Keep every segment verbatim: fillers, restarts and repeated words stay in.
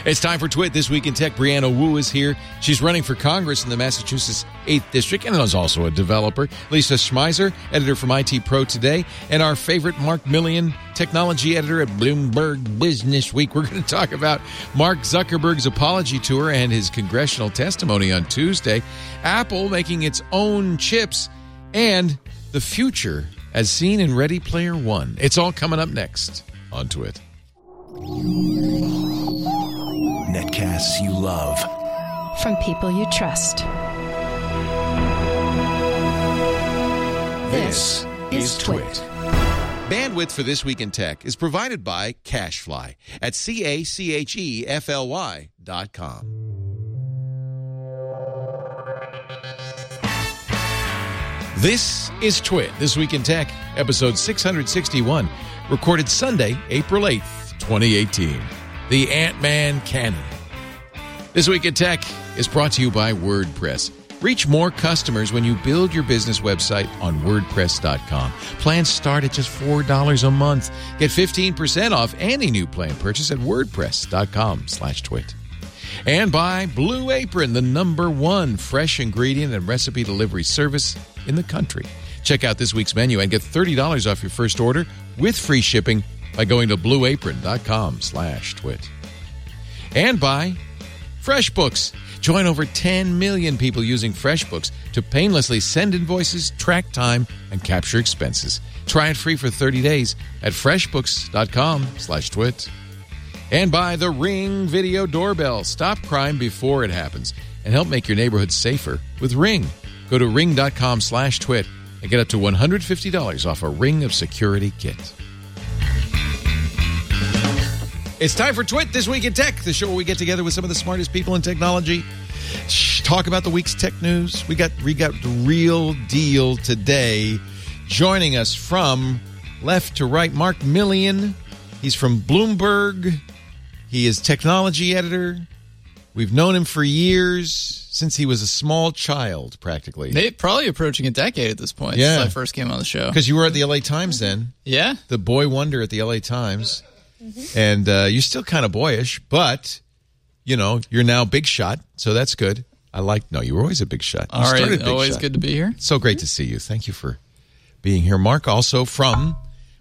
It's time for Twit. This Week in Tech. Brianna Wu is here. She's running for Congress in the Massachusetts eighth District and is also a developer. Lisa Schmeiser, editor from I T Pro Today, and our favorite Mark Millian, technology editor at Bloomberg Business Week. We're going to talk about Mark Zuckerberg's apology tour and his congressional testimony on Tuesday, Apple making its own chips, and the future as seen in Ready Player One. It's all coming up next on Twit. Netcasts you love. From people you trust. This is Twit. Bandwidth for This Week in Tech is provided by CacheFly at C A C H E F L Y dot com. This is Twit, This Week in Tech, episode six hundred sixty-one, recorded Sunday, April eighth, twenty eighteen. The Ant-Man Canon. This Week in Tech is brought to you by WordPress. Reach more customers when you build your business website on WordPress dot com. Plans start at just four dollars a month. Get fifteen percent off any new plan purchase at WordPress dot com slash twit. And by Blue Apron, the number one fresh ingredient and recipe delivery service in the country. Check out this week's menu and get thirty dollars off your first order with free shipping by going to blue apron dot com slash twit. And by FreshBooks. Join over ten million people using FreshBooks to painlessly send invoices, track time, and capture expenses. Try it free for thirty days at freshbooks dot com slash twit. And by the Ring Video Doorbell. Stop crime before it happens and help make your neighborhood safer with Ring. Go to ring dot com slash twit and get up to one hundred fifty dollars off a Ring of Security kit. It's time for Twit, This Week in Tech, the show where we get together with some of the smartest people in technology, talk about the week's tech news. We got, we got the real deal today. Joining us from left to right, Mark Millian. He's from Bloomberg. He is technology editor. We've known him for years, since he was a small child, practically. They probably approaching a decade at this point yeah. since I first came on the show. Because you were at the L A Times then. Yeah. The boy wonder at the L A Times. Mm-hmm. And uh, you're still kind of boyish, but, you know, you're now big shot, so that's good. I like, no, you were always a big shot. You All right, big always shot. Good to be here. So great to see you. Thank you for being here. Mark, also from,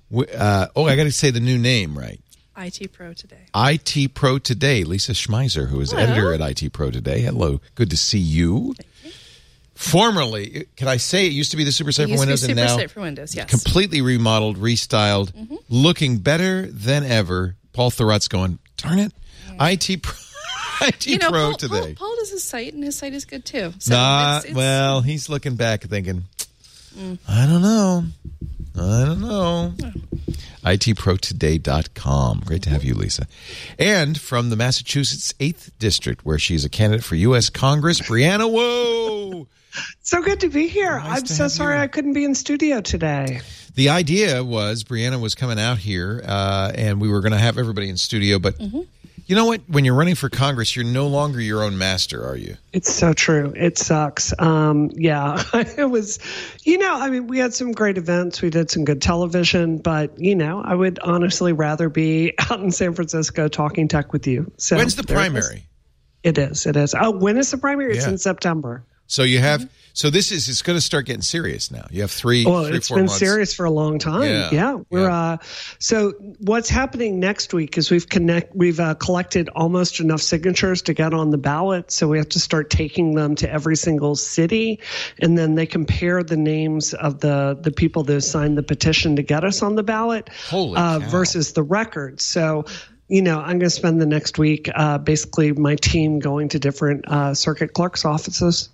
uh, oh, I got to say the new name, right? I T Pro Today. I T Pro Today. Lisa Schmeiser, who is Hello. editor at I T Pro Today. Hello. Good to see you. Thank you. Formerly, can I say it used to be the Super Safe for Windows, Super and now Safe for Windows, yes. completely remodeled, restyled, mm-hmm. looking better than ever. Paul Thurrott's going, darn it, yeah. I T Pro, I T you know, Pro Paul, Today. Paul, Paul does his site, and his site is good too. So nah, it's, it's, well, he's looking back thinking, mm. I don't know. I don't know. Oh. I T pro today dot com. Great to have you, Lisa. And from the Massachusetts eighth District, where she's a candidate for U S Congress, Brianna Wu. So good to be here. Nice I'm so sorry you. I couldn't be in studio today. The idea was Brianna was coming out here, uh, and we were going to have everybody in studio. But mm-hmm. you know what? When you're running for Congress, you're no longer your own master, are you? It's so true. It sucks. Um, yeah, it was, you know, I mean, we had some great events. We did some good television. But, you know, I would honestly rather be out in San Francisco talking tech with you. So when's the primary? It is. It is. Oh, when is the primary? It's yeah. in September. So you have, so this is, it's going to start getting serious now. You have three, well, three, it's four been months. serious for a long time. Yeah. Yeah. We're, yeah. uh, so what's happening next week is we've connect, we've uh, collected almost enough signatures to get on the ballot. So we have to start taking them to every single city. And then they compare the names of the, the people that signed the petition to get us on the ballot Holy uh, cow. versus the record. So, you know, I'm going to spend the next week, uh, basically my team going to different uh, circuit clerk's offices.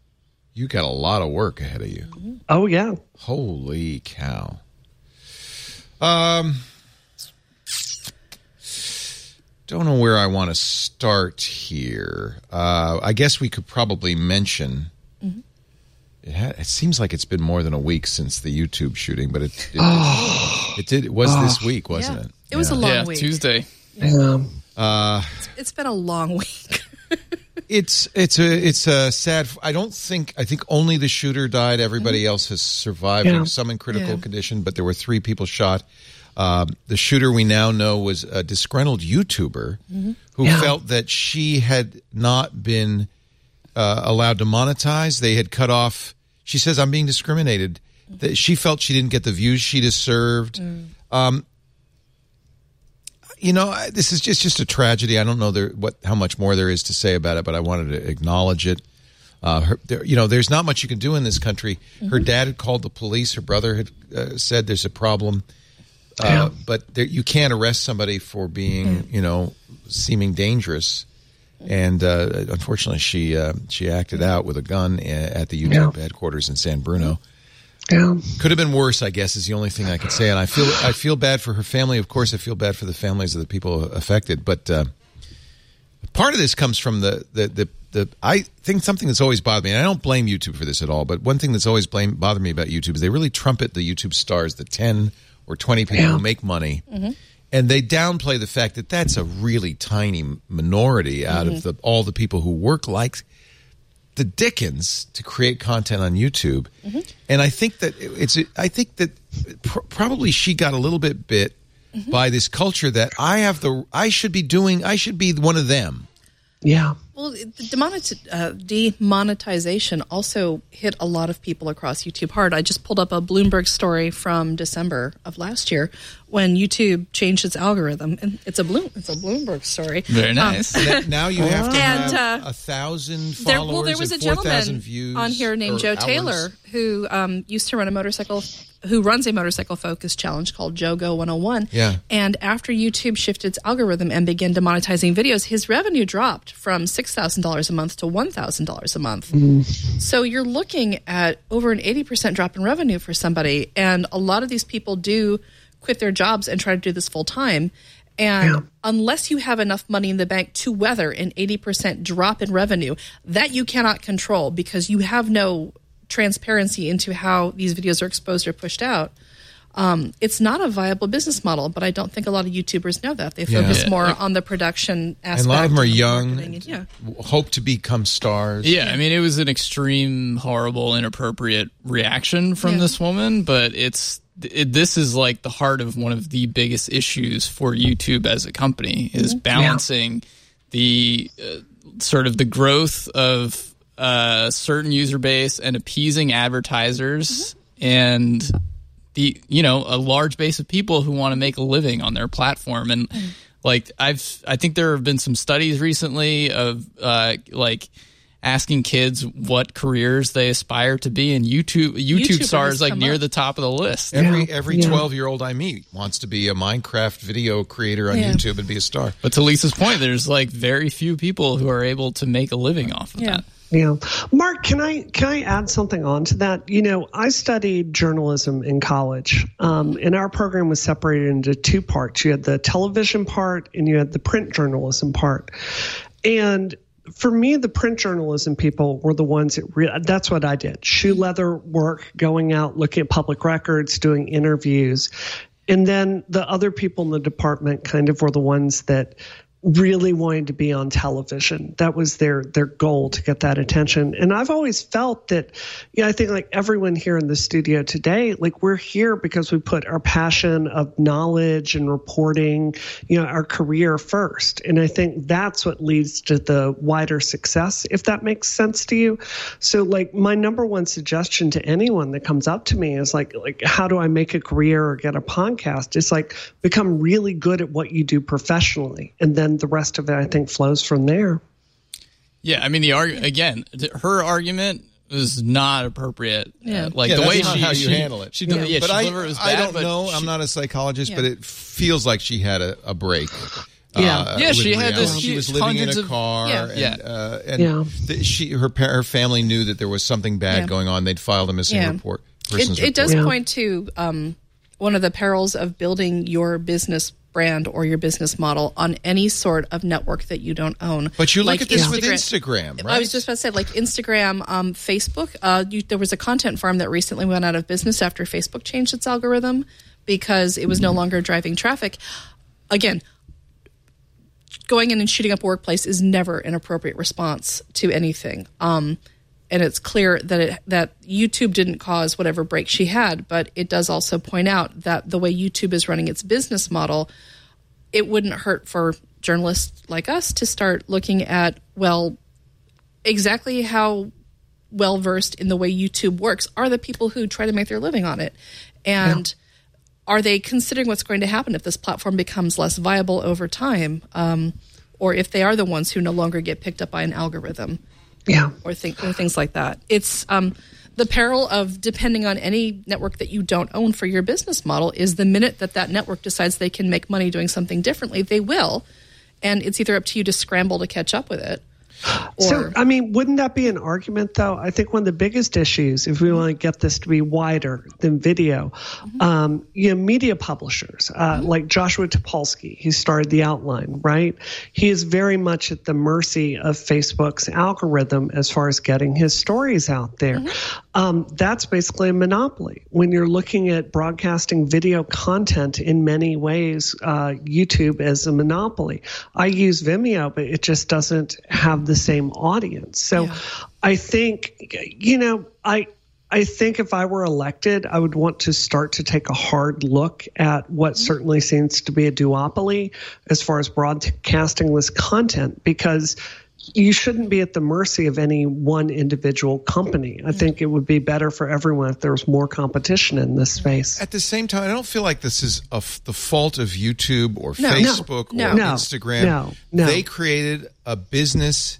You got a lot of work ahead of you. Oh, yeah. Holy cow. Um, don't know where I want to start here. Uh, I guess we could probably mention, mm-hmm. it, had, it seems like it's been more than a week since the YouTube shooting, but it, it, oh. it, it did. It was oh. this week, wasn't yeah. it? It was yeah. a long yeah, week. Tuesday. Yeah. Uh, it's, it's been a long week. It's it's a it's a sad. I don't think I think only the shooter died. Everybody mm-hmm. else has survived. Yeah. Some in critical yeah. condition, but there were three people shot. Uh, the shooter we now know was a disgruntled YouTuber mm-hmm. who yeah. felt that she had not been uh, allowed to monetize. They had cut off. She says, I'm being discriminated. That she felt she didn't get the views she deserved. Mm. Um, you know, this is just, just a tragedy. I don't know there, what how much more there is to say about it, but I wanted to acknowledge it. Uh, her, there, you know, there's not much you can do in this country. Mm-hmm. Her dad had called the police. Her brother had uh, said there's a problem. Uh, yeah. But there, you can't arrest somebody for being, mm. you know, seeming dangerous. And uh, unfortunately, she uh, she acted out with a gun at the YouTube yeah. headquarters in San Bruno. Yeah. Could have been worse, I guess, is the only thing I can say. And I feel I feel bad for her family. Of course, I feel bad for the families of the people affected. But uh, part of this comes from the, the, the, the I think something that's always bothered me, and I don't blame YouTube for this at all, but one thing that's always blame, bothered me about YouTube is they really trumpet the YouTube stars, the ten or twenty people yeah. who make money, mm-hmm. and they downplay the fact that that's a really tiny minority out mm-hmm. of the all the people who work like the dickens to create content on YouTube. Mm-hmm. And I think that it's I think that pr- probably she got a little bit bit mm-hmm. by this culture that I have the I should be doing I should be one of them. Yeah. Well, the demonet- uh, demonetization also hit a lot of people across YouTube hard. I just pulled up a Bloomberg story from December of last year when YouTube changed its algorithm, and it's a Bloom, it's a Bloomberg story. Very nice. Um, and now you have to and, have uh, a thousand followers. There, well, there was and a gentleman views on here named Joe hours. Taylor who um, used to run a motorcycle. Who runs a motorcycle focused challenge called Joe Go one oh one. Yeah. And after YouTube shifted its algorithm and began demonetizing videos, his revenue dropped from six thousand dollars a month to one thousand dollars a month. Mm. So you're looking at over an eighty percent drop in revenue for somebody. And a lot of these people do quit their jobs and try to do this full time. And yeah. unless you have enough money in the bank to weather an eighty percent drop in revenue, that you cannot control because you have no transparency into how these videos are exposed or pushed out. Um, it's not a viable business model, but I don't think a lot of YouTubers know that. They focus yeah. more on the production aspect. And a lot of them are young, and, yeah. hope to become stars. Yeah, I mean, it was an extreme, horrible, inappropriate reaction from yeah. this woman, but it's it, this is like the heart of one of the biggest issues for YouTube as a company is balancing yeah. the uh, sort of the growth of a certain user base and appeasing advertisers mm-hmm. and the you know a large base of people who want to make a living on their platform. And mm-hmm. like I've I think there have been some studies recently of uh, like asking kids what careers they aspire to be, and YouTube YouTube YouTubers stars like near up. the top of the list. Every Yeah. every Yeah. twelve year old I meet wants to be a Minecraft video creator on Yeah. YouTube and be a star. But to Lisa's point, there's like very few people who are able to make a living off of Yeah. that. Yeah. Mark, can I can I add something on to that? You know, I studied journalism in college, um, and our program was separated into two parts. You had the television part and you had the print journalism part. And for me, the print journalism people were the ones that re- that's what I did. Shoe leather work, going out, looking at public records, doing interviews. And then the other people in the department kind of were the ones that really wanted to be on television. That was their their goal, to get that attention. And I've always felt that, you know, I think like everyone here in the studio today, like we're here because we put our passion of knowledge and reporting, you know, our career first. And I think that's what leads to the wider success, if that makes sense to you. So like my number one suggestion to anyone that comes up to me is like, like how do I make a career or get a podcast? It's like become really good at what you do professionally. And then the rest of it, I think, flows from there. Yeah, I mean, the arg- again, th- her argument was not appropriate. Yeah. Uh, like Yeah, the that's way not she how you she, handle it. She, yeah. Yeah, but she I, delivered it was I bad, don't but know. she- I'm not a psychologist, Yeah. but it feels like she had a, a break. Yeah. uh, Yeah, with she had this reality. She huge- was living in hundreds a of- car, Yeah. and, Yeah. uh, and Yeah. th- she her par- her family knew that there was something bad Yeah. going on. They'd filed a missing Yeah. report. Person's It, it does report. Yeah. point to um, one of the perils of building your business brand or your business model on any sort of network that you don't own. But you look Like at this with Instagram, right? I was just about to say, like Instagram, um, Facebook. Uh, you, there was a content farm that recently went out of business after Facebook changed its algorithm because it was no longer driving traffic. Again, going in and shooting up a workplace is never an appropriate response to anything. Um, and it's clear that it, that YouTube didn't cause whatever break she had, but it does also point out that the way YouTube is running its business model, it wouldn't hurt for journalists like us to start looking at, well, exactly how well versed in the way YouTube works are the people who try to make their living on it, and yeah. are they considering what's going to happen if this platform becomes less viable over time, um, or if they are the ones who no longer get picked up by an algorithm, yeah, or, think, or things like that. It's um, the peril of depending on any network that you don't own for your business model is the minute that that network decides they can make money doing something differently, they will, and it's either up to you to scramble to catch up with it. Or, so, I mean, wouldn't that be an argument, though? I think one of the biggest issues, if we want to get this to be wider than video, mm-hmm. um, you know, media publishers uh, mm-hmm. like Joshua Topolsky, he started The Outline, right? He is very much at the mercy of Facebook's algorithm as far as getting his stories out there. Mm-hmm. Um, that's basically a monopoly. When you're looking at broadcasting video content in many ways, uh, YouTube is a monopoly. I use Vimeo, but it just doesn't have the same audience. So yeah. I think, you know, I I think if I were elected, I would want to start to take a hard look at what certainly seems to be a duopoly as far as broadcasting this content, because you shouldn't be at the mercy of any one individual company. I think it would be better for everyone if there was more competition in this space. At the same time, I don't feel like this is a f- the fault of YouTube or no, Facebook no, or no, Instagram. No, no. They created a business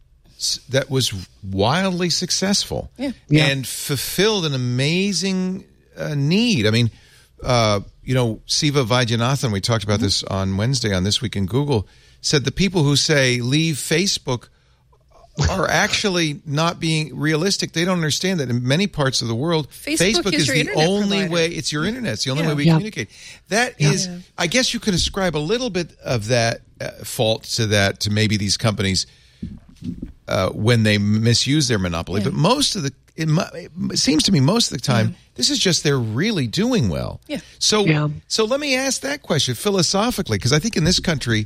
that was wildly successful yeah. Yeah. and fulfilled an amazing uh, need. I mean, uh, you know, Siva Vaidyanathan, we talked about mm-hmm. this on Wednesday on This Week in Google, said the people who say leave Facebook are actually not being realistic. They don't understand that in many parts of the world, Facebook, Facebook is, is your the only provider. way. It's your internet. It's the only yeah. way we yeah. communicate. That yeah. is, yeah. I guess you could ascribe a little bit of that uh, fault to that, to maybe these companies uh, when they misuse their monopoly. Yeah. But most of the, it, it seems to me most of the time, yeah. this is just they're really doing well. Yeah. So, yeah. so let me ask that question philosophically, because I think in this country,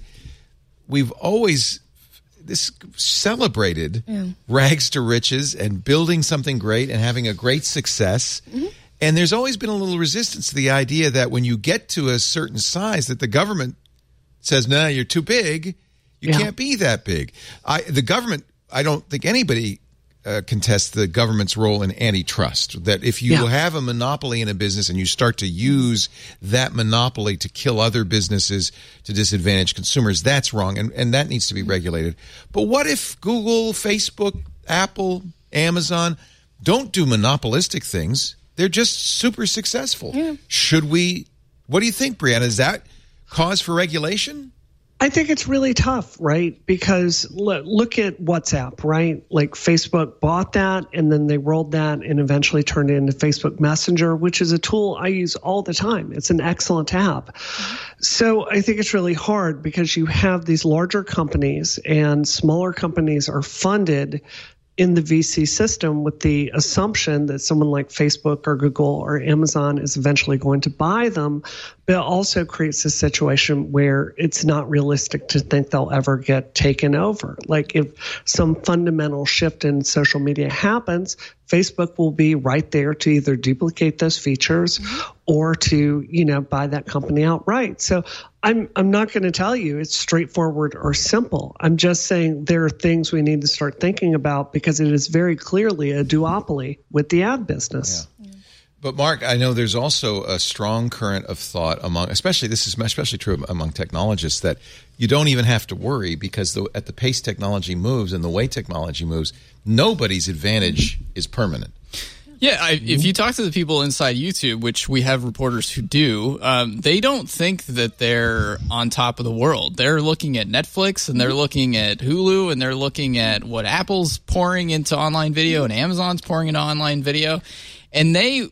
we've always this celebrated yeah. rags to riches and building something great and having a great success. Mm-hmm. And there's always been a little resistance to the idea that when you get to a certain size that the government says, no, nah, you're too big. You yeah. can't be that big. I, the government, I don't think anybody uh, contests the government's role in antitrust. That if you yeah. have a monopoly in a business and you start to use that monopoly to kill other businesses to disadvantage consumers, that's wrong, and, and that needs to be regulated. But what if Google, Facebook, Apple, Amazon don't do monopolistic things? They're just super successful. Yeah. Should we, what do you think, Brianna? Is that cause for regulation? I think it's really tough, right? Because look, look at WhatsApp, right? Like Facebook bought that and then they rolled that and eventually turned it into Facebook Messenger, which is a tool I use all the time. It's an excellent app. Mm-hmm. So I think it's really hard because you have these larger companies and smaller companies are funded in the V C system with the assumption that someone like Facebook or Google or Amazon is eventually going to buy them, but it also creates a situation where it's not realistic to think they'll ever get taken over. Like if some fundamental shift in social media happens, Facebook will be right there to either duplicate those features mm-hmm. or to, you know, buy that company outright. So I'm I'm not going to tell you it's straightforward or simple. I'm just saying there are things we need to start thinking about because it is very clearly a duopoly with the ad business. Yeah. Yeah. But Mark, I know there's also a strong current of thought among, especially this is especially true among technologists, that you don't even have to worry because the, at the pace technology moves and the way technology moves, nobody's advantage is permanent. Yeah, I, if you talk to the people inside YouTube, which we have reporters who do, um, they don't think that they're on top of the world. They're looking at Netflix and they're looking at Hulu and they're looking at what Apple's pouring into online video and Amazon's pouring into online video. And they,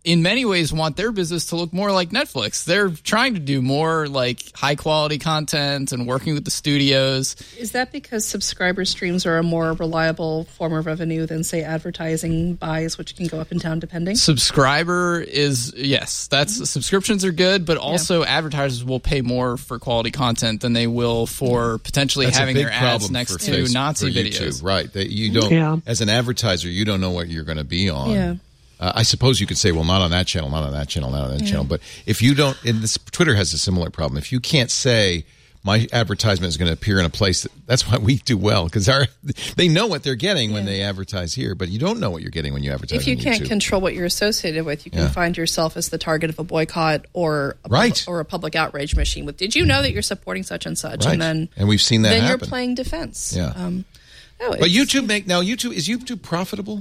in many ways want their business to look more like Netflix. They're trying to do more like high quality content and working with the studios. Is that because subscriber streams are a more reliable form of revenue than, say, advertising buys, which can go up and down depending? Subscriber is, yes, that's mm-hmm. subscriptions are good, but also yeah. advertisers will pay more for quality content than they will for potentially that's having their ads next to Facebook, Nazi videos. YouTube, right. That you don't, yeah. as an advertiser, you don't know what you're going to be on. Yeah. Uh, I suppose you could say, well, not on that channel, not on that channel, not on that yeah. channel. But if you don't, and this, Twitter has a similar problem. If you can't say my advertisement is going to appear in a place, that, that's why we do well, because our they know what they're getting yeah. when they advertise here, but you don't know what you're getting when you advertise. If you on can't YouTube. control what you're associated with, you can yeah. find yourself as the target of a boycott or a right. pub- or a public outrage machine. With did you know that you're supporting such and such, right. and then and we've seen that then happen. You're playing defense. Yeah. Um, no, but YouTube make now YouTube is YouTube profitable?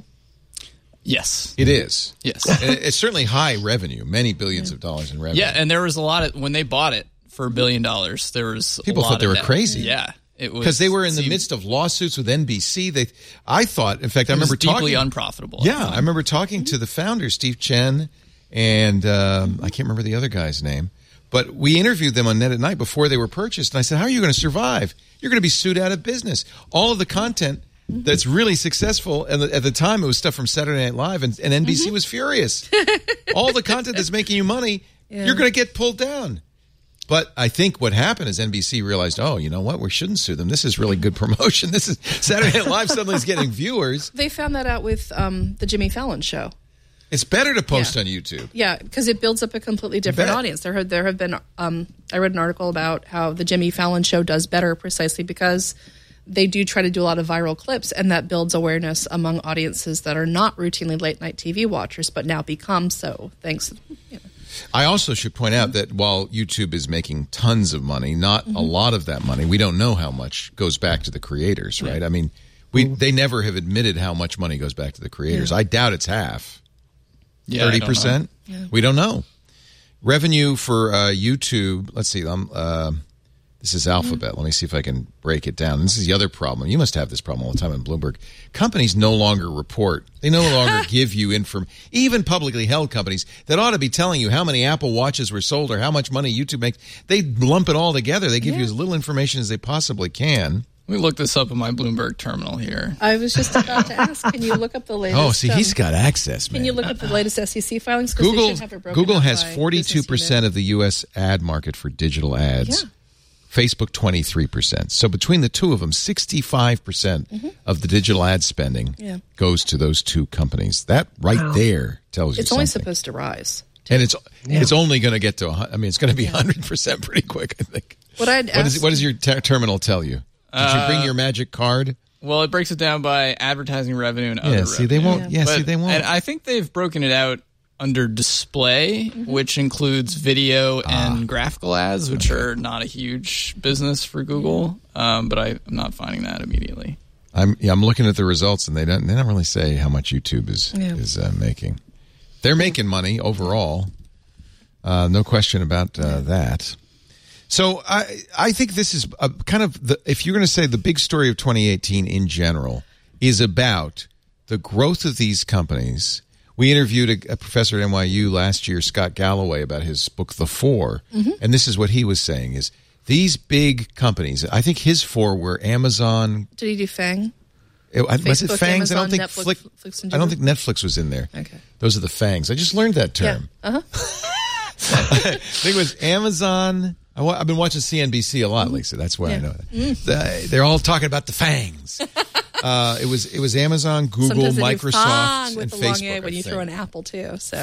Yes. It is. Yes. It's certainly high revenue, many billions yeah. of dollars in revenue. Yeah, and there was a lot of, when they bought it for a billion dollars, there was People a lot thought they of were that. crazy. Yeah. It was. Because they were in the seemed, midst of lawsuits with N B C. They, I thought, in fact, I remember deeply talking. unprofitable. Yeah, I remember talking to the founder, Steve Chen, and um, I can't remember the other guy's name. But we interviewed them on Net at Night before they were purchased. And I said, how are you going to survive? You're going to be sued out of business. All of the content that's really successful, and at the time it was stuff from Saturday Night Live, and, and N B C mm-hmm. was furious. All the content that's making you money, yeah. you're going to get pulled down. But I think what happened is N B C realized, oh, you know what? We shouldn't sue them. This is really good promotion. This is Saturday Night Live suddenly is getting viewers. They found that out with um, the Jimmy Fallon show. It's better to post yeah. on YouTube. Yeah, because it builds up a completely different audience. There have, there have been, um, I read an article about how the Jimmy Fallon show does better precisely because they do try to do a lot of viral clips, and that builds awareness among audiences that are not routinely late night T V watchers, but now become so thanks. You know. I also should point out that while YouTube is making tons of money, not mm-hmm. a lot of that money, we don't know how much goes back to the creators, right? Yeah. I mean, we they never have admitted how much money goes back to the creators. Yeah. I doubt it's half. Yeah, thirty percent? Yeah. We don't know. Revenue for uh, YouTube, let's see, um, uh, this is Alphabet. Mm-hmm. Let me see if I can break it down. This is the other problem. You must have this problem all the time in Bloomberg. Companies no longer report. They no longer give you information. Even publicly held companies that ought to be telling you how many Apple Watches were sold or how much money YouTube makes, they lump it all together. They give yeah. you as little information as they possibly can. Let me look this up on my Bloomberg terminal here. I was just about to ask, can you look up the latest? Oh, see, um, he's got access, man. Can you look up the latest S E C filings? Google, they should have it broken Google up has by forty-two percent of the U S ad market for digital ads. Yeah. Facebook, twenty-three percent. So between the two of them, sixty-five percent mm-hmm. of the digital ad spending yeah. goes to those two companies. That right wow. there tells you it's something. only supposed to rise. And it's yeah. it's only going to get to, I mean, it's going to be yeah. one hundred percent pretty quick, I think. What, I'd what, is, what does your ter- terminal tell you? Did you bring your magic card? Well, it breaks it down by advertising revenue and other yeah, see, revenue. they won't. Yeah, but, see, they won't. And I think they've broken it out under display, mm-hmm. which includes video ah. and graphical ads, which okay. are not a huge business for Google. Um, but I, I'm not finding that immediately. I'm yeah, I'm looking at the results, and they don't they don't really say how much YouTube is yeah. is uh, making. They're making money overall, uh, no question about uh, that. So I I think this is a kind of the, if you're going to say the big story of twenty eighteen in general is about the growth of these companies. We interviewed a, a professor at N Y U last year, Scott Galloway, about his book The Four, mm-hmm. and this is what he was saying: is these big companies. I think his four were Amazon. Did he do Fang? It, was it Fangs? Amazon, I don't think Netflix, Flick, Netflix I don't think Netflix was in there. Okay, those are the Fangs. I just learned that term. Yeah. Uh huh. I think it was Amazon. I, I've been watching C N B C a lot, Lisa. That's why yeah. I know that. Mm. The, they're all talking about the Fangs. uh, it was it was Amazon, Google, Microsoft, and with Facebook. The long A when you throw an apple too. So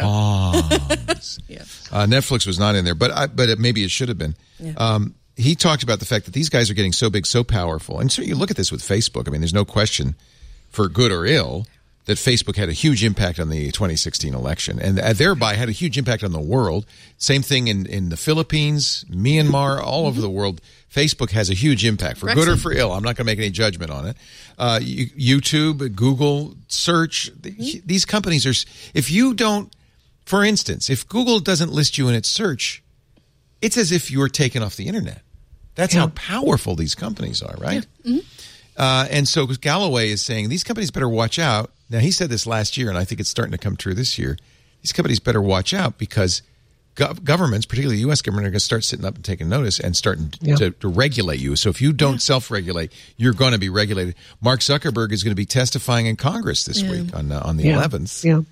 yeah. uh, Netflix was not in there, but I, but it, maybe it should have been. Yeah. Um, he talked about the fact that these guys are getting so big, so powerful, and so you look at this with Facebook. I mean, there's no question, for good or ill, that Facebook had a huge impact on the twenty sixteen election, and thereby had a huge impact on the world. Same thing in, in the Philippines, Myanmar, all over the world. Facebook has a huge impact, for good or for ill. I'm not going to make any judgment on it. Uh, YouTube, Google, Search, mm-hmm. these companies are, if you don't, for instance, if Google doesn't list you in its search, it's as if you were taken off the internet. That's yeah. how powerful these companies are, right? Yeah. Mm-hmm. Uh, and so Galloway is saying these companies better watch out. Now, he said this last year, and I think it's starting to come true this year. these companies better watch out because gov- governments, particularly the U S government, are going to start sitting up and taking notice and starting Yeah. to, to regulate you. So if you don't self-regulate, you're going to be regulated. Mark Zuckerberg is going to be testifying in Congress this Yeah. week on uh, on the Yeah. eleventh. Yeah.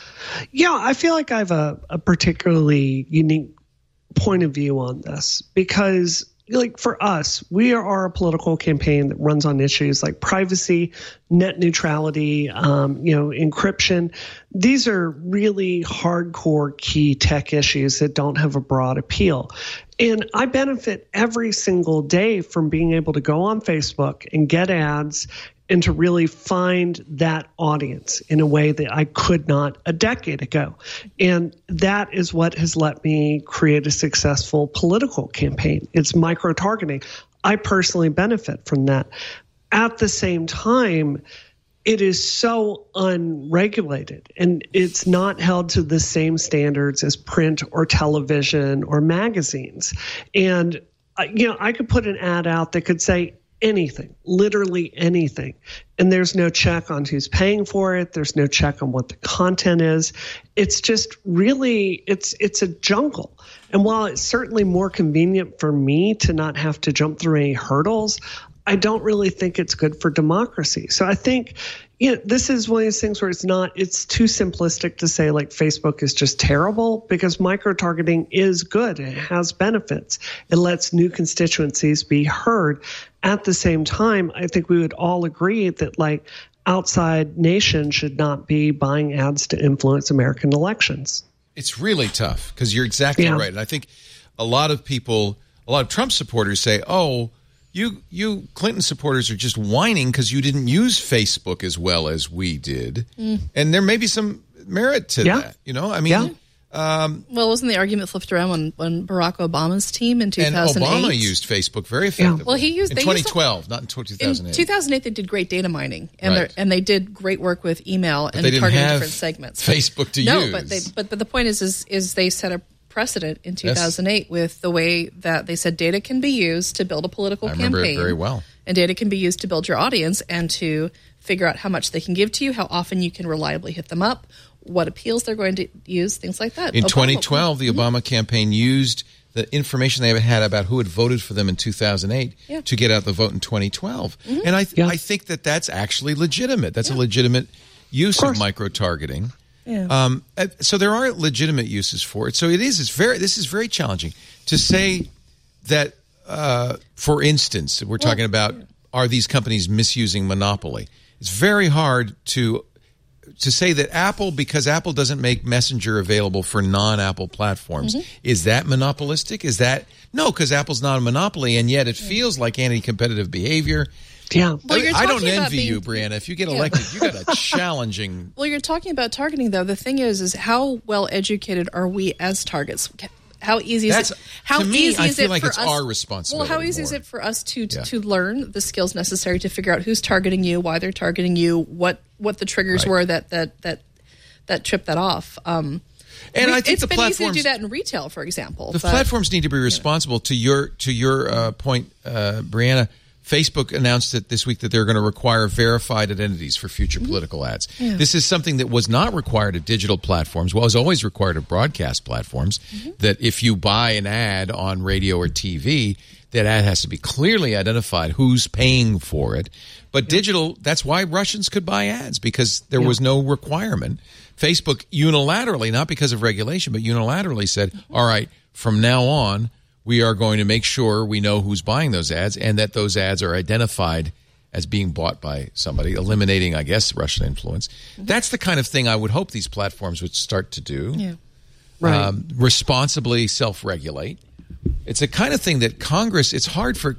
Yeah, I feel like I have a, a particularly unique point of view on this because, like, for us, we are a political campaign that runs on issues like privacy, net neutrality, um, you know, encryption. These are really hardcore key tech issues that don't have a broad appeal. And I benefit every single day from being able to go on Facebook and get ads and to really find that audience in a way that I could not a decade ago. And that is what has let me create a successful political campaign. It's micro-targeting. I personally benefit from that. At the same time, it is so unregulated and it's not held to the same standards as print or television or magazines. And, uh, you know, I could put an ad out that could say anything, literally anything. And there's no check on who's paying for it. There's no check on what the content is. It's just really, it's it's a jungle. And while it's certainly more convenient for me to not have to jump through any hurdles, I don't really think it's good for democracy. So I think, you know, this is one of those things where it's not, it's too simplistic to say like Facebook is just terrible because micro-targeting is good. It has benefits. It lets new constituencies be heard. At the same time, I think we would all agree that like outside nations should not be buying ads to influence American elections. It's really tough because you're exactly Yeah. right. And I think a lot of people, a lot of Trump supporters say, oh, You you Clinton supporters are just whining because you didn't use Facebook as well as we did. Mm. And there may be some merit to Yeah. that. You know, I mean, Yeah. um, Well, wasn't the argument flipped around when, when Barack Obama's team in two and thousand eight? Obama used Facebook very effectively. Well, he used- in they used twenty twelve, not in two thousand eight. In two thousand eight, they did great data mining, and Right. they and they did great work with email and they didn't targeting have different segments. Facebook to no, use. but they but but the point is is is they set a precedent in two thousand eight with the way that they said data can be used to build a political I campaign. remember it very well. And data can be used to build your audience and to figure out how much they can give to you, how often you can reliably hit them up, what appeals they're going to use, things like that. In Obama- twenty twelve, the Mhm. Obama campaign used the information they had about who had voted for them in two thousand eight Yeah. to get out the vote in twenty twelve. And I, th- Yeah. I think that that's actually legitimate. That's a legitimate use of, course. micro-targeting. Yeah. Um, uh, so there are legitimate uses for it. So it is. It's very. This is very challenging to say that. Uh, for instance, we're talking about are these companies misusing monopoly? It's very hard to to say that Apple, because Apple doesn't make Messenger available for non-Apple platforms, Mm-hmm. is that monopolistic? Is that no? Because Apple's not a monopoly, and yet it feels like anti-competitive behavior. Yeah. Well, you're I don't talking about envy being- you, Brianna. If you get Yeah. elected, you got a challenging. Well, you're talking about targeting, though. The thing is, is how well educated are we as targets? How easy is That's- it? How to me, easy I is feel it like for it's us? our responsibility Well, how easy is more. it for us to Yeah. to learn the skills necessary to figure out who's targeting you, why they're targeting you, what what the triggers Right. were that that that that tripped that off? Um, And re- I think it's the been easy to platforms do that in retail, for example. The but- platforms need to be responsible. To your to your uh, point, uh, Brianna, Facebook announced that this week that they're going to require verified identities for future Mm-hmm. political ads. This is something that was not required of digital platforms. Well, it was always required of broadcast platforms. Mm-hmm. That if you buy an ad on radio or T V, that ad has to be clearly identified who's paying for it. But digital, that's why Russians could buy ads, because there was no requirement. Facebook unilaterally, not because of regulation, but unilaterally said, all right, from now on, we are going to make sure we know who's buying those ads and that those ads are identified as being bought by somebody, eliminating, I guess, Russian influence. That's the kind of thing I would hope these platforms would start to do. Yeah. Right. Um, responsibly self-regulate. It's a kind of thing that Congress, it's hard for,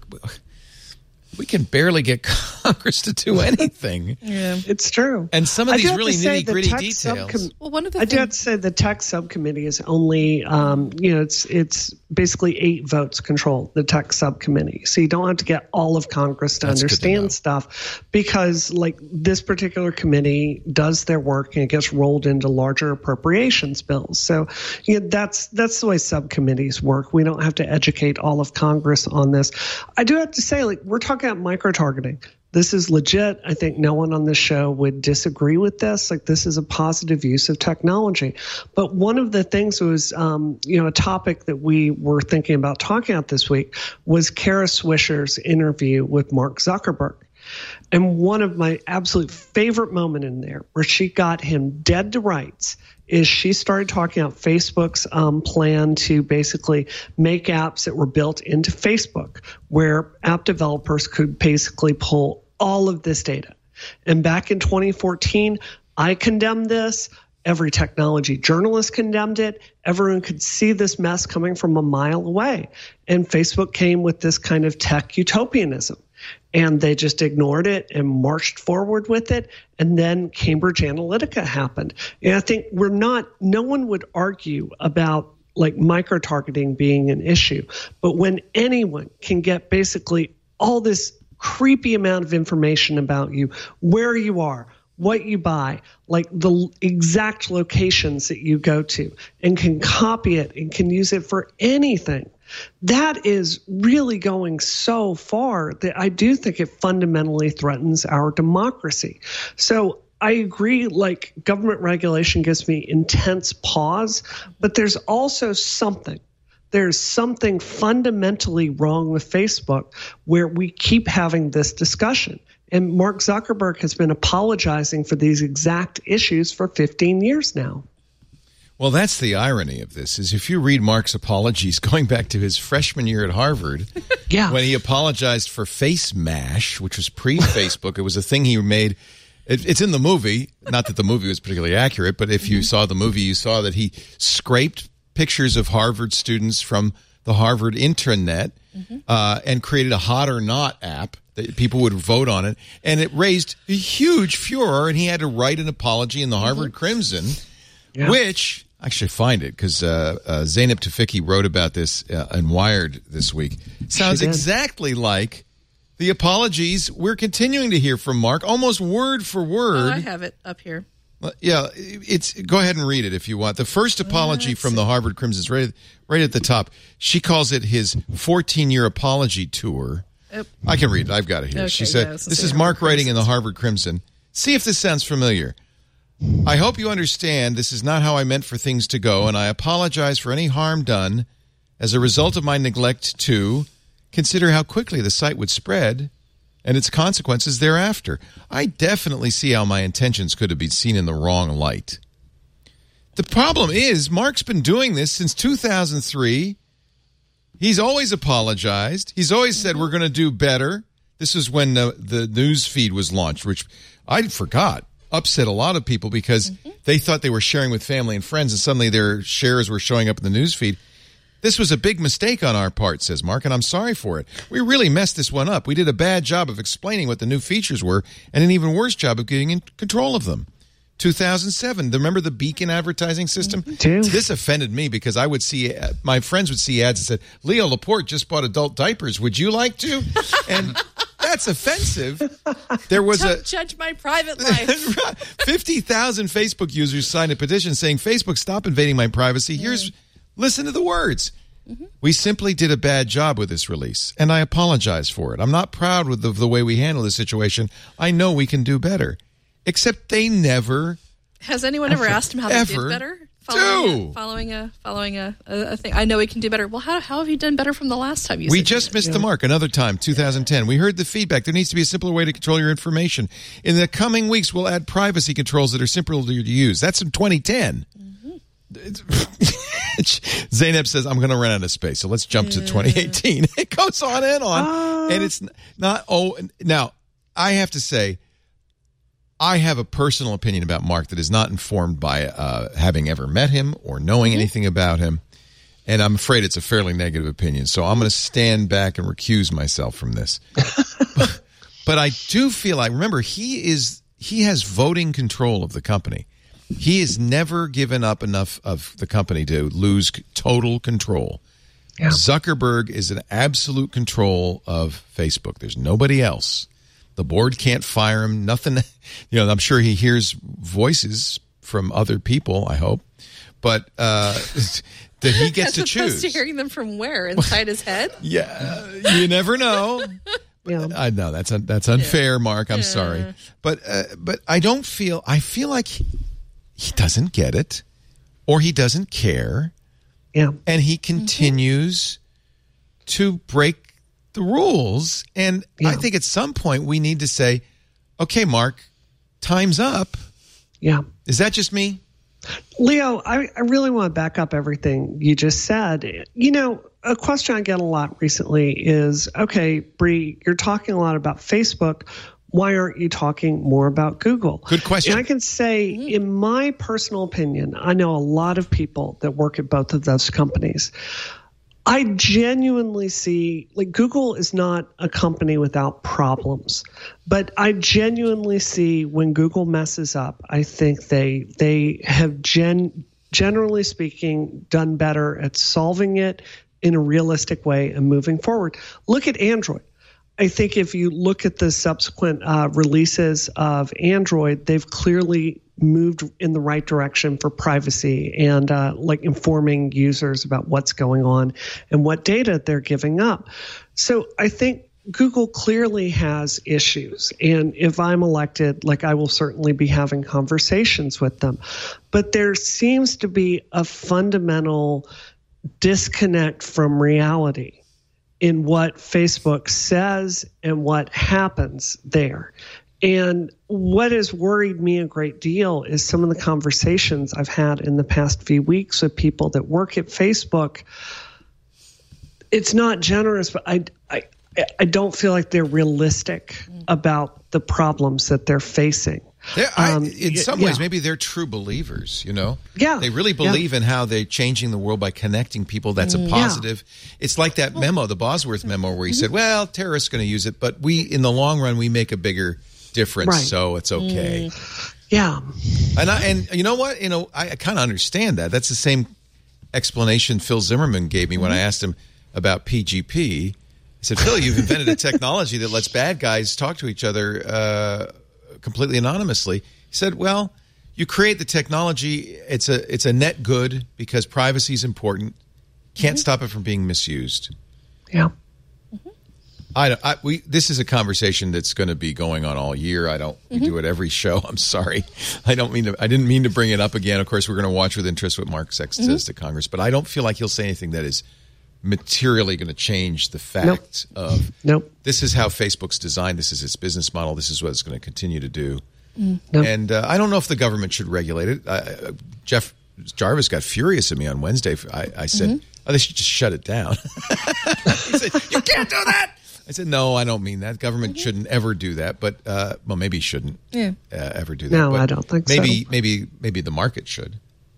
we can barely get Congress to do anything. Yeah. It's true. And some of I these do have really to say the nitty-gritty tech details. subcom- Well, one of the I do have things- to say the tech subcommittee is only, um, you know, it's it's basically eight votes control the tech subcommittee. So you don't have to get all of Congress to That's good to know. understand stuff because, like, this particular committee does their work and it gets rolled into larger appropriations bills. So, you know, that's that's the way subcommittees work. We don't have to educate all of Congress on this. I do have to say, like, we're talking about micro targeting. This is legit. I think no one on this show would disagree with this. Like, this is a positive use of technology. But one of the things was, um, you know, a topic that we were thinking about talking about this week was Kara Swisher's interview with Mark Zuckerberg. And one of my absolute favorite moment in there where she got him dead to rights is she started talking about Facebook's um, plan to basically make apps that were built into Facebook, where app developers could basically pull all of this data. And back in twenty fourteen, I condemned this. Every technology journalist condemned it. Everyone could see this mess coming from a mile away. And Facebook came with this kind of tech utopianism. And they just ignored it and marched forward with it. And then Cambridge Analytica happened. And I think we're not, no one would argue about like micro-targeting being an issue. But when anyone can get basically all this creepy amount of information about you, where you are, what you buy, like the exact locations that you go to, and can copy it and can use it for anything. That is really going so far that I do think it fundamentally threatens our democracy. So I agree, like, government regulation gives me intense pause, but there's also something. There's something fundamentally wrong with Facebook where we keep having this discussion. And Mark Zuckerberg has been apologizing for these exact issues for fifteen years now. Well, that's the irony of this, is if you read Mark's apologies going back to his freshman year at Harvard, yeah. when he apologized for Face Mash, which was pre-Facebook, it was a thing he made. It, it's in the movie. Not that the movie was particularly accurate, but if you mm-hmm. saw the movie, you saw that he scraped pictures of Harvard students from the Harvard intranet mm-hmm. uh, and created a Hot or Not app that people would vote on it. And it raised a huge furor, and he had to write an apology in the Harvard mm-hmm. Crimson, yeah. which, I should find it, because uh, uh, Zeynep Tufekci wrote about this uh, in Wired this week. Sounds exactly like the apologies we're continuing to hear from Mark, almost word for word. Oh, I have it up here. Yeah, it's. Go ahead and read it if you want. The first apology Let's from see. the Harvard Crimson is right, right at the top. She calls it his fourteen-year apology tour. Yep. I can read it. I've got it here. Okay, she said, yeah, this is Mark Harvard writing Crimson. in the Harvard Crimson. See if this sounds familiar. I hope you understand this is not how I meant for things to go, and I apologize for any harm done as a result of my neglect to consider how quickly the site would spread and its consequences thereafter. I definitely see how my intentions could have been seen in the wrong light. The problem is, Mark's been doing this since two thousand three. He's always apologized. He's always said, we're going to do better. This is when the, the news feed was launched, which I forgot, upset a lot of people because mm-hmm. they thought they were sharing with family and friends, and suddenly their shares were showing up in the news feed. This was a big mistake on our part, says Mark, and I'm sorry for it. We really messed this one up. We did a bad job of explaining what the new features were and an even worse job of getting in control of them. two thousand seven, remember the Beacon advertising system? Dude. This offended me because I would see, uh, my friends would see ads that said, Leo Laporte just bought adult diapers. Would you like to? And that's offensive. There was Don't a judge my private life. fifty thousand Facebook users signed a petition saying, Facebook, stop invading my privacy. Here's... Listen to the words. Mm-hmm. We simply did a bad job with this release, and I apologize for it. I'm not proud with the, the way we handle this situation. I know we can do better. Except they never... Has anyone ever, ever asked him how they did better? Following do. A, following a following a, a, a thing. I know we can do better. Well, how, how have you done better from the last time you We said just you missed yeah. the mark another time, two thousand ten. We heard the feedback. There needs to be a simpler way to control your information. In the coming weeks, we'll add privacy controls that are simpler to use. That's in twenty ten. Zeynep says, I'm going to run out of space, so let's jump to twenty eighteen. It goes on and on. Uh, and it's not, oh, now, I have to say, I have a personal opinion about Mark that is not informed by uh, having ever met him or knowing mm-hmm. anything about him. And I'm afraid it's a fairly negative opinion. So I'm going to stand back and recuse myself from this. but, but I do feel like, remember, he is he has voting control of the company. He has never given up enough of the company to lose total control. Yeah. Zuckerberg is in absolute control of Facebook. There's nobody else. The board can't fire him. Nothing. You know, I'm sure he hears voices from other people, I hope. But uh, that he gets As to choose. As opposed to hearing them from where? Inside his head? Yeah. You never know. Yeah. I know that's un, that's unfair, Mark. I'm Yeah. sorry, but uh, but I don't feel. I feel like he, he doesn't get it, or he doesn't care, Yeah. and he continues mm-hmm. to break the rules. And Yeah. I think at some point we need to say, "Okay, Mark, time's up." Yeah. Is that just me? Leo, I, I really want to back up everything you just said. You know, a question I get a lot recently is, okay, Bree, you're talking a lot about Facebook. Why aren't you talking more about Google? Good question. And I can say, in my personal opinion, I know a lot of people that work at both of those companies. I genuinely see, like, Google is not a company without problems, but I genuinely see when Google messes up, I think they they have gen, generally speaking done better at solving it in a realistic way and moving forward. Look at Android. I think if you look at the subsequent uh, releases of Android, they've clearly moved in the right direction for privacy and uh, like informing users about what's going on and what data they're giving up. So I think Google clearly has issues. And if I'm elected, like I will certainly be having conversations with them. But there seems to be a fundamental disconnect from reality in what Facebook says and what happens there. And what has worried me a great deal is some of the conversations I've had in the past few weeks with people that work at Facebook. It's not generous, but I, I, I don't feel like they're realistic about the problems that they're facing. They're, I, Um, in some yeah. ways, maybe they're true believers, you know? Yeah. They really believe in how they're changing the world by connecting people. That's a positive. It's like that memo, the Bosworth memo, where he said, well, terrorists are going to use it, but we, in the long run, we make a bigger difference, Right. so it's okay. Yeah. And I, and you know what? You know, I, I kind of understand that. That's the same explanation Phil Zimmerman gave me when I asked him about P G P. I said, Phil, you've invented a technology that lets bad guys talk to each other uh, completely anonymously. He said, well, you create the technology. It's a it's a net good because privacy is important. Can't stop it from being misused. Yeah. I, don't- I we this is a conversation that's going to be going on all year. I don't we do it every show. I'm sorry. I don't mean to. I didn't mean to bring it up again. Of course, we're going to watch with interest what Mark Sex says to Congress, but I don't feel like he'll say anything that is materially going to change the fact of Nope. this is how Facebook's designed. This is its business model. This is what it's going to continue to do. Nope. And uh, I don't know if the government should regulate it. Uh, Jeff Jarvis got furious at me on Wednesday. I, I said, oh, they should just shut it down. He said, you can't do that. I said, no, I don't mean that. Government shouldn't ever do that. But, uh, well, maybe shouldn't Yeah. uh, ever do that. No, But I don't think maybe, so. Maybe maybe the market should.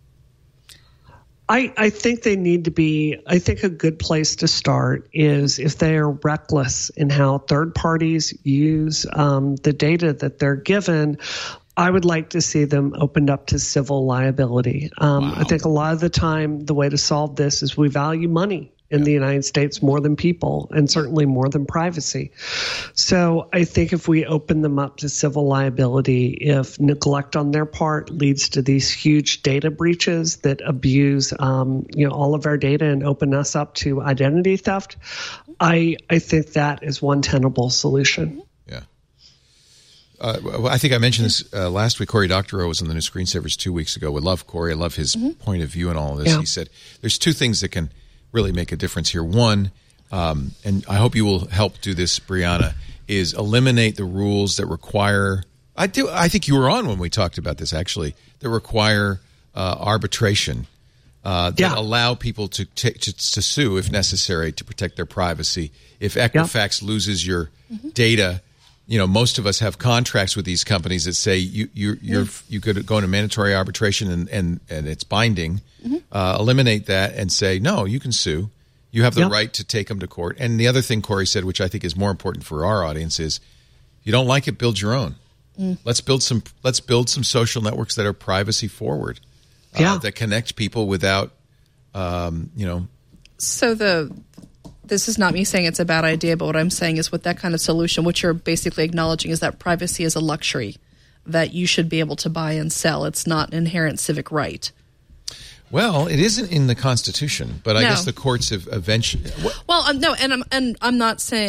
I, I think they need to be, I think a good place to start is if they are reckless in how third parties use um, the data that they're given, I would like to see them opened up to civil liability. Um, I think a lot of the time the way to solve this is we value money in the United States more than people and certainly more than privacy. So I think if we open them up to civil liability, if neglect on their part leads to these huge data breaches that abuse um, you know, all of our data and open us up to identity theft, I, I think that is one tenable solution. Yeah. Uh, well, I think I mentioned this uh, last week. Cory Doctorow was on the new Screensavers two weeks ago. We love Cory. I love his point of view on all of this. Yeah. He said there's two things that can really make a difference here. One, um, and I hope you will help do this, Brianna, is eliminate the rules that require. I do. I think you were on when we talked about this. Actually, that require uh, arbitration uh, that Yeah. allow people to, ta- to to sue if necessary to protect their privacy. If Equifax loses your data, you know, most of us have contracts with these companies that say you you you're you could go into mandatory arbitration and and, and it's binding. Uh, eliminate that and say no, you can sue. You have the Yep. right to take them to court. And the other thing Cory said, which I think is more important for our audience, is you don't like it, build your own. Let's build some. Let's build some social networks that are privacy forward, uh, Yeah. that connect people without, um, you know. So the this is not me saying it's a bad idea, but what I'm saying is with that kind of solution, what you're basically acknowledging is that privacy is a luxury that you should be able to buy and sell. It's not an inherent civic right. Well, it isn't in the Constitution, but I No. guess the courts have eventually. What, Well, um, no, and I'm and I'm not saying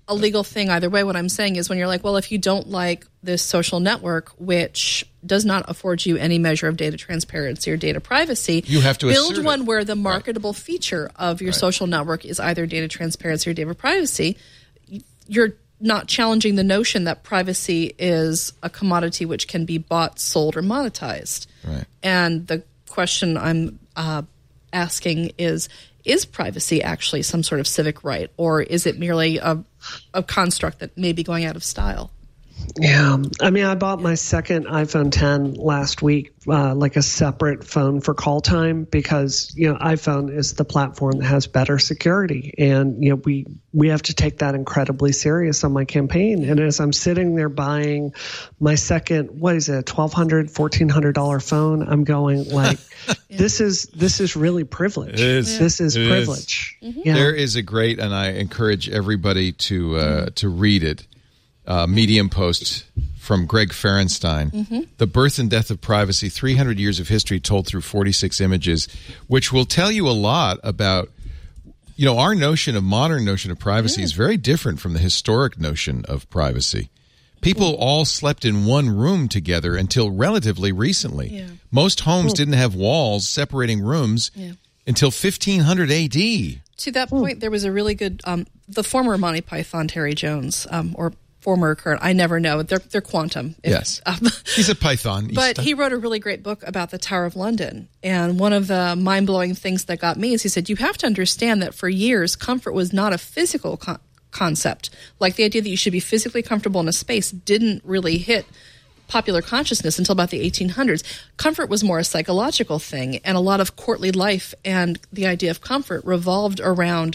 a legal thing either way. What I'm saying is when you're like, well, if you don't like this social network, which does not afford you any measure of data transparency or data privacy, you have to build assert one it. where the marketable right. feature of your right. social network is either data transparency or data privacy. You're not challenging the notion that privacy is a commodity which can be bought, sold, or monetized. Right. And the question I'm uh, asking is, is privacy actually some sort of civic right, or is it merely a, a construct that may be going out of style? Yeah. I mean, I bought my second iPhone ten last week, uh, like a separate phone for call time, because, you know, iPhone is the platform that has better security. And, you know, we, we have to take that incredibly serious on my campaign. And as I'm sitting there buying my second, what is it, twelve hundred dollars, fourteen hundred dollars phone, I'm going like, yeah. this is, this is really privilege. It is. Yeah. This is it privilege. Is. Mm-hmm. Yeah. There is a great, and I encourage everybody to, uh, mm-hmm. to read it. Uh, Medium post from Greg Ferenstein, mm-hmm. The Birth and Death of Privacy, three hundred years of history told through forty-six images, which will tell you a lot about, you know, our notion of modern notion of privacy yeah. is very different from the historic notion of privacy. People cool. all slept in one room together until relatively recently. Yeah. Most homes cool. didn't have walls separating rooms yeah. until fifteen hundred A D. To that point, there was a really good, um, the former Monty Python, Terry Jones, um, or former current, I never know. They're they're quantum. If, yes, um, he's a Python. But he wrote a really great book about the Tower of London. And one of the mind-blowing things that got me is he said, you have to understand that for years, comfort was not a physical con- concept. Like the idea that you should be physically comfortable in a space didn't really hit popular consciousness until about the eighteen hundreds. Comfort was more a psychological thing. And a lot of courtly life and the idea of comfort revolved around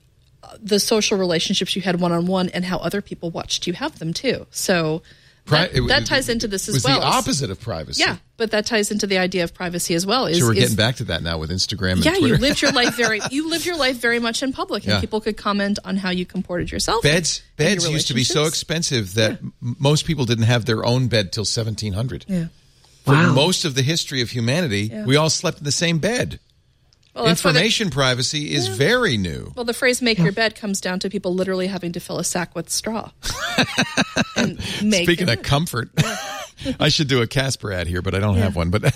the social relationships you had one-on-one and how other people watched you have them too. So that, Pri- that ties into this as was well. It was the opposite of privacy. Yeah, but that ties into the idea of privacy as well. Is, so we're is, getting back to that now with Instagram and yeah, Twitter. you lived your life very you lived your life very much in public, and yeah. people could comment on how you comported yourself. Beds beds used to be so expensive that yeah. m- most people didn't have their own bed till seventeen hundred. Yeah. For wow. most of the history of humanity, yeah. we all slept in the same bed. Well, information privacy is yeah. very new. Well, the phrase "make yeah. your bed" comes down to people literally having to fill a sack with straw. and make Speaking of comfort, yeah. I should do a Casper ad here, but I don't yeah. have one. But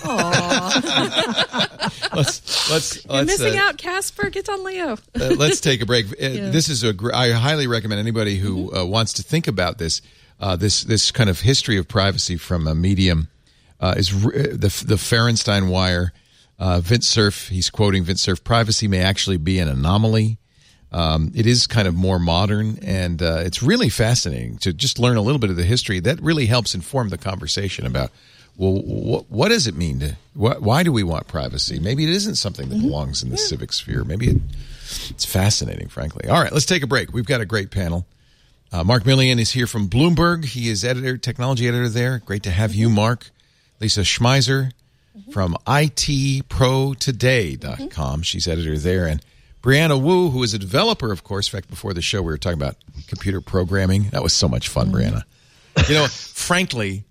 let's let's. You're let's, missing uh, out, Casper. Get on Leo. uh, let's take a break. Uh, yeah. This is a. Gr- I highly recommend anybody who mm-hmm. uh, wants to think about this. Uh, this this kind of history of privacy from a Medium uh, is re- the the Ferenstein Wire. Uh, Vint Cerf, he's quoting Vint Cerf, privacy may actually be an anomaly. Um, it is kind of more modern, and uh, it's really fascinating to just learn a little bit of the history. That really helps inform the conversation about, well, wh- what does it mean? to wh- Why do we want privacy? Maybe it isn't something that belongs in the yeah. civic sphere. Maybe it, it's fascinating, frankly. All right, let's take a break. We've got a great panel. Uh, Mark Millian is here from Bloomberg. He is editor, technology editor there. Great to have you, Mark. Lisa Schmeiser from I T pro today dot com. Mm-hmm. She's editor there. And Brianna Wu, who is a developer, of course. In fact, before the show, we were talking about computer programming. That was so much fun, mm-hmm. Brianna. You know, frankly,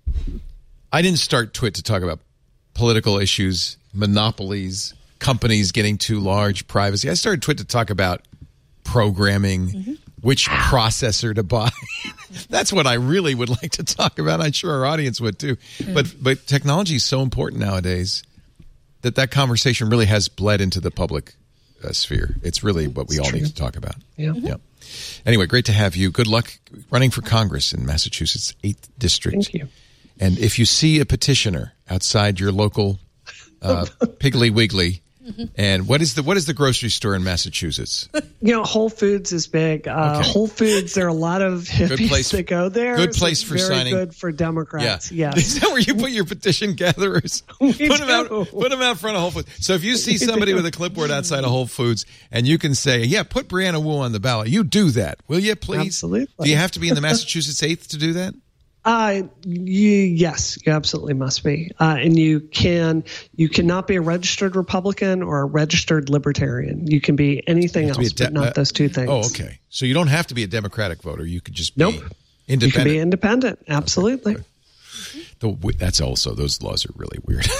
I didn't start Twit to talk about political issues, monopolies, companies getting too large, privacy. I started Twit to talk about programming, mm-hmm. which processor to buy. That's what I really would like to talk about. I'm sure our audience would too. Mm. But but technology is so important nowadays that that conversation really has bled into the public uh, sphere. It's really what we it's all true. need to talk about. Yeah. Mm-hmm. yeah. Anyway, great to have you. Good luck running for Congress in Massachusetts, eighth District. Thank you. And if you see a petitioner outside your local uh, Piggly Wiggly, Mm-hmm. and what is the what is the grocery store in Massachusetts? You know, Whole Foods is big. Uh, okay. Whole Foods, there are a lot of hippies place, that go there. Good place so for very signing. Good for Democrats. Yeah. Yes. Is that where you put your petition gatherers? We put do. them out. Put them out front of Whole Foods. So if you see somebody with a clipboard outside of Whole Foods, and you can say, "Yeah, put Brianna Wu on the ballot," you do that, will you? Please. Absolutely. Do you have to be in the Massachusetts eighth to do that? Uh, you, yes, you absolutely must be. Uh, and you can, you cannot be a registered Republican or a registered Libertarian. You can be anything else, de- but not uh, those two things. Oh, okay. So you don't have to be a Democratic voter. You could just be nope. independent. You can be independent. Absolutely. Okay. The, that's also, those laws are really weird.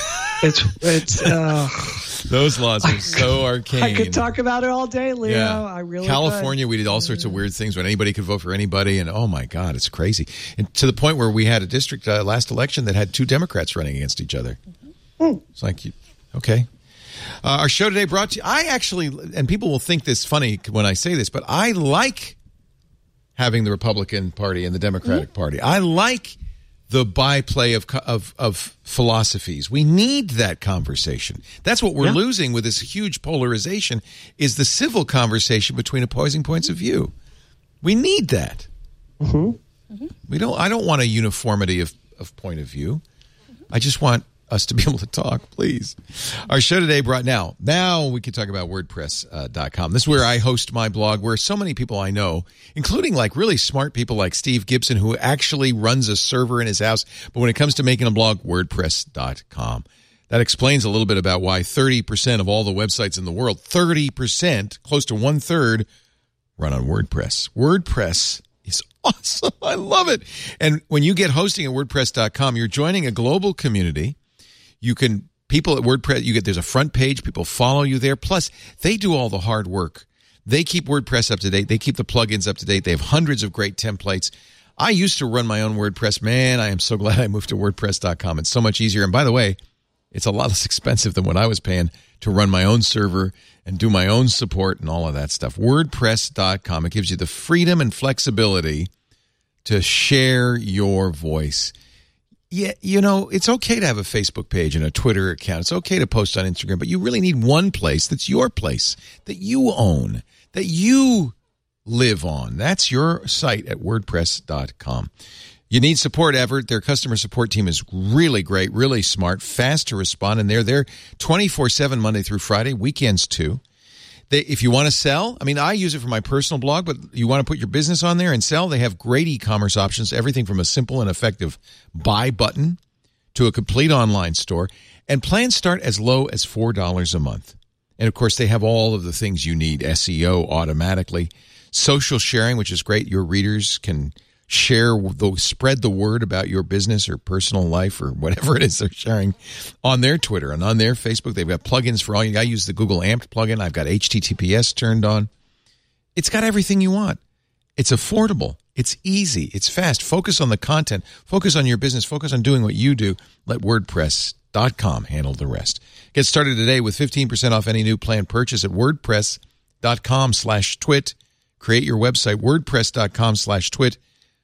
It's it's uh, those laws are so arcane. I could talk about it all day, Leo. Yeah. I really California, could. we did all sorts of weird things when anybody could vote for anybody, and oh my God, it's crazy. And to the point where we had a district uh, last election that had two Democrats running against each other. Mm-hmm. It's like, okay. Uh, our show today brought to you. I actually, and people will think this funny when I say this, but I like having the Republican Party and the Democratic mm-hmm. Party. I like the byplay of, of of philosophies. We need that conversation. That's what we're yeah. losing with this huge polarization, is the civil conversation between opposing points of view. We need that. Mm-hmm. Mm-hmm. We don't. I don't want a uniformity of, of point of view. I just want us to be able to talk, please. Our show today brought now. Now we can talk about WordPress dot com. Uh, this is where I host my blog, where so many people I know, including like really smart people like Steve Gibson, who actually runs a server in his house. But when it comes to making a blog, WordPress dot com. That explains a little bit about why thirty percent of all the websites in the world, thirty percent, close to one third, run on WordPress. WordPress is awesome. I love it. And when you get hosting at WordPress dot com, you're joining a global community. You can, people at WordPress, you get, there's a front page, people follow you there. Plus, they do all the hard work. They keep WordPress up to date. They keep the plugins up to date. They have hundreds of great templates. I used to run my own WordPress. Man, I am so glad I moved to WordPress dot com. It's so much easier. And by the way, it's a lot less expensive than what I was paying to run my own server and do my own support and all of that stuff. WordPress dot com. It gives you the freedom and flexibility to share your voice. Yeah, you know, it's okay to have a Facebook page and a Twitter account. It's okay to post on Instagram, but you really need one place that's your place, that you own, that you live on. That's your site at WordPress dot com. You need support, Everett. Their customer support team is really great, really smart, fast to respond, and they're there twenty-four seven Monday through Friday, weekends too. They, if you want to sell, I mean, I use it for my personal blog, but you want to put your business on there and sell, they have great e-commerce options, everything from a simple and effective buy button to a complete online store. And plans start as low as four dollars a month. And, of course, they have all of the things you need, S E O automatically, social sharing, which is great. Your readers can share, the, spread the word about your business or personal life or whatever it is they're sharing on their Twitter and on their Facebook. They've got plugins for all you. I use the Google Amped plugin. I've got H T T P S turned on. It's got everything you want. It's affordable. It's easy. It's fast. Focus on the content. Focus on your business. Focus on doing what you do. Let WordPress dot com handle the rest. Get started today with fifteen percent off any new plan purchase at WordPress dot com slash twit. Create your website, WordPress dot com slash twit.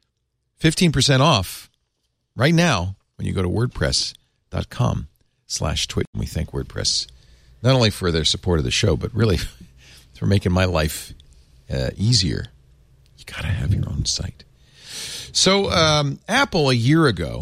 fifteen percent off right now when you go to WordPress dot com slash twit. We thank WordPress not only for their support of the show, but really for making my life uh, easier. You got to have your own site. So um, Apple a year ago,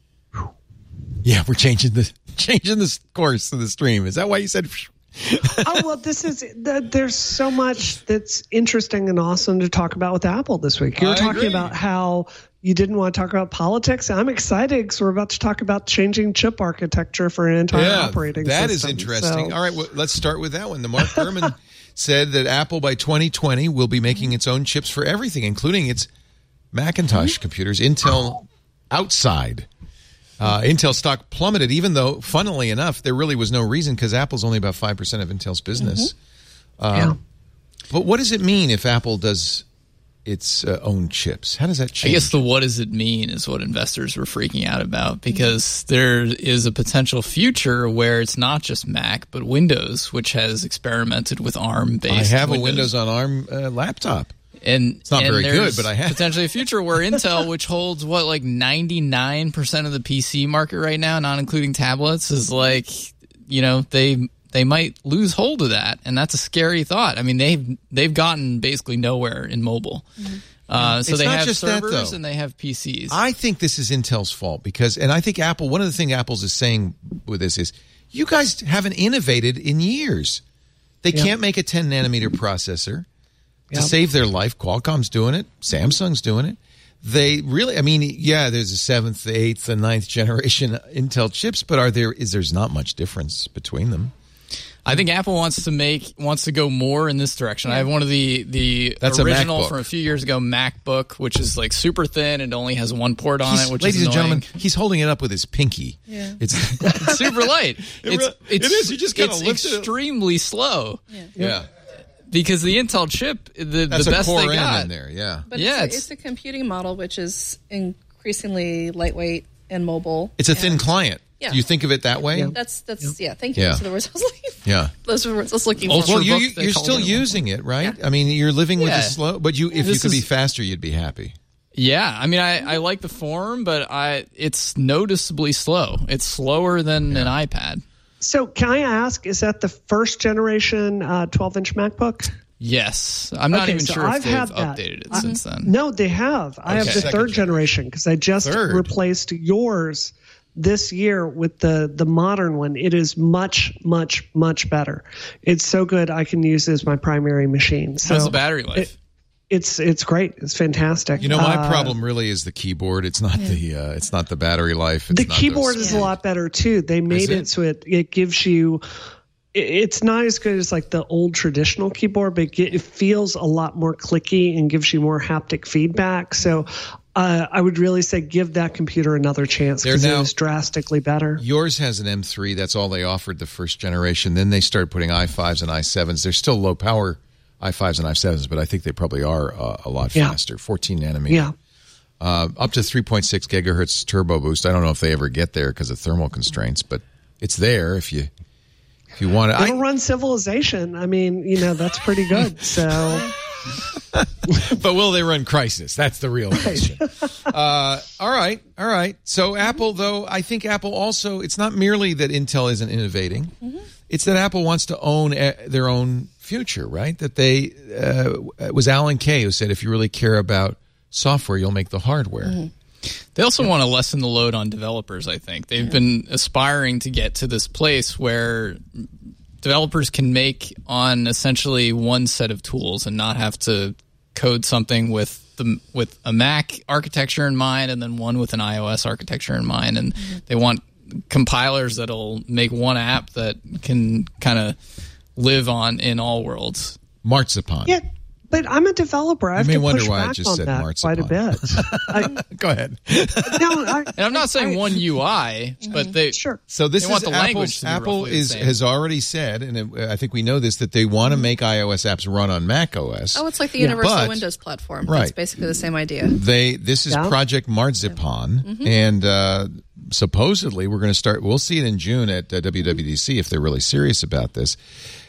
yeah, we're changing the changing the course of the stream. Is that why you said? Oh, well, this is, there's so much that's interesting and awesome to talk about with Apple this week. You're I talking agree. about how you didn't want to talk about politics. I'm excited because we're about to talk about changing chip architecture for an entire yeah, operating that system. That is interesting. So. All right, well, let's start with that one. The Mark Gurman said that Apple by twenty twenty will be making its own chips for everything, including its Macintosh mm-hmm. computers. Intel outside. Uh, Intel stock plummeted, even though, funnily enough, there really was no reason because Apple's only about five percent of Intel's business. Mm-hmm. Uh, yeah. But what does it mean if Apple does its uh, own chips? How does that change? I guess the what does it mean is what investors were freaking out about, because there is a potential future where it's not just Mac, but Windows, which has experimented with ARM-based I have Windows. a Windows on ARM uh, laptop. And it's not and very good, but I have potentially a future where Intel, which holds what, like ninety-nine percent of the P C market right now, not including tablets, is like, you know, they they might lose hold of that, and that's a scary thought. I mean, they've they've gotten basically nowhere in mobile. Mm-hmm. Uh, so it's they not have just servers that, though. And they have P Cs. I think this is Intel's fault because, and I think Apple, one of the things Apple's is saying with this is, you guys haven't innovated in years. They yeah. can't make a ten nanometer processor. To yep. save their life. Qualcomm's doing it. Samsung's doing it. They really, I mean, yeah, there's a seventh, the eighth, the ninth generation Intel chips, but are there, is there's not much difference between them. I think Apple wants to make wants to go more in this direction. I have one of the the That's a original MacBook. from a few years ago MacBook, which is like super thin and only has one port on He's- it, which ladies is and annoying. gentlemen, he's holding it up with his pinky. Yeah. It's It's super light. It it's, re- it's, it is. You just kinda it's lift it. extremely slow yeah. because the Intel chip, the, the That's best a core they M got. in there. Yeah. But Yeah, it's, a, it's- it's a computing model which is increasingly lightweight and mobile. It's a thin and client. Yeah. Do you think of it that way? That's that's yeah. Thank you. Yeah. Those are the words I was looking for. Yeah. Those are the words I was looking Ultra- for. Well, you, book, you, they you're call still it. using it, right? I mean, you're living with Yeah. the slow, but you if This you could be is- faster, you'd be happy. Yeah, I mean, I, I like the form, but I it's noticeably slow. It's slower than an iPad. So can I ask, is that the first generation uh, twelve-inch MacBook? Yes, I'm not Okay, even so sure if I've they've had that. updated it I- since then. No, they have. I have Okay. the Second third generation because I just Third. replaced yours this year with the the modern one. It is much, much, much better. It's so good I can use it as my primary machine. So How's the battery life? it- it's it's great. It's fantastic. You know, my Uh, problem really is the keyboard. It's not the uh, it's not the battery life. It's the not keyboard those- is a lot better too. They made it? it so it it gives you. it- It's not as good as like the old traditional keyboard, but it ge- it feels a lot more clicky and gives you more haptic feedback. So uh, I would really say give that computer another chance They're because it now- is drastically better. Yours has an M three. That's all they offered the first generation. Then they started putting i fives and i sevens. They're still low power i fives and i sevens, but I think they probably are uh, a lot Yeah. faster. fourteen nanometer. Yeah. Uh, up to three point six gigahertz turbo boost. I don't know if they ever get there because of thermal constraints, but it's there if you if you want it. It'll run Civilization. I mean, you know, that's pretty good. So But will they run Crisis? That's the real question. Uh, all right, all right. So Apple, though, I think Apple also, it's not merely that Intel isn't innovating. It's that Apple wants to own uh, their own future, right? That they, uh, it was Alan Kay who said, if you really care about software, you'll make the hardware. They also want to lessen the load on developers, I think. They've been aspiring to get to this place where developers can make on essentially one set of tools and not have to code something with the with a Mac architecture in mind and then one with an iOS architecture in mind. And they want compilers that'll make one app that can kind of live on in all worlds. Marzipan. yeah. But I'm a developer. I have may to wonder push why I back just on said that quite a bit. I, Go ahead. no, I, And I'm not saying I- one U I, but they Sure. So this They is want the Apple's, language to be Apple roughly the is same. has already said, and it, I think we know this, that they want to make iOS apps run on Mac O S. Oh, it's like the Universal But- Windows platform. Right. That's basically the same idea. They this is Yeah. Project Marzipan, Mm-hmm. and uh, supposedly we're going to start. We'll see it in June at uh, W W D C if they're really serious about this.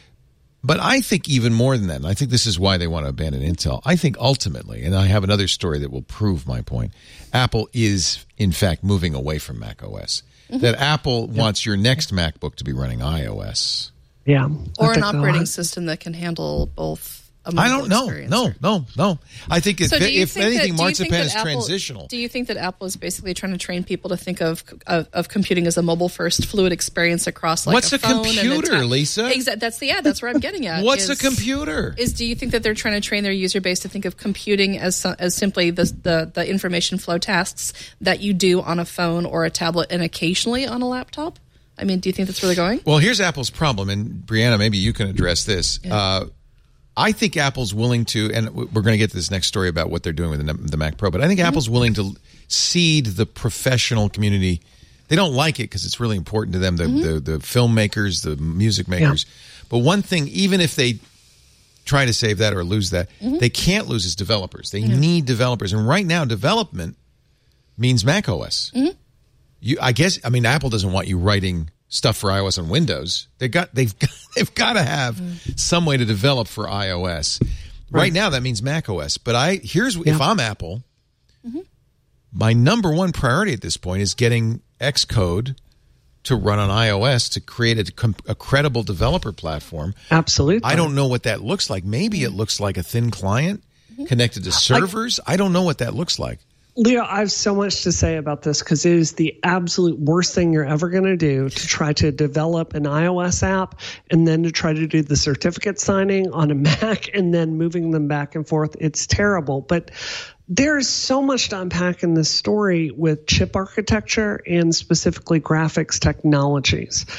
But I think even more than that, and I think this is why they want to abandon Intel. I think ultimately, and I have another story that will prove my point. Apple is in fact moving away from Mac O S. Mm-hmm. That Apple wants your next MacBook to be running iOS. yeah. Or I an think operating they'll- system that can handle both. A I mobile don't know. experience No, or- no, no. I think if, So do you if think anything, that, do you Marzipan think is that Apple, transitional. Do you think that Apple is basically trying to train people to think of of, of computing as a mobile first fluid experience across like What's a a phone computer, and a tab- Lisa? Exactly. That's the yeah. That's where I'm getting at. What's is, a computer? Is do you think that they're trying to train their user base to think of computing as so- as simply the, the the information flow tasks that you do on a phone or a tablet and occasionally on a laptop? I mean, do you think that's where they're going? Well, here's Apple's problem, and Brianna, maybe you can address this. Uh, I think Apple's willing to, and we're going to get to this next story about what they're doing with the, the Mac Pro, but I think Mm-hmm. Apple's willing to seed the professional community. They don't like it because it's really important to them, the, Mm-hmm. the, the filmmakers, the music makers. But one thing, even if they try to save that or lose that, Mm-hmm. they can't lose is developers. They need developers. And right now, development means Mac O S. Mm-hmm. You, I guess, I mean, Apple doesn't want you writing stuff for iOS and Windows. They got, they've got, they've got to have Mm. some way to develop for iOS. Right, right now, that means Mac O S. But I here's if Yeah. I'm Apple, Mm-hmm. my number one priority at this point is getting Xcode to run on iOS to create a, com- a credible developer platform. Absolutely. I don't know what that looks like. Maybe it looks like a thin client Mm-hmm. connected to servers. I don't know what that looks like. Leo, I have so much to say about this because it is the absolute worst thing you're ever going to do to try to develop an iOS app and then to try to do the certificate signing on a Mac and then moving them back and forth. It's terrible. But there is so much to unpack in this story with chip architecture and specifically graphics technologies.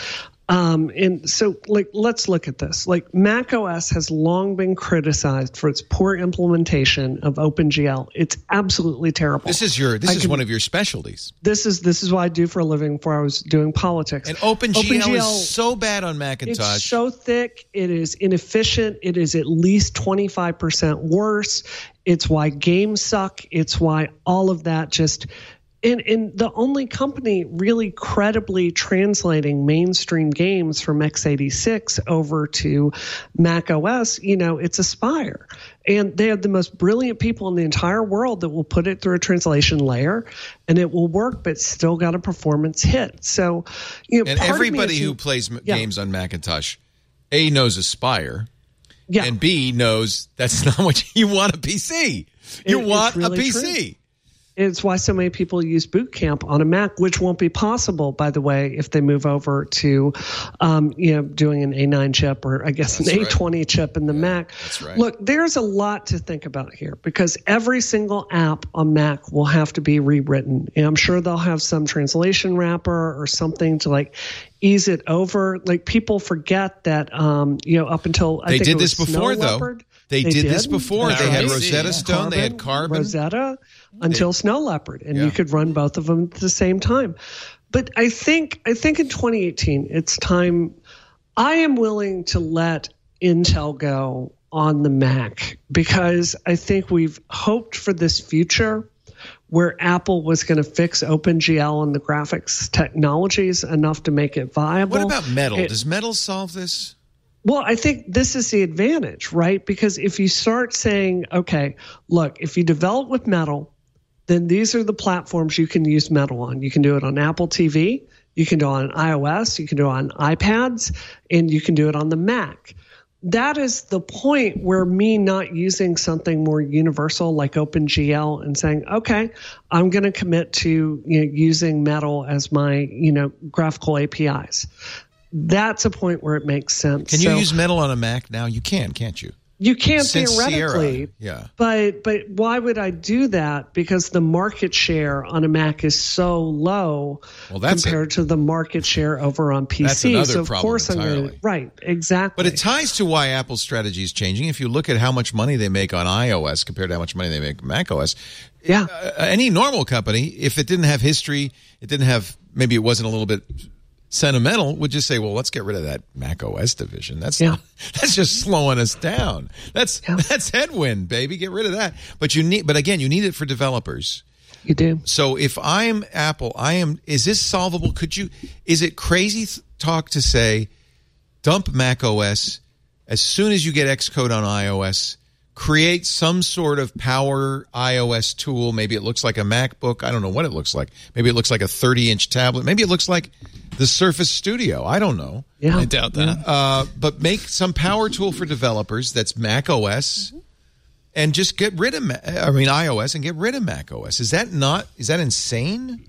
Um, and so, like, let's look at this. Like, Mac O S has long been criticized for its poor implementation of OpenGL. It's absolutely terrible. This is your. This I is can, one of your specialties. This is this is what I do for a living before I was doing politics. And OpenGL, OpenGL is so bad on Macintosh. It's so thick. It is inefficient. It is at least twenty-five percent worse. It's why games suck. It's why all of that just. And, and the only company really credibly translating mainstream games from x eighty-six over to Mac O S, you know, it's Aspire. And they have the most brilliant people in the entire world that will put it through a translation layer, and it will work, but still got a performance hit. So, you know, and part everybody of me is, who plays yeah. games on Macintosh, A, knows Aspire, yeah. and B, knows that's not what you want a P C. You It- want it's really a P true. C. It's why so many people use Boot Camp on a Mac, which won't be possible, by the way, if they move over to, um, you know, doing an A nine chip or I guess That's an right. A twenty chip in the Yeah, Mac. that's right. Look, there's a lot to think about here because every single app on Mac will have to be rewritten. And I'm sure they'll have some translation wrapper or something to like ease it over. Like people forget that, um, you know, up until I They think did it was this before, Snow though. Leopard. They, They did, did? this before. That's They had right. Rosetta Yeah. Stone. They had Carbon. Rosetta until Snow Leopard, and Yeah. you could run both of them at the same time. But I think I think in twenty eighteen, it's time. I am willing to let Intel go on the Mac because I think we've hoped for this future where Apple was going to fix OpenGL and the graphics technologies enough to make it viable. What about Metal? It- Does Metal solve this? Well, I think this is the advantage, right? Because if you start saying, okay, look, if you develop with Metal, then these are the platforms you can use Metal on. You can do it on Apple T V, you can do it on iOS, you can do it on iPads, and you can do it on the Mac. That is the point where me not using something more universal like OpenGL and saying, okay, I'm going to commit to you know, using Metal as my you know graphical A P Is. That's a point where it makes sense. Can you So use Metal on a Mac now? You can, can't you? you can't Since theoretically, Sierra, yeah. but but why would I do that? Because the market share on a Mac is so low Well, that's compared to the market share over on P C. That's another so of problem course I'm entirely. going to right exactly. But it ties to why Apple's strategy is changing. If you look at how much money they make on iOS compared to how much money they make on macOS, yeah. uh, any normal company, if it didn't have history, it didn't have, maybe it wasn't a little bit sentimental, would just say, well, let's get rid of that macOS division. That's Yeah. not, that's just slowing us down. That's Yeah. that's headwind, baby. Get rid of that. But you need, but again, you need it for developers. You do. So if I'm Apple, I am. Is this solvable? Could you? Is it crazy th- talk to say, dump macOS as soon as you get Xcode on iOS? Create some sort of power iOS tool. Maybe it looks like a MacBook. I don't know what it looks like. Maybe it looks like a thirty-inch tablet. Maybe it looks like the Surface Studio. I don't know. Yeah. I doubt that. Uh, but make some power tool for developers that's Mac O S, and just get rid of Ma- I mean iOS and get rid of Mac O S. Is that not? Is that insane?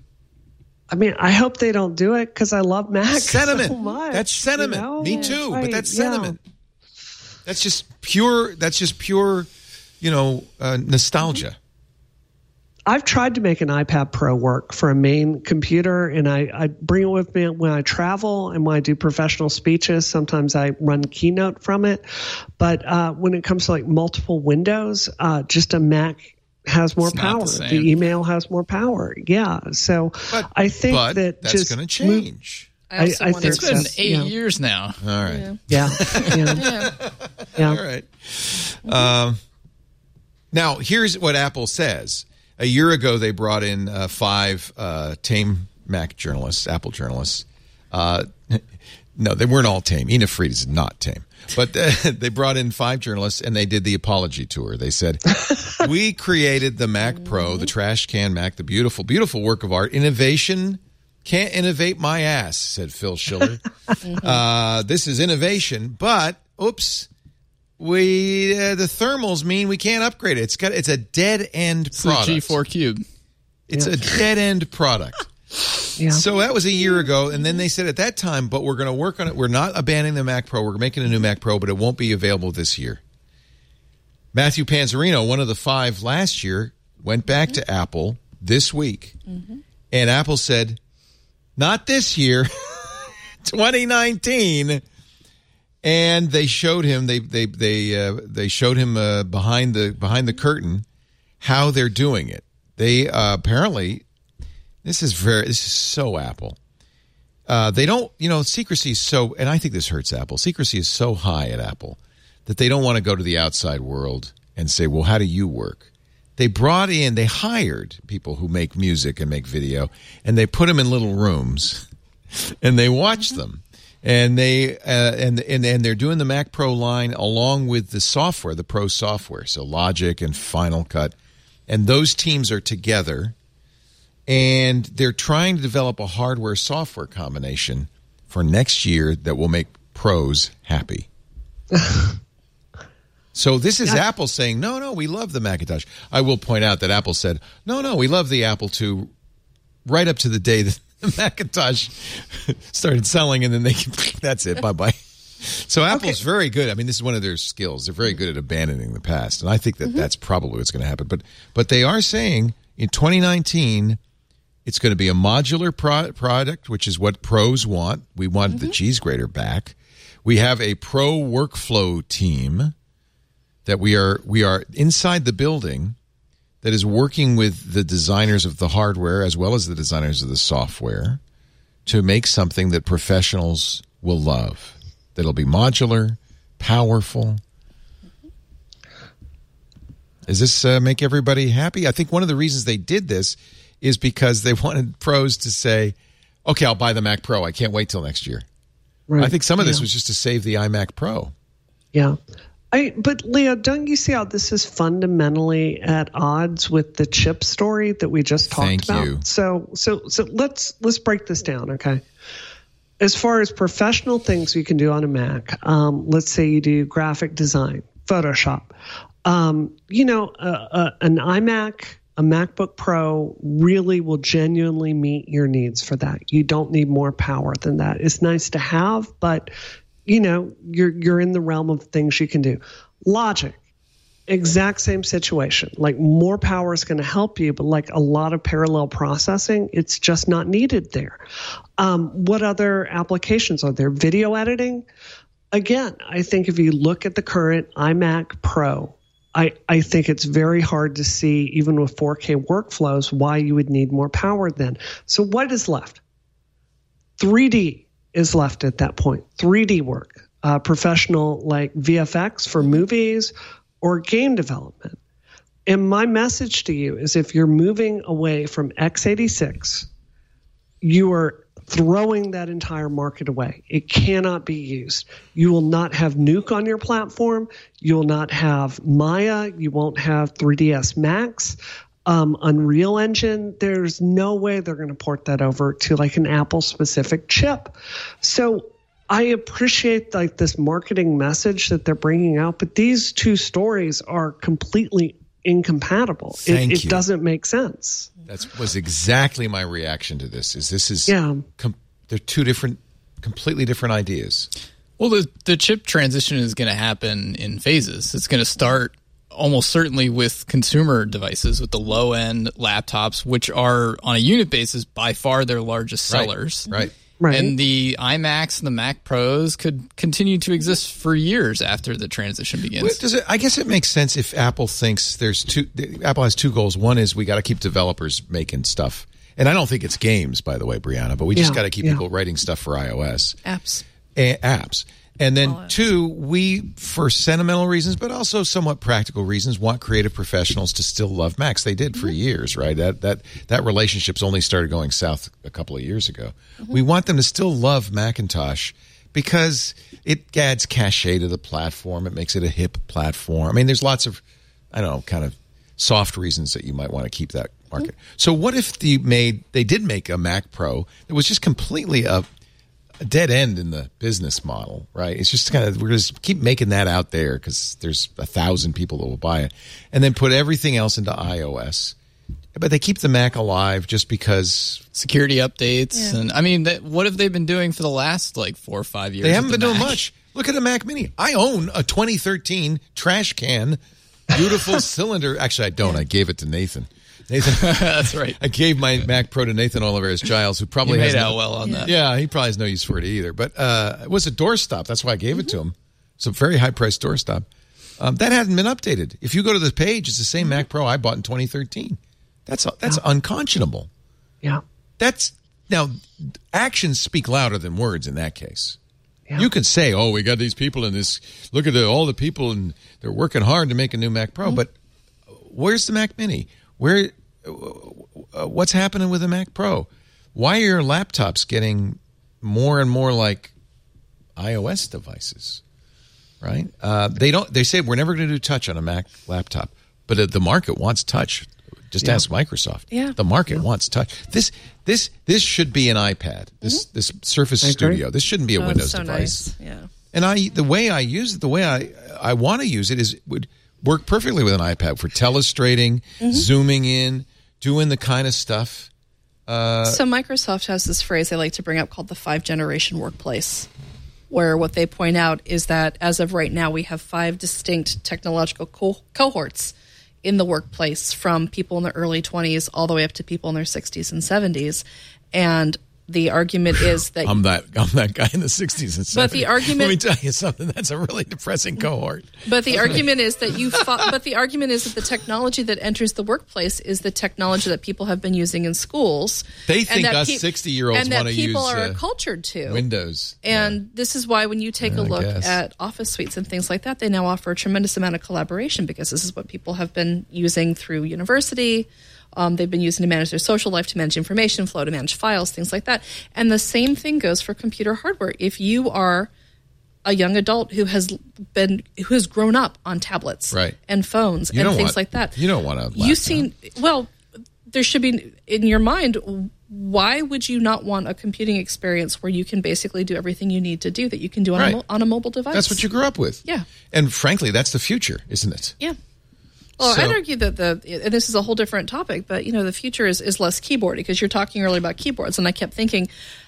I mean, I hope they don't do it because I love Mac Sentiment. so much. That's sentiment. you know? Me too. Right, But that's yeah. sentiment. That's just pure. That's just pure. You know, uh, nostalgia. I've tried to make an iPad Pro work for a main computer, and I, I bring it with me when I travel and when I do professional speeches. Sometimes I run Keynote from it. But uh, when it comes to like multiple windows, uh, just a Mac has more It's not power. the same. The email has more power. Yeah. So But I think but that that's just going to move- change. I also I- I wonder It's think if been so. eight Yeah. years now. All right. Yeah. Yeah. Yeah. yeah. All right. Um, now, here's what Apple says. A year ago, they brought in uh, five uh, tame Mac journalists, Apple journalists. Uh, no, they weren't all tame. Ina Fried is not tame. But uh, they brought in five journalists, and they did the apology tour. They said, we created the Mac Pro, the trash can Mac, the beautiful, beautiful work of art. Innovation can't innovate my ass, said Phil Schiller. uh, this is innovation, but, oops. We uh, the thermals mean we can't upgrade it. It's got it's a dead end It's the product. G four Cube. It's a dead end product. Yeah. So that was a year ago, and then they said at that time, but we're going to work on it. We're not abandoning the Mac Pro. We're making a new Mac Pro, but it won't be available this year. Matthew Panzarino, one of the five last year, went back to Apple this week, and Apple said, "Not this year." twenty nineteen. And they showed him they they they uh, they showed him uh, behind the behind the curtain how they're doing it. They uh, apparently this is very this is so Apple. Uh, they don't you know secrecy is so, and I think this hurts Apple. Secrecy is so high at Apple that they don't want to go to the outside world and say, well, how do you work? They brought in they hired people who make music and make video, and they put them in little rooms, and they watch them. And they uh, and and and they're doing the Mac Pro line along with the software, the Pro software, so Logic and Final Cut, and those teams are together, and they're trying to develop a hardware-software combination for next year that will make pros happy. So this is Apple saying, no, no, we love the Macintosh. I will point out that Apple said, no, no, we love the Apple two right up to the day that the Macintosh started selling, and then they that's it, bye-bye. So Apple's okay. very good. I mean, this is one of their skills. They're very good at abandoning the past, and I think that mm-hmm. that's probably what's going to happen. But but they are saying in twenty nineteen, it's going to be a modular pro- product, which is what pros want. We want mm-hmm. the cheese grater back. We have a pro workflow team that we are we are inside the building that is working with the designers of the hardware as well as the designers of the software to make something that professionals will love. That'll be modular, powerful. Does this uh, make everybody happy? I think one of the reasons they did this is because they wanted pros to say, okay, I'll buy the Mac Pro. I can't wait till next year. Right. I think some of this yeah. was just to save the iMac Pro. Yeah. I, but Leo, don't you see how this is fundamentally at odds with the chip story that we just talked Thank about? You. So, so, so let's let's break this down, okay? As far as professional things you can do on a Mac, um, let's say you do graphic design, Photoshop. Um, you know, uh, uh, an iMac, a MacBook Pro really will genuinely meet your needs for that. You don't need more power than that. It's nice to have, but you know, you're you're in the realm of things you can do. Logic, exact same situation. Like more power is going to help you, but like a lot of parallel processing, it's just not needed there. Um, what other applications are there? Video editing. Again, I think if you look at the current iMac Pro, I, I think it's very hard to see, even with four K workflows, why you would need more power then. So what is left? three D is left at that point. three D work, uh, professional like V F X for movies or game development. And my message to you is if you're moving away from x eighty-six, you are throwing that entire market away. It cannot be used. You will not have Nuke on your platform. You will not have Maya. You won't have three D S Max. Um, Unreal Engine, there's no way they're going to port that over to like an Apple specific chip. So I appreciate like this marketing message that they're bringing out, but these two stories are completely incompatible. Thank it, you. It doesn't make sense. That was exactly my reaction to this. Is this is yeah. com- they're two different, completely different ideas. Well, the the chip transition is going to happen in phases. It's going to start almost certainly with consumer devices, with the low-end laptops, which are, on a unit basis, by far their largest sellers. Right, right. Right. And the iMacs and the Mac Pros could continue to exist for years after the transition begins. Well, does it, I guess it makes sense if Apple thinks there's two. Apple has two goals. One is we got to keep developers making stuff, and I don't think it's games, by the way, Brianna. But we just Yeah, got to keep yeah. people writing stuff for iOS Apps. a- apps. And then All two, we, for sentimental reasons, but also somewhat practical reasons, want creative professionals to still love Macs. They did for Mm-hmm. years, right? That that that relationship's only started going south a couple of years ago. Mm-hmm. We want them to still love Macintosh because it adds cachet to the platform. It makes it a hip platform. I mean, there's lots of, I don't know, kind of soft reasons that you might want to keep that market. Mm-hmm. So what if they made they did make a Mac Pro that was just completely a a dead end in the business model, right? It's just kind of, we're just keep making that out there because there's a thousand people that will buy it, and then put everything else into iOS. But they keep the Mac alive just because security updates. Yeah. And I mean, that, what have they been doing for the last like four or five years? they haven't with been the doing Mac? much. Look at the Mac Mini. I own a twenty thirteen trash can, beautiful cylinder. Actually, I don't. I gave it to Nathan. Nathan, That's right. I gave my Mac Pro to Nathan Oliveras Giles, who probably You has made no, out well on that. Yeah, he probably has no use for it either. But uh, it was a doorstop. That's why I gave it to him. It's a very high-priced doorstop. Um, that hadn't been updated. If you go to the page, it's the same Mac Pro I bought in twenty thirteen. That's that's yeah. unconscionable. Yeah. That's now actions speak louder than words in that case. Yeah. You can say, "Oh, we got these people in this. Look at the, all the people, and they're working hard to make a new Mac Pro." Mm-hmm. But where's the Mac Mini? Where? Uh, what's happening with the Mac Pro? Why are your laptops getting more and more like iOS devices? Right? Uh, they don't. They say we're never going to do touch on a Mac laptop, but uh, the market wants touch. Just yeah. ask Microsoft. Yeah. The market yeah. wants touch. This this this should be an iPad. This mm-hmm. this Surface Studio. This shouldn't be a oh, Windows so device. Nice. Yeah. And I the way I use it, the way I I want to use it is would work perfectly with an iPad for telestrating, mm-hmm. zooming in, doing the kind of stuff. Uh, so Microsoft has this phrase they like to bring up called the five generation workplace, where what they point out is that as of right now we have five distinct technological co- cohorts in the workplace, from people in their early twenties all the way up to people in their sixties and seventies. And the argument is that I'm that I'm that guy in the sixties and seventies. But the argument, let me tell you something. That's a really depressing cohort. But the argument is that you. Fought, but the argument is that the technology that enters the workplace is the technology that people have been using in schools. They think us pe- sixty-year-olds want to use and that people are uh, acculturated to Windows. And yeah. this is why when you take yeah, a look guess. at Office suites and things like that, they now offer a tremendous amount of collaboration because this is what people have been using through university. Um, they've been using to manage their social life, to manage information flow, to manage files, things like that. And the same thing goes for computer hardware. If you are a young adult who has been who has grown up on tablets right. and phones you and things want, like that, you don't want to. You've seen well. There should be in your mind. Why would you not want a computing experience where you can basically do everything you need to do that you can do on, right. a, mo- on a mobile device? That's what you grew up with. Yeah. And frankly, that's the future, isn't it? Yeah. Well, so, I'd argue that the, and this is a whole different topic, but, you know, the future is, is less keyboard, because you're talking earlier about keyboards, and I kept thinking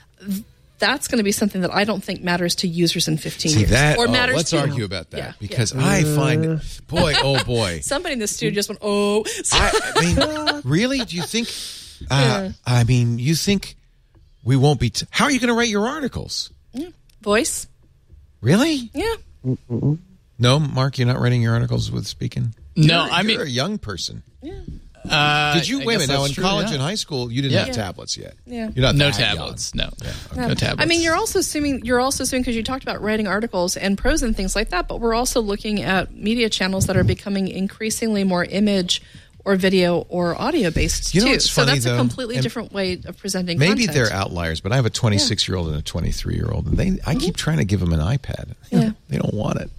that's going to be something that I don't think matters to users in fifteen see years. That, or oh, matters let's to, argue about that, yeah, because yeah. I find, boy, oh boy. Somebody in the studio just went, oh. I, I mean, really? Do you think, uh, yeah. I mean, you think we won't be, t- how are you going to write your articles? Yeah. Voice. Really? Yeah. Mm-mm. No, Mark, you're not writing your articles with speaking? No, you're, I mean, you're a young person. Yeah. Uh, Did you wait a minute? Now in true, college yeah. and high school, you didn't yeah. have tablets yet. Yeah, you're not no that tablets. Young. No, yeah. Okay. Yeah. no tablets. I mean, you're also assuming you're also assuming because you talked about writing articles and prose and things like that, but we're also looking at media channels that are becoming increasingly more image or video or audio based you know too. What's so funny, that's though? a completely And different way of presenting. Maybe content. they're outliers, but I have a twenty-six year old and a twenty-three year old, and they I keep trying to give them an iPad. Yeah. They don't want it.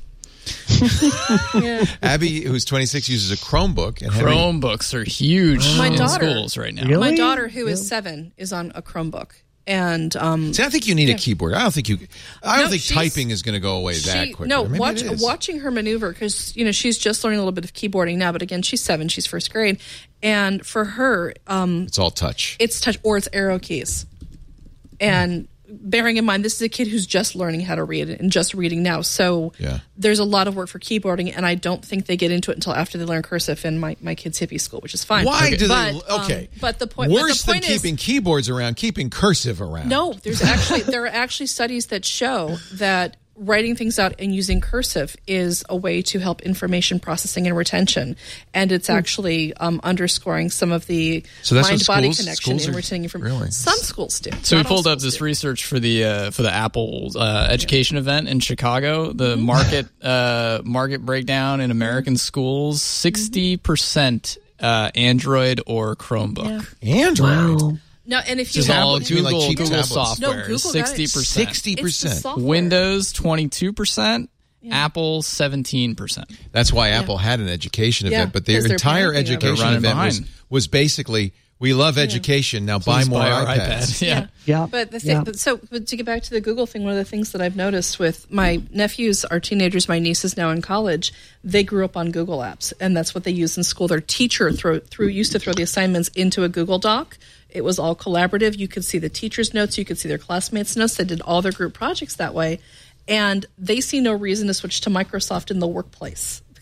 Yeah. Abby, who's twenty-six, uses a Chromebook. And Chromebooks are huge My in daughter- schools right now. Really? My daughter, who is Yeah. seven, is on a Chromebook, and um, See, I think you need Yeah. a keyboard. I don't think you. I don't No, think she's- typing is going to go away that she, quickly. no, Maybe watch, it is. watching her maneuver, because you know she's just learning a little bit of keyboarding now. But again, she's seven; she's first grade, and for her, um, It's all touch. it's touch or it's arrow keys. And bearing in mind, this is a kid who's just learning how to read and just reading now. So Yeah. there's a lot of work for keyboarding, and I don't think they get into it until after they learn cursive in my, my kid's hippie school, which is fine. Why okay. do but, they? um, Okay, but the point, but worse the point than is, keeping keyboards around, keeping cursive around. no, there's actually there are actually studies that show that writing things out and using cursive is a way to help information processing and retention, and it's actually um, underscoring some of the So that's what mind-body schools- connection schools in are- retaining information. really? Some schools do. So we Not all pulled up schools this do. research for the uh, for the Apple uh, education event in Chicago. The Mm-hmm. market uh, market breakdown in American schools: sixty percent uh, Android or Chromebook. Yeah. Android. Wow. No, and if you Just all tablets, you mean Google, like cheap Google tablets? software, No, Google got it. sixty percent. Sixty it's the percent. software. Windows twenty-two percent. Apple seventeen percent. That's why Apple had an education Yeah, event, but their because they're entire panicking over it. education They're running event was, behind. was basically, we love education, now buy Please more buy our iPads. iPad. Yeah. Yeah. But the thing, Yeah. but so but to get back to the Google thing, one of the things that I've noticed with my nephews, are teenagers, my nieces now in college, they grew up on Google Apps, and that's what they use in school. Their teacher throw, through used to throw the assignments into a Google Doc. It was all collaborative. You could see the teacher's notes, you could see their classmates' notes. They did all their group projects that way, and they see no reason to switch to Microsoft in the workplace,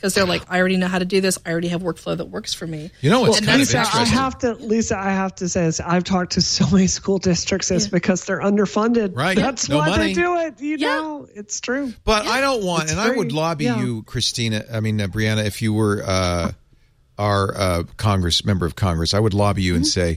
because they're like, I already know how to do this. I already have workflow that works for me. You know what's Well, kind Lisa, of interesting? I have to, Lisa, I have to say this. I've talked to so many school districts. It's Yeah. because they're underfunded. Right. That's No why money. they do it. You Yeah. know, it's true. But I don't want, It's and I would free. lobby Yeah. you, Christina, I mean, uh, Brianna, if you were uh, our uh, Congress, member of Congress, I would lobby you and say,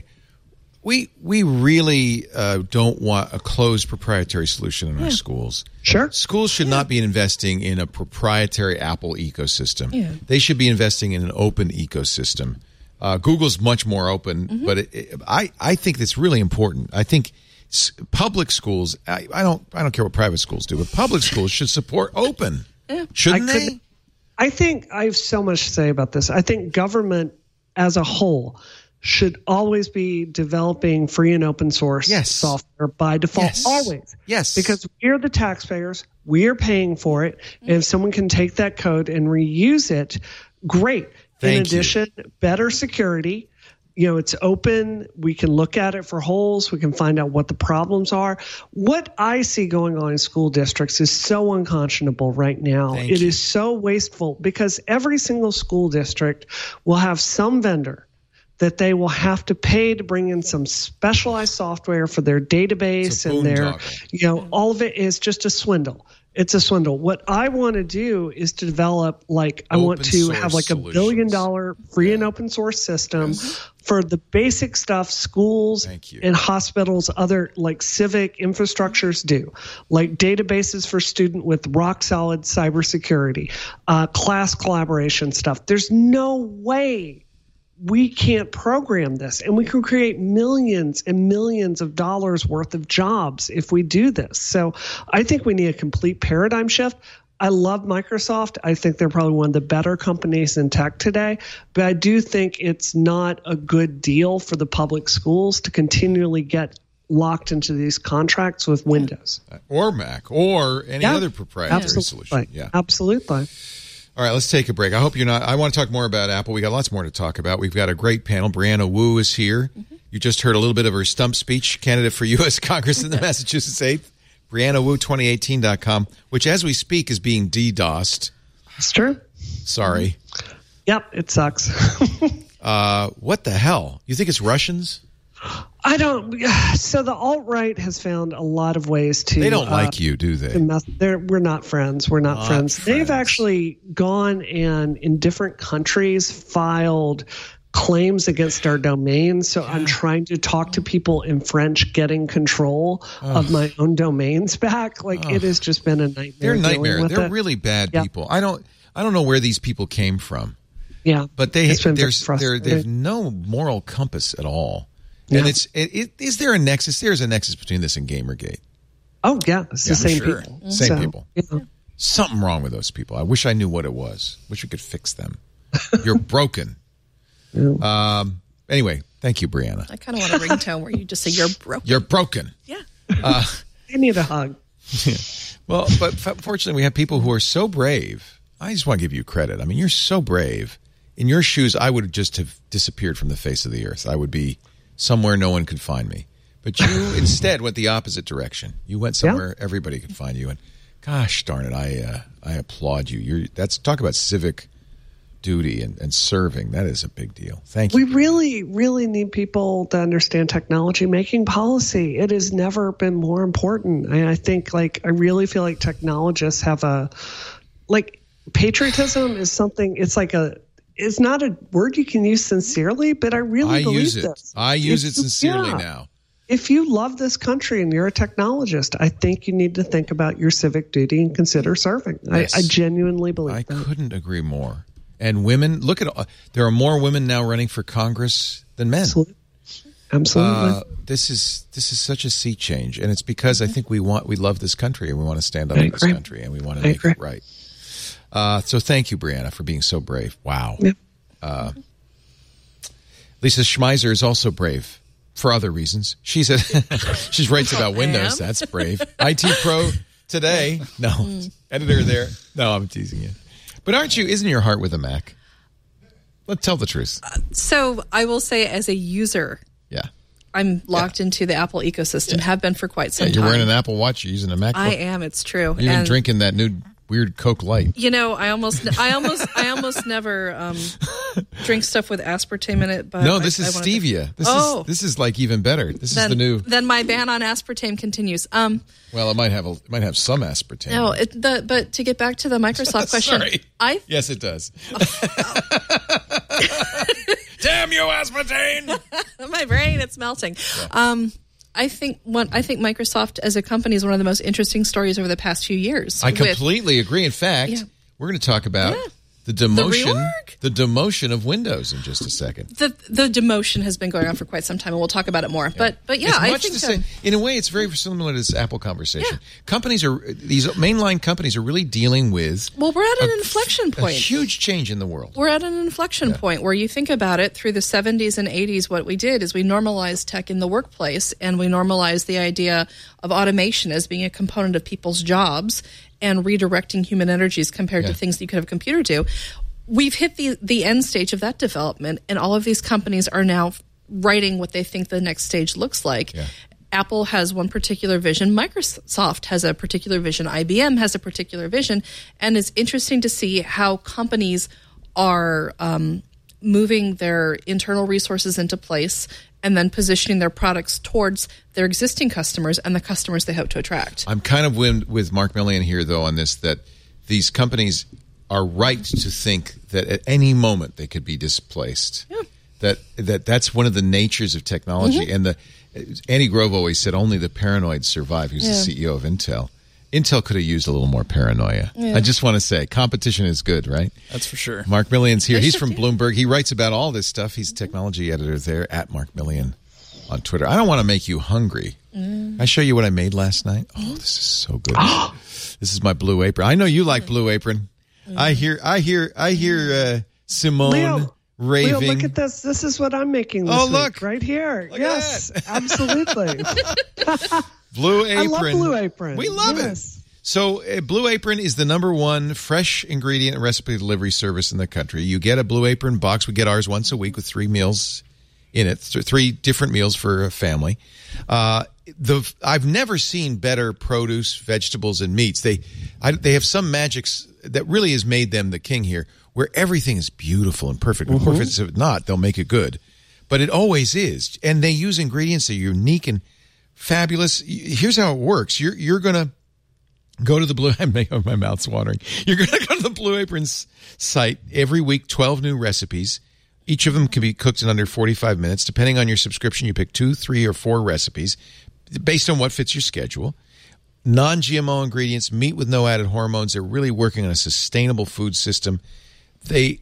we we really uh, don't want a closed proprietary solution in our schools. Sure. Schools should not be investing in a proprietary Apple ecosystem. Yeah. They should be investing in an open ecosystem. Uh, Google's much more open, Mm-hmm. but it, it, I I think that's really important. I think s- public schools. I, I don't I don't care what private schools do, but public schools should support open. Shouldn't I they? could- I think I have so much to say about this. I think government as a whole should always be developing free and open source Yes. software by default. Yes. Always. Yes. Because we're the taxpayers, we're paying for it. And if someone can take that code and reuse it, great. Thank In you. addition, better security. You know, it's open. We can look at it for holes. We can find out what the problems are. What I see going on in school districts is so unconscionable right now. Thank It you. is so wasteful because every single school district will have some vendor that they will have to pay to bring in some specialized software for their database It's a and their, boondoggle. you know, all of it is just a swindle. It's a swindle. What I want to do is to develop, like, I want Open to source have like a solutions. billion dollar free and open source system for the basic stuff schools Thank you. and hospitals, other like civic infrastructures do, like databases for student with rock solid cybersecurity, uh, class collaboration stuff. There's no way we can't program this, and we can create millions and millions of dollars worth of jobs if we do this. So I think we need a complete paradigm shift. I love Microsoft. I think they're probably one of the better companies in tech today, but I do think it's not a good deal for the public schools to continually get locked into these contracts with Windows. Or Mac, or any Yeah, other proprietary Absolutely. solution. Yeah. Absolutely. All right, let's take a break. I hope you're not. I want to talk more about Apple. We got lots more to talk about. We've got a great panel. Brianna Wu is here. Mm-hmm. You just heard a little bit of her stump speech, candidate for U S Congress in the Massachusetts eighth. Brianna Wu twenty eighteen dot com, which as we speak is being DDoSed. It's true. Sorry. Yep, it sucks. Uh, what the hell? You think it's Russians? I don't. So the alt-right has found a lot of ways to. They don't uh, like you, do to they? mess, they're, we're not friends. We're not, Not friends. friends. They've actually gone and in different countries filed claims against our domains. So I'm trying to talk to people in French, getting control of my own domains back. Like it has just been a nightmare. They're a dealing nightmare. with They're it. really bad Yeah. people. I don't. I don't know where these people came from, Yeah, but they It's been very there's they're, frustrating. they have no moral compass at all. And Yeah. it's it, it, is there a nexus? There's a nexus between this and Gamergate. Oh yeah, it's Yeah, the same sure. people. Same So, people. yeah. Something wrong with those people. I wish I knew what it was. Wish we could fix them. You're broken. Um. Anyway, thank you, Brianna. I kind of want a ringtone where you just say you're broke. You're broken. Yeah. I need a hug. Well, but f- fortunately, we have people who are so brave. I just want to give you credit. I mean, you're so brave. In your shoes, I would just have disappeared from the face of the earth. I would be somewhere no one could find me. But you instead went the opposite direction. You went somewhere everybody could find you. And gosh darn it, I uh, I applaud you. You're that's talk about civic duty and, and serving. That is a big deal. Thank you. We really, really need people to understand technology making policy. It has never been more important. I, I think, like, I really feel like technologists have a, like, patriotism is something, it's like a, it's not a word you can use sincerely, but I really I believe use it. this. I use If it you- sincerely yeah. now. If you love this country and you're a technologist, I think you need to think about your civic duty and consider serving. Yes. I, I genuinely believe I that. couldn't agree more. And women, look at uh, there are more women now running for Congress than men. Absolutely. Absolutely. Uh, this is this is such a sea change, and it's because I think we want we love this country and we want to stand up I for this agree. country and we want to I make agree. it right. Uh, so thank you, Brianna, for being so brave. Wow. Yeah. Uh, Lisa Schmeiser is also brave for other reasons. She's a she's writes about Windows. am. That's brave. I T Pro today. No, editor there. No, I'm teasing you. But aren't you? Isn't your heart with a Mac? Let's tell the truth. So I will say, as a user, Yeah. I'm locked into the Apple ecosystem. Have been for quite some Yeah, you're time. wearing an Apple Watch. You're using a MacBook. I am. It's true. You're even And drinking that new weird Coke Light. You know, I almost, I almost, I almost never um, drink stuff with aspartame in it. But No, this I, is I stevia. This oh, is this is like even better. This then, is the new. Then my ban on aspartame continues. Um, Well, it might have a it might have some aspartame. no, it, the, but to get back to the Microsoft question, Sorry. I Yes, it does. Damn you, aspartame! my brain, it's melting. Yeah. Um, I think one. I think Microsoft as a company is one of the most interesting stories over the past few years. I with- completely agree. In fact, Yeah. we're going to talk about Yeah. the demotion, reorg? the demotion of Windows in just a second. the the demotion has been going on for quite some time, and we'll talk about it more. But but yeah, it's I much think the that, same. In a way, it's very similar to this Apple conversation. Yeah. Companies are these mainline companies are really dealing with well, we're at an a- inflection a point. huge change in the world. We're at an inflection Yeah. point where you think about it through the seventies and eighties. What we did is we normalized tech in the workplace, and we normalized the idea of automation as being a component of people's jobs and redirecting human energies compared Yeah. to things that you could have a computer do. We've hit the, the end stage of that development, and all of these companies are now writing what they think the next stage looks like. Yeah. Apple has one particular vision. Microsoft has a particular vision. I B M has a particular vision. And it's interesting to see how companies are um, moving their internal resources into place and then positioning their products towards their existing customers and the customers they hope to attract. I'm kind of with, with Mark Millian here, though, on this, that these companies are right to think that at any moment they could be displaced. Yeah. That that that's one of the natures of technology. Mm-hmm. And the Andy Grove always said only the paranoid survive. Who's Yeah. the C E O of Intel? Intel could have used a little more paranoia. Yeah. I just want to say, competition is good, right? That's for sure. Mark Millian's here. They He's should from do. Bloomberg. He writes about all this stuff. He's a technology editor there at Mark Millian on Twitter. I don't want to make you hungry. Mm. I show you what I made last night. Oh, this is so good. This is my Blue Apron. I know you like Blue Apron. I hear, I hear, I hear uh, Simone Leo, raving. Leo, look at this. This is what I'm making this Oh, week, look. right here. Look at yes, that. absolutely. Blue Apron. I love Blue Apron. We love Yes. it. So uh, Blue Apron is the number one fresh ingredient and recipe delivery service in the country. You get a Blue Apron box. We get ours once a week with three meals in it, th- three different meals for a family. Uh, the I've never seen better produce, vegetables, and meats. They I, they have some magics that really has made them the king here, where everything is beautiful and perfect. Of course, if it's not, they'll make it good, but it always is. And they use ingredients that are unique and fabulous. Here's how it works: you're you're gonna go to the Blue. I'm making my mouth's watering. You're gonna go to the Blue Apron's site every week. twelve new recipes. Each of them can be cooked in under forty-five minutes. Depending on your subscription, you pick two, three, or four recipes based on what fits your schedule. Non-G M O ingredients, meat with no added hormones. They're really working on a sustainable food system. They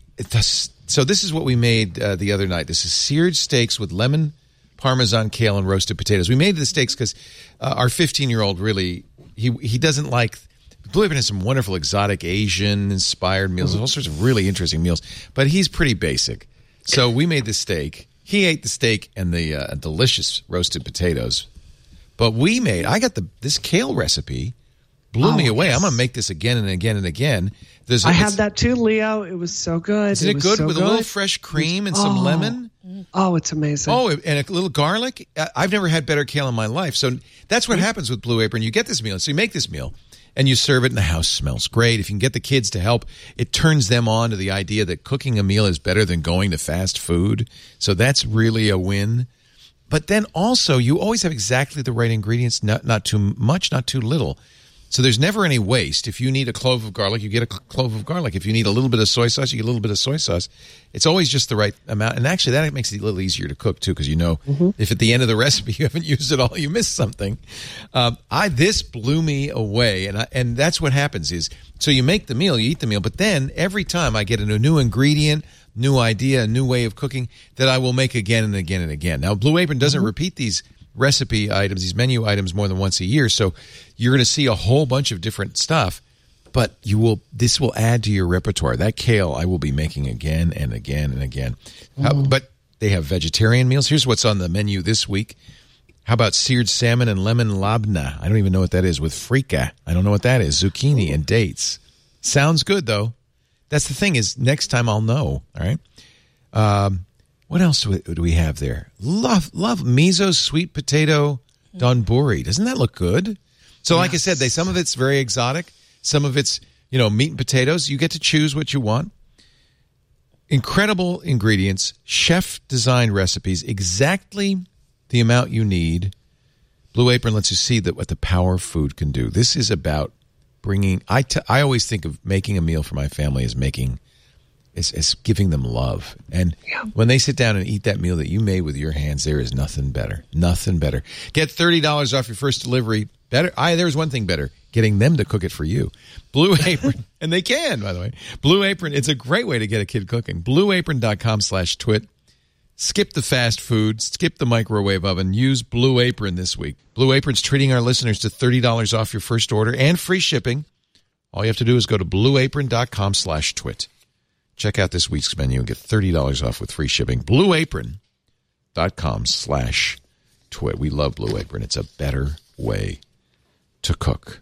So this is what we made uh, the other night. This is seared steaks with lemon, Parmesan, kale, and roasted potatoes. We made the steaks because uh, our fifteen-year-old really, he he doesn't like... Blue Apron has some wonderful exotic Asian-inspired meals, all sorts of really interesting meals, but he's pretty basic. So we made the steak. He ate the steak and the uh, delicious roasted potatoes. But we made, I got the this kale recipe, blew Oh, me away. yes. I'm going to make this again and again and again. There's, I it's- had that too, Leo. It was so good. Isn't it was good so with good. a little fresh cream and some Oh. lemon? Oh, it's amazing. Oh, and a little garlic. I- I've never had better kale in my life. So that's what happens with Blue Apron. You get this meal. So you make this meal and you serve it and the house smells great. If you can get the kids to help, it turns them on to the idea that cooking a meal is better than going to fast food. So that's really a win. But then also you always have exactly the right ingredients, not, not too much, not too little. So there's never any waste. If you need a clove of garlic, you get a clove of garlic. If you need a little bit of soy sauce, you get a little bit of soy sauce. It's always just the right amount. And actually, that makes it a little easier to cook, too, because you know mm-hmm. if at the end of the recipe you haven't used it all, you missed something. Um, I This blew me away. And I, and that's what happens is, so you make the meal, you eat the meal, but then every time I get a new ingredient, new idea, a new way of cooking that I will make again and again and again. Now, Blue Apron doesn't mm-hmm. repeat these recipe items, these menu items more than once a year. So you're going to see a whole bunch of different stuff, but you will, this will add to your repertoire. That kale I will be making again and again and again. Mm. How, but they have vegetarian meals. Here's what's on the menu this week. How about seared salmon and lemon labna? I don't even know what that is with frika. I don't know what that is. Zucchini and dates. Sounds good though. That's the thing is next time I'll know. All right. Um, What else do we, do we have there? Love, love miso sweet potato donburi. Doesn't that look good? So, like yes. I said, they some of it's very exotic, some of it's you know, meat and potatoes. You get to choose what you want. Incredible ingredients, chef-designed recipes, exactly the amount you need. Blue Apron lets you see that what the power of food can do. This is about bringing. I, t- I always think of making a meal for my family as making, as, as giving them love. And yeah. when they sit down and eat that meal that you made with your hands, there is nothing better. Nothing better. Get thirty dollars off your first delivery. Better. I there's one thing better: getting them to cook it for you. Blue Apron, and they can, by the way. Blue Apron. It's a great way to get a kid cooking. blue apron dot com slash twit. Skip the fast food, skip the microwave oven, use Blue Apron this week. Blue Apron's treating our listeners to thirty dollars off your first order and free shipping. All you have to do is go to blue apron dot com slash twit. Check out this week's menu and get thirty dollars off with free shipping. blue apron dot com slash twit. We love Blue Apron. It's a better way to cook.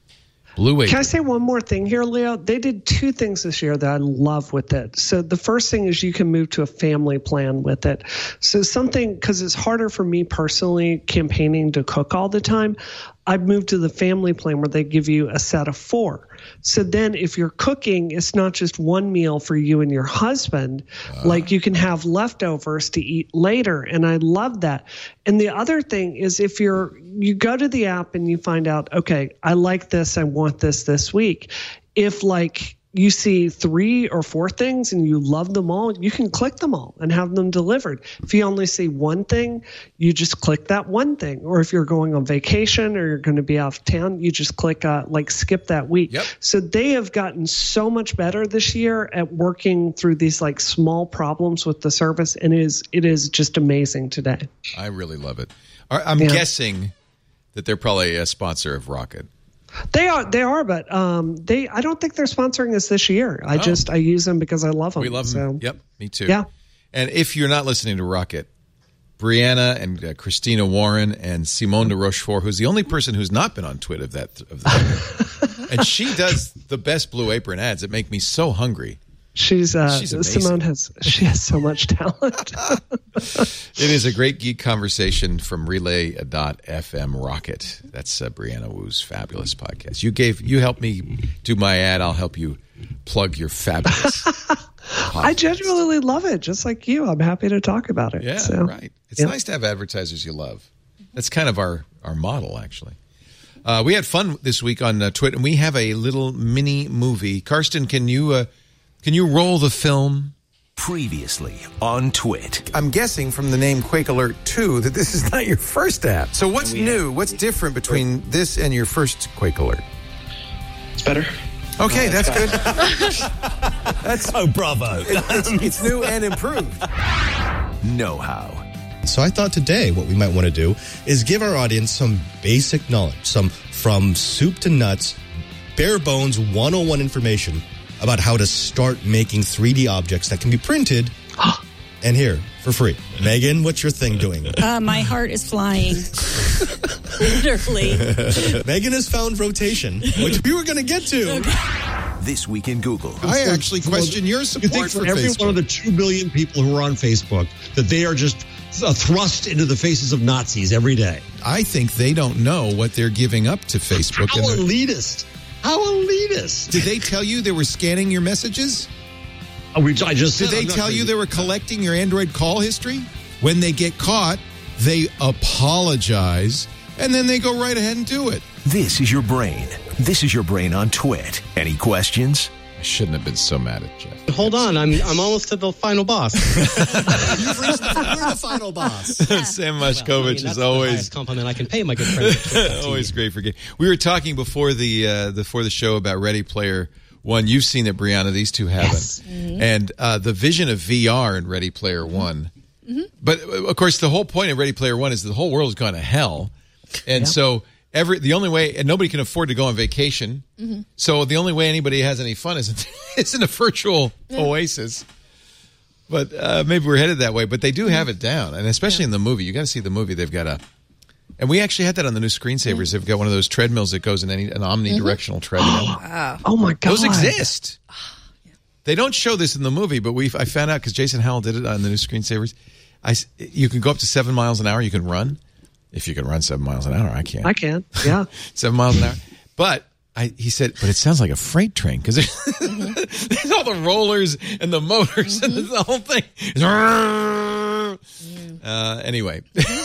Blue Apron. Can I say one more thing here, Leo? They did two things this year that I love with it. So the first thing is you can move to a family plan with it. So something, because it's harder for me personally campaigning to cook all the time, I've moved to the family plan where they give you a set of four. So then if you're cooking, it's not just one meal for you and your husband. Uh. Like you can have leftovers to eat later. And I love that. And the other thing is if you're, you go to the app and you find out, okay, I like this, I want this this week. If like you see three or four things and you love them all, you can click them all and have them delivered. If you only see one thing, you just click that one thing. Or if you're going on vacation or you're going to be out of town, you just click uh, like skip that week. Yep. So they have gotten so much better this year at working through these like small problems with the service. And it is, it is just amazing today. I really love it. I'm yeah. guessing that they're probably a sponsor of Rocket. They are, they are, but um, they. I don't think they're sponsoring us this year. I oh. just I use them because I love them. We love so. them. Yep, me too. Yeah. And if you're not listening to Rocket, Brianna and uh, Christina Warren and Simone de Rochefort, who's the only person who's not been on Twitter of that, of that and she does the best Blue Apron ads that make me so hungry. She's, uh, She's Simone has she has so much talent. It is a great geek conversation from relay dot f m Rocket. That's uh, Brianna Wu's fabulous podcast. You gave you helped me do my ad. I'll help you plug your fabulous. I genuinely love it, just like you. I'm happy to talk about it. Yeah, so, right. It's yeah. nice to have advertisers you love. That's kind of our our model, actually. Uh, we had fun this week on uh, Twitter, and we have a little mini movie. Karsten, can you? Uh, Can you roll the film? Previously on Twit. I'm guessing from the name Quake Alert two that this is not your first app. So what's new? What's different between this and your first Quake Alert? It's better. Okay, that's good. That's oh, bravo. It, it's, it's new and improved. Know-how. So I thought today what we might want to do is give our audience some basic knowledge, some from soup to nuts, bare bones one oh one information about how to start making three D objects that can be printed and here for free. Megan, what's your thing doing? Uh, my heart is flying. Literally. Megan has found rotation, which we were going to get to. Okay. This Week in Google. I actually question your support you think for, for every Facebook. one of the two billion people who are on Facebook that they are just uh, thrust into the faces of Nazis every day. I think they don't know what they're giving up to Facebook. How elitist. How elitist. Did they tell you they were scanning your messages? Oh, we, I just Did said, they tell you they were collecting your Android call history? When they get caught, they apologize, and then they go right ahead and do it. This is your brain. This is your brain on Twit. Any questions? I shouldn't have been so mad at Jeff. Hold on, I'm I'm almost to the final boss. You've reached the, you're the final boss. Sam Moshkovich well, I mean, is always the compliment I can pay my good friend. always great for game. We were talking before the uh, before the show about Ready Player One. You've seen it, Brianna. These two haven't. Yes. Mm-hmm. And uh, the vision of V R in Ready Player One. Mm-hmm. But of course, the whole point of Ready Player One is the whole world has gone to hell, and yeah. so. Every the only way, and nobody can afford to go on vacation, mm-hmm. so the only way anybody has any fun is is in a virtual yeah. oasis. But uh, maybe we're headed that way. But they do mm-hmm. have it down, and especially yeah. in the movie, you got to see the movie. They've got a, and we actually had that on the new screensavers. Mm-hmm. They've got one of those treadmills that goes in any an omnidirectional mm-hmm. treadmill. Wow. Oh my god, those exist. They don't show this in the movie, but we I found out because Jason Howell did it on the new screensavers. I you can go up to seven miles an hour. You can run. If you can run seven miles an hour, I can. I can, yeah. seven miles an hour. But I, he said, but it sounds like a freight train because there's, Mm-hmm. there's all the rollers and the motors Mm-hmm. and the whole thing. Uh, anyway,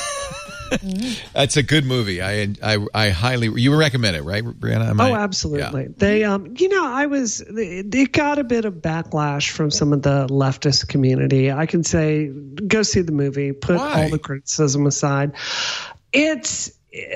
Mm-hmm. that's a good movie. I, I, I highly, you recommend it, right, Brianna? Am I- Oh, absolutely. Yeah. They, um, you know, I was, it got a bit of backlash from some of the leftist community. I can say, go see the movie, put Why? all the criticism aside. It's,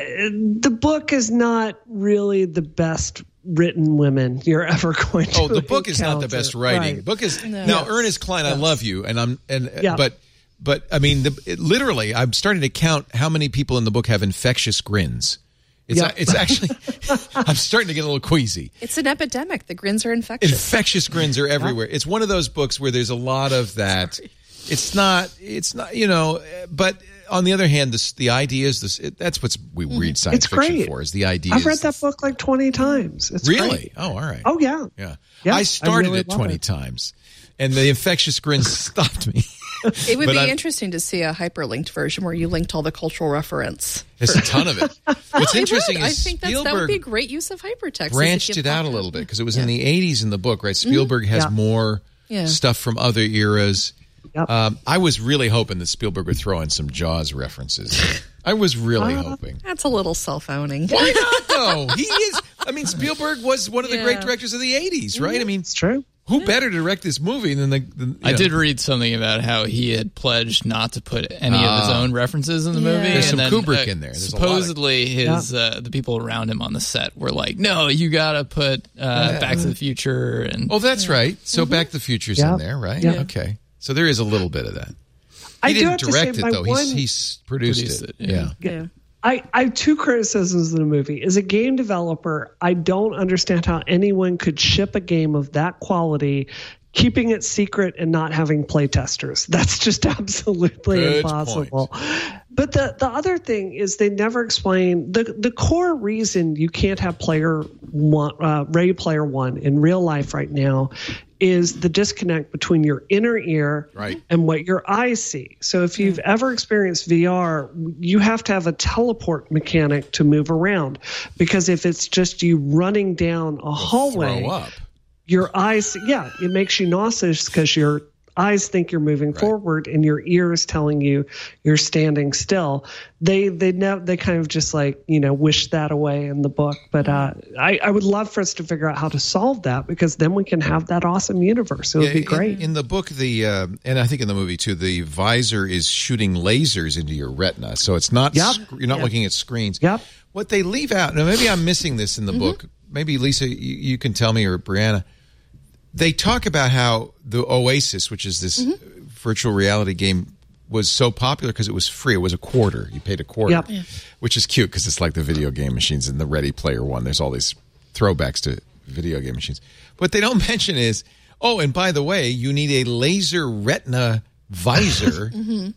the book is not really the best written women you're ever going to Oh, the book is not the encounter. best writing. Right. The book is No. now Yes. Ernest Cline. I Yes. love you, and I'm and Yeah. but but I mean, the, it, literally, I'm starting to count how many people in the book have infectious grins. It's Yeah. it's actually I'm starting to get a little queasy. It's an epidemic. The grins are infectious. Infectious grins are everywhere. It's one of those books where there's a lot of that. It's not. It's not. You know. But on the other hand, this, the ideas. This it, that's what we read science It's fiction great. for. Is the ideas. I've read that book like twenty times. It's Really? great. Oh, all right. Oh, yeah. Yeah. Yeah, I I started really it love twenty it. times, and the infectious grins stopped me. It would But be I'm- interesting to see a hyperlinked version where you linked all the cultural reference. There's a ton of it. What's It interesting would. I is think that's, that would Spielberg be a great use of hypertext. branched is if it you out a pop little bit because it was Yeah. in the eighties in the book, right? Spielberg has Yeah. more Yeah. stuff from other eras. Yep. Um, I was really hoping that Spielberg would throw in some Jaws references. I was really Uh, hoping. That's a little self-owning. Why not, though? He is. I mean, Spielberg was one of the Yeah. great directors of the eighties, right? I mean, It's true. who better to direct this movie than the. the you I know. did read something about how he had pledged not to put any of his Ah. own references in the Yeah. movie. There's and some then, Kubrick uh, in there. There's a lot of- supposedly, his uh, the people around him on the set were like, "No, you got to put uh, Back to the Future." And Oh, that's right. So Back to the Future's Yeah. in there, right? Yeah. Okay. So there is a little bit of that. He I do didn't have to direct say it, my though. one- He's, he's produced, Produced it. it, Yeah. yeah. Yeah. I, I have two criticisms of the movie. As a game developer, I don't understand how anyone could ship a game of that quality, keeping it secret and not having playtesters. That's just absolutely Good impossible. But the, the other thing is they never explain the the core reason you can't have player one, uh, Ready Player One in real life right now is the disconnect between your inner ear Right. and what your eyes see. So if you've ever experienced V R, you have to have a teleport mechanic to move around, because if it's just you running down a hallway, Throw up. your eyes, yeah, it makes you nauseous because your eyes think you're moving forward and your ear is telling you you're standing still. They they know they kind of just like, you know, wish that away in the book. But uh, I, I would love for us to figure out how to solve that, because then we can have that awesome universe. It would Yeah, be in- great. In, the book, the uh, and I think in the movie too, the visor is shooting lasers into your retina, so it's not Yep. sc- you're not looking at screens. Yep. What they leave out, now maybe I'm missing this in the book. Maybe Lisa, you, you can tell me, or Brianna. They talk about how the Oasis, which is this virtual reality game, was so popular because it was free. It was a quarter. You paid a quarter, Yep. Yeah. which is cute because it's like the video game machines in the Ready Player One. There's all these throwbacks to video game machines. What they don't mention is, oh, and by the way, you need a laser retina visor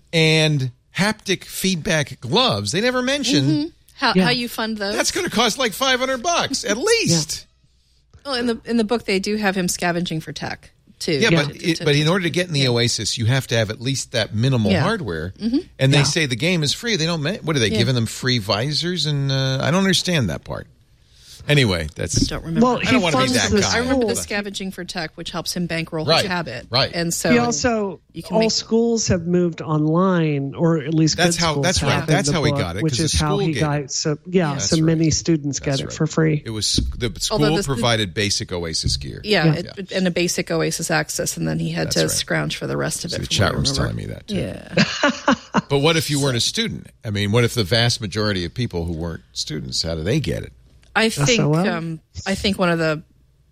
and haptic feedback gloves. They never mention How, Yeah. how you fund those? that's going to cost like five hundred bucks at least. Well, in the in the book, they do have him scavenging for tech too. Yeah, To- but to- it, to- but in order to get in the Oasis, you have to have at least that minimal Yeah. hardware. And they say the game is free. They don't. ma- What are they Yeah. giving them free visors? And uh, I don't understand that part. Anyway, that's don't remember. Well, I he don't want to be funds that the guy. I remember the schools. scavenging for tech, which helps him bankroll Right, his habit. right. And so He also, you can all make- schools have moved online, or at least That's good how- schools that's have right. in That's the how he book, got it, which 'cause is the how school he gave got it. it. So yeah, That's so right. many students That's get it right. for free. It was the school Although this- provided basic Oasis gear. yeah, Yeah. It, and a basic Oasis access, and then he had That's to right. scrounge for the rest of So it. the from chat what I room's telling remember. me that too. Yeah. But what if you weren't a student? I mean, what if the vast majority of people who weren't students, how do they get it? I think S O L? um, I think one of the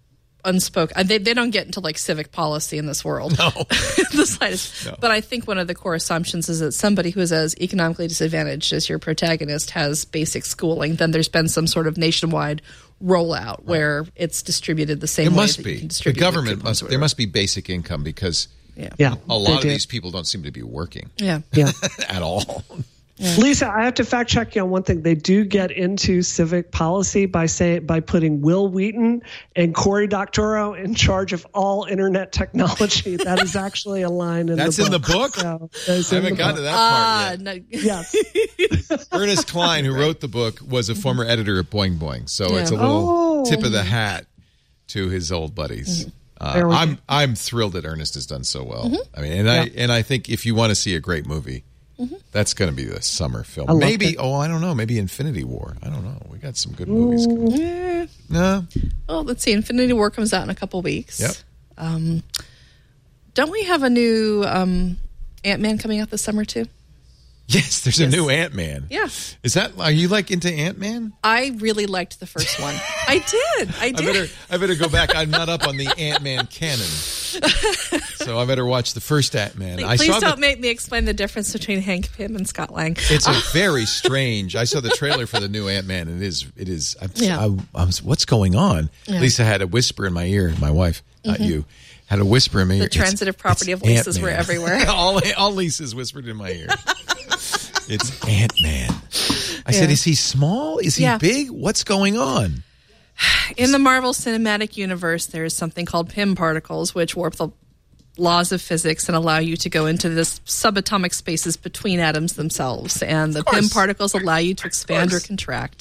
unspoken they they don't get into like civic policy in this world. No. the slightest. No. But I think one of the core assumptions is that somebody who is as economically disadvantaged as your protagonist has basic schooling. Then there's been some sort of nationwide rollout where it's distributed the same It way must that you be. can The distribute government coupons must. or There whatever. must be basic income because Yeah. Yeah, a lot they of do. these people don't seem to be working Yeah. Yeah. at all. Lisa, I have to fact check you on one thing. They do get into civic policy by saying by putting Will Wheaton and Cory Doctorow in charge of all internet technology. That is actually a line in That's the in the book. book? So, that is I in haven't the gotten to book. that Ah, part yet. no. Yes. Ernest Cline, who wrote the book, was a former editor at Boing Boing, so it's a little. Oh, Oh. tip of the hat to his old buddies. Mm-hmm. Uh, I'm I'm thrilled that Ernest has done so well. Mm-hmm. I mean, and yeah. I and I think if you want to see a great movie, mm-hmm. that's going to be the summer film. I Maybe it. oh, I don't know. Maybe Infinity War. I don't know. We got some good movies coming. Yeah. No. Well, let's see. Infinity War comes out in a couple weeks. Yep. Um, don't we have a new um, Ant-Man coming out this summer too? Yes, there's Yes. a new Ant-Man. Yeah. Is that? Are you like into Ant-Man? I really liked the first one. I did. I did. I better I better go back. I'm not up on the Ant-Man canon, so I better watch the first Ant-Man. I Please saw don't the, make me explain the difference between Hank Pym and Scott Lang. It's a very strange. I saw the trailer for the new Ant-Man, and it is. It is. I'm, Yeah. I, I was, what's going on? Yeah. Lisa had a whisper in my ear. My wife, not you, had a whisper in my ear. The It's- transitive property it's of Lisa's were Ant-Man. everywhere. all, all Lisa's whispered in my ear. It's Ant-Man. I said, Yeah. is he small? Is he Yeah. big? What's going on? In the Marvel Cinematic Universe, there is something called Pym particles, which warp the laws of physics and allow you to go into this subatomic spaces between atoms themselves. And the Pym particles allow you to expand or contract.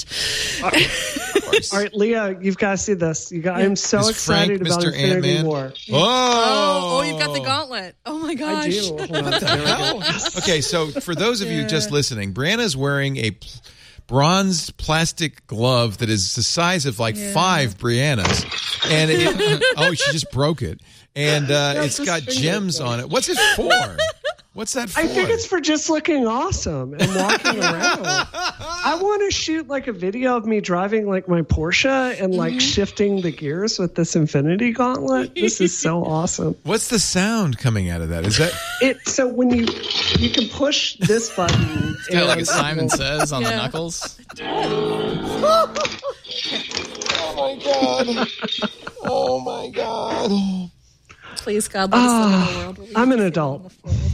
All right, Leah, you've got to see this. You got. I'm so Is excited Frank about Mister Infinity Ant-Man? War. Oh, oh, you've got the gauntlet. Oh my gosh. I do. Hold on. There we go. Okay, so for those of you just listening, Brianna's wearing a pl- bronzed plastic glove that is the size of like Yeah. five Briannas, and it, oh, she just broke it, and uh, That's it's just got finger gems on it. What's it for? What's that for? I think it's for just looking awesome and walking around. I want to shoot like a video of me driving like my Porsche and like shifting the gears with this Infinity Gauntlet. This is so awesome. What's the sound coming out of that? Is that It so when you you can push this button. It's got like a and- Simon Says on the Yeah. knuckles. Oh my god! Oh my god! Please, God, let us live in a world where we I'm an can adult.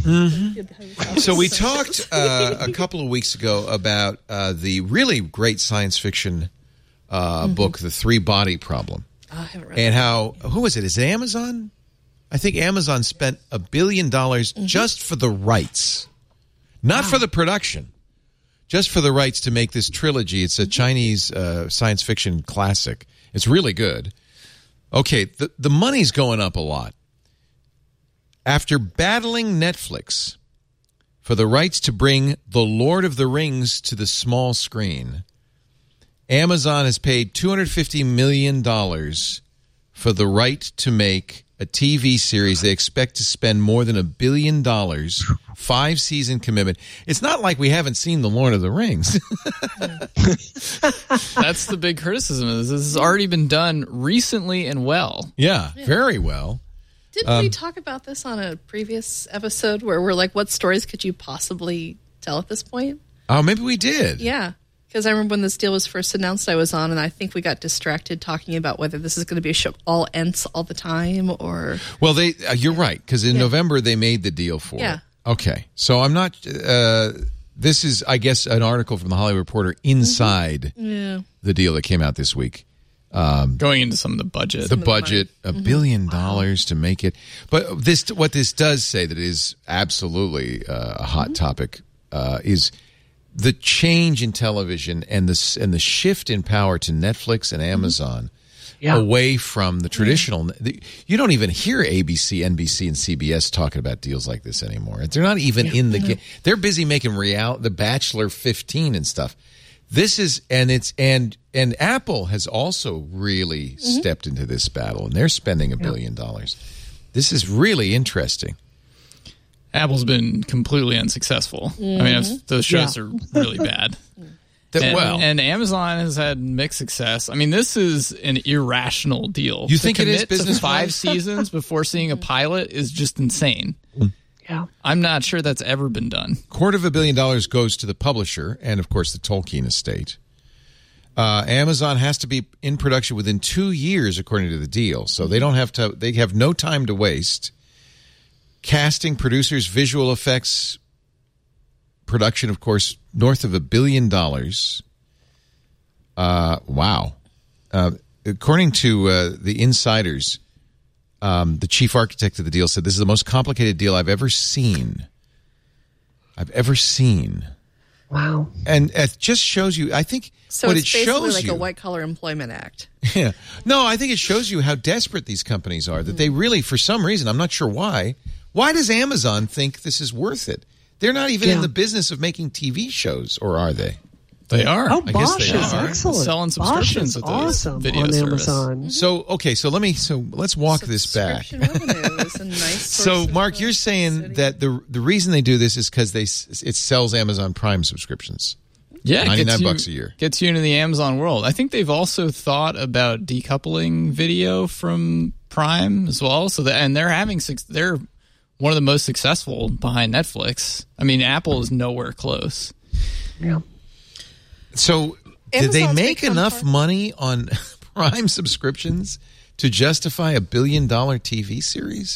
So we talked uh, a couple of weeks ago about uh, the really great science fiction uh, book, The Three Body Problem, Oh, I haven't read and how who was it? Is it Amazon? I think Amazon spent a billion dollars just for the rights, not for the production, just for the rights to make this trilogy. It's a Chinese uh, science fiction classic. It's really good. Okay, the the money's going up a lot. After battling Netflix for the rights to bring The Lord of the Rings to the small screen, Amazon has paid two hundred fifty million dollars for the right to make a T V series. They expect to spend more than a billion dollars, five-season commitment. It's not like we haven't seen The Lord of the Rings. That's the big criticism. Is this has already been done recently and well. yeah, very well. Didn't Um, we talk about this on a previous episode where we're like, what stories could you possibly tell at this point? Oh, maybe we did. Yeah. Because I remember when this deal was first announced, I was on, and I think we got distracted talking about whether this is going to be a show all ends all the time or. Well, they uh, you're right, because in November they made the deal for Yeah. it. Okay, so I'm not. Uh, this is, I guess, an article from the Hollywood Reporter inside Yeah. the deal that came out this week. Um, Going into some of the budget. the budget, a billion dollars to make it. But this, what this does say that is absolutely uh, a hot topic uh, is the change in television and the and the shift in power to Netflix and Amazon. Yeah. Away from the traditional. You don't even hear A B C, N B C, and C B S talking about deals like this anymore. They're not even in the game. They're busy making real The Bachelor fifteen and stuff. This is and it's and and Apple has also really stepped into this battle, and they're spending a billion dollars. This is really interesting. Apple's been completely unsuccessful. I mean, it's- those shows Yeah. are really bad. That, And, well, and Amazon has had mixed success. I mean, this is an irrational deal. You To think it is commit to business-wise? five seasons before seeing a pilot is just insane. Yeah. I'm not sure that's ever been done. quarter of a billion dollars goes to the publisher and, of course, the Tolkien estate. Uh, Amazon has to be in production within two years, according to the deal. So they don't have to. They have no time to waste. Casting, producers, visual effects, production, of course, north of a billion dollars. Uh, wow. Uh, according to uh, the insiders, um, the chief architect of the deal said this is the most complicated deal I've ever seen. I've ever seen. Wow. And it just shows you, I think So what it's it basically shows like you. a white collar employment act. Yeah. No, I think it shows you how desperate these companies are, that they really, for some reason, I'm not sure why, why does Amazon think this is worth it? They're not even Yeah. in the business of making T V shows, or are they? They are. Oh, I guess Bosch they is are. excellent. Selling Bosch subscriptions is with those awesome video on service. Amazon. So, okay, so let me, so let's walk this back. Subscription revenue is a nice So, source of, Mark, uh, you're saying city. that the the reason they do this is because they s- it sells Amazon Prime subscriptions. Yeah, it ninety-nine gets you- bucks a year. Gets you into the Amazon world. I think they've also thought about decoupling video from Prime as well. So that, and they're having suc- they're one of the most successful behind Netflix. I mean, Apple is nowhere close. Yeah. So, did they Amazon's make become enough part- money on Prime subscriptions to justify a billion dollar T V series?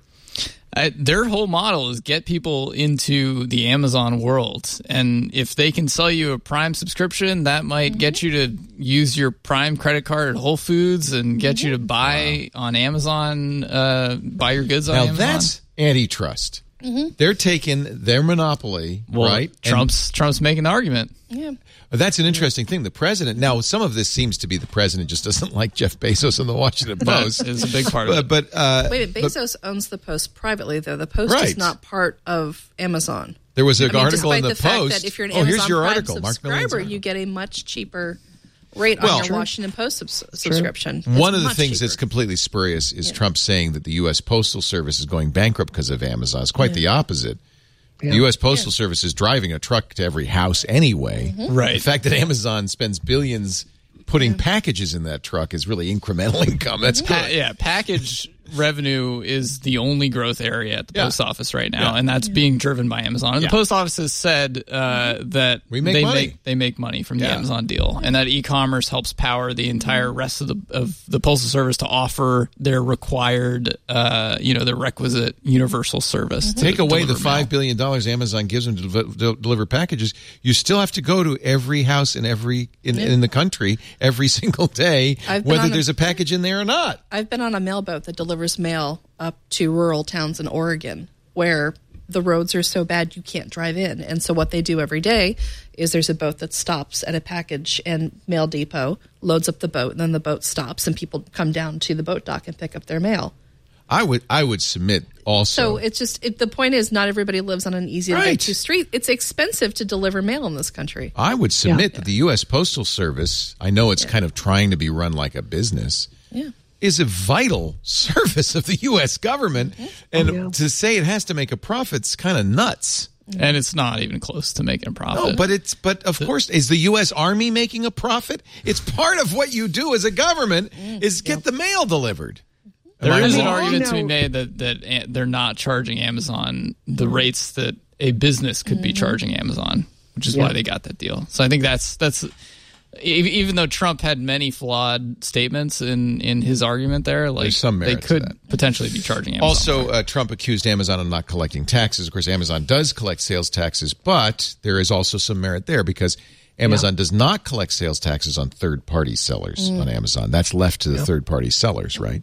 I, their whole model is get people into the Amazon world. And if they can sell you a Prime subscription, that might Mm-hmm. get you to use your Prime credit card at Whole Foods and get you to buy on Amazon, uh, buy your goods on Now, Amazon. that's antitrust. They're taking their monopoly, well, right? And Trump's Trump's making the argument. Yeah. that's an interesting thing. The president, now, some of this seems to be the president just doesn't like Jeff Bezos and the Washington Post. That is a big part of it. But, but uh, Wait, but Bezos owns the Post privately, though. The Post Right. is not part of Amazon. there was an I mean, article despite in the, the fact Post. that if you're an oh, Amazon here's your Prime article, Mark Million's subscriber, article. you get a much cheaper rate Well, on your True. Washington Post subs- subscription. It's One of the much things cheaper. that's completely spurious is Yeah. Trump saying that the U S. Postal Service is going bankrupt because of Amazon. It's quite the opposite. Yeah. The U S. Postal Service is driving a truck to every house anyway. Right. The fact that Amazon spends billions putting packages in that truck is really incremental income. That's good. Pa- yeah, package revenue is the only growth area at the Yeah. post office right now, Yeah. and that's being driven by Amazon. And Yeah. the post office has said uh, that We make they money. make they make money from the Yeah. Amazon deal, and that e-commerce helps power the entire rest of the of the postal service to offer their required, uh, you know, their requisite universal service. to Take away the deliver mail. five billion dollars Amazon gives them to deliver, to deliver packages. You still have to go to every house in every in, in the country every single day, I've been whether on a- there's a package in there or not. I've been on a mailboat that delivers mail up to rural towns in Oregon where the roads are so bad you can't drive in. And so what they do every day is there's a boat that stops at a package and mail depot, loads up the boat, and then the boat stops and people come down to the boat dock and pick up their mail. I would I would submit also. So it's just it, the point is not everybody lives on an easy to Right. get to street. It's expensive to deliver mail in this country. I would submit Yeah. that the U S. Postal Service, I know it's kind of trying to be run like a business, Yeah. is a vital service of the U S government. And Oh, yeah. to say it has to make a profit is kind of nuts. and it's not even close to making a profit. No, but it's but of course, is the U S. Army making a profit? It's part of what you do as a government is get the mail delivered. Am There I is an wrong? argument to be No. made that that a- they're not charging Amazon the rates that a business could be charging Amazon, which is Yeah. why they got that deal. So I think that's that's e- even though Trump had many flawed statements in in his argument there, like There's some they merit to could that. potentially be charging Amazon. Also, uh, Trump accused Amazon of not collecting taxes. Of course, Amazon does collect sales taxes, but there is also some merit there because Amazon does not collect sales taxes on third-party sellers on Amazon. That's left to the third-party sellers, right?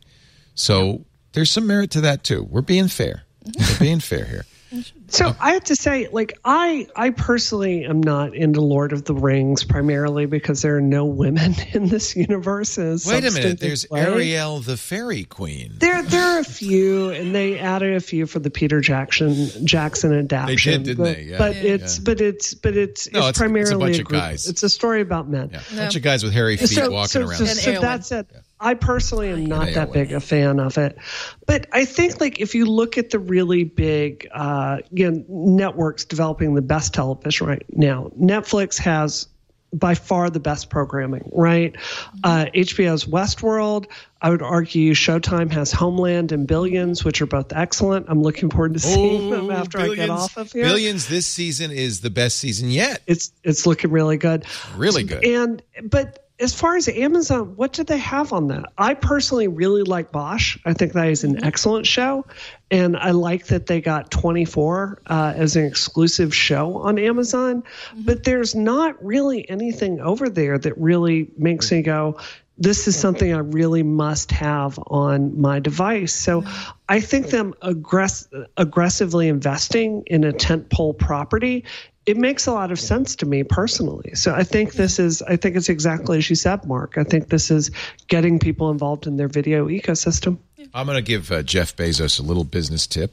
So there's some merit to that too. We're being fair. We're being fair here. So I have to say, like, I I personally am not into Lord of the Rings primarily because there are no women in this universe. in Wait a minute. substantive There's way. Ariel the Fairy Queen. There, there are a few, and they added a few for the Peter Jackson Jackson adaptation. didn't but, they? Yeah. But Yeah. it's, Yeah. but it's, but it's, No, it's it's- it's a primarily bunch of group- guys. It's a story about men. Yeah. A bunch of guys with hairy feet So, walking so, around. so, And so Eowyn. that said, I personally am not And that Eowyn. big a fan of it, but I think like if you look at the really big, uh, you know, networks developing the best television right now, Netflix has by far the best programming, right? Uh, H B O's Westworld. I would argue Showtime has Homeland and Billions, which are both excellent. I'm looking forward to seeing them after I get off of here. Billions this season is the best season yet. It's it's looking really good. Really good. And but as far as Amazon, what do they have on that? I personally really like Bosch. I think that is an excellent show, and I like that they got twenty-four uh, as an exclusive show on Amazon. But there's not really anything over there that really makes me go, this is something I really must have on my device. So I think them aggress- aggressively investing in a tentpole property it makes a lot of sense to me personally. So I think this is, I think it's exactly as you said, Mark. I think this is getting people involved in their video ecosystem. I'm going to give uh, Jeff Bezos a little business tip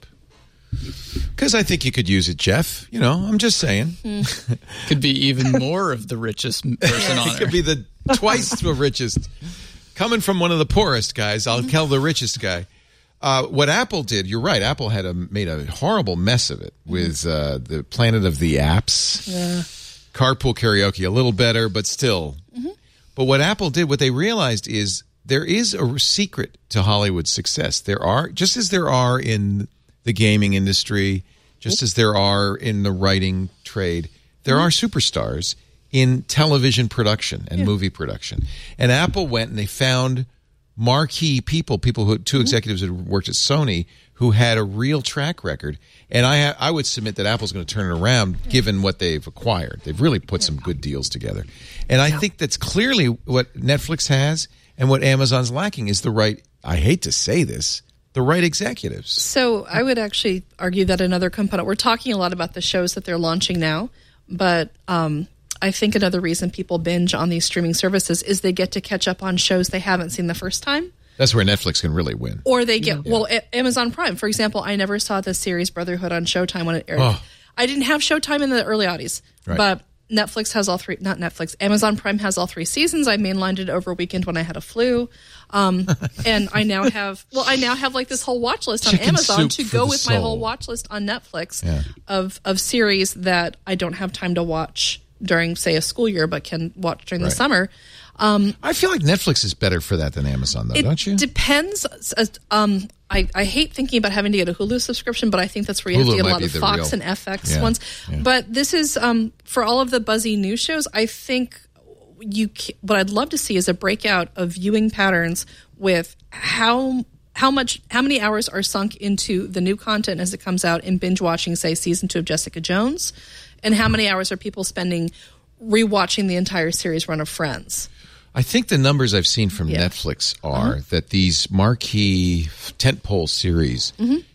because I think you could use it, Jeff. You know, I'm just saying. Mm. Could be even more of the richest person on It Earth. could be the twice the richest. Coming from one of the poorest guys, I'll tell the richest guy. Uh, what Apple did, you're right. Apple had a, made a horrible mess of it with uh, the Planet of the Apps. Yeah. Carpool Karaoke, a little better, but still. Mm-hmm. But what Apple did, what they realized is there is a secret to Hollywood success. There are, just as there are in the gaming industry, just as there are in the writing trade, there are superstars in television production and Yeah. movie production. And Apple went and they found marquee people, people who, two executives who had worked at Sony who had a real track record. And I ha- I would submit that Apple's going to turn it around given what they've acquired. They've really put some good deals together. And I think that's clearly what Netflix has and what Amazon's lacking is the right, I hate to say this, the right executives. So I would actually argue that another component, we're talking a lot about the shows that they're launching now, but um, I think another reason people binge on these streaming services is they get to catch up on shows they haven't seen the first time. That's where Netflix can really win. Or they get, yeah. well, a- Amazon Prime, for example, I never saw the series Brotherhood on Showtime when it aired. Oh. I didn't have Showtime in the early aughties, Right. but Netflix has all three, not Netflix, Amazon Prime has all three seasons. I mainlined it over a weekend when I had a flu. Um, and I now have, well, I now have like this whole watch list on Chicken Amazon soup to for go the with my soul. whole watch list on Netflix Yeah. of, of series that I don't have time to watch during, say, a school year, but can watch during Right. the summer. Um, I feel like Netflix is better for that than Amazon, though, it don't you? depends. Uh, Um, I, I hate thinking about having to get a Hulu subscription, but I think that's where you Hulu have to get a might lot be of the Fox real- and F X Yeah, ones. yeah. But this is um, for all of the buzzy news shows. I think you. ca- What I'd love to see is a breakout of viewing patterns with how how much how many hours are sunk into the new content as it comes out in binge watching, say, season two of Jessica Jones, and how many hours are people spending rewatching the entire series run of Friends. I think the numbers I've seen from Yeah. Netflix are Uh-huh. that these marquee tentpole series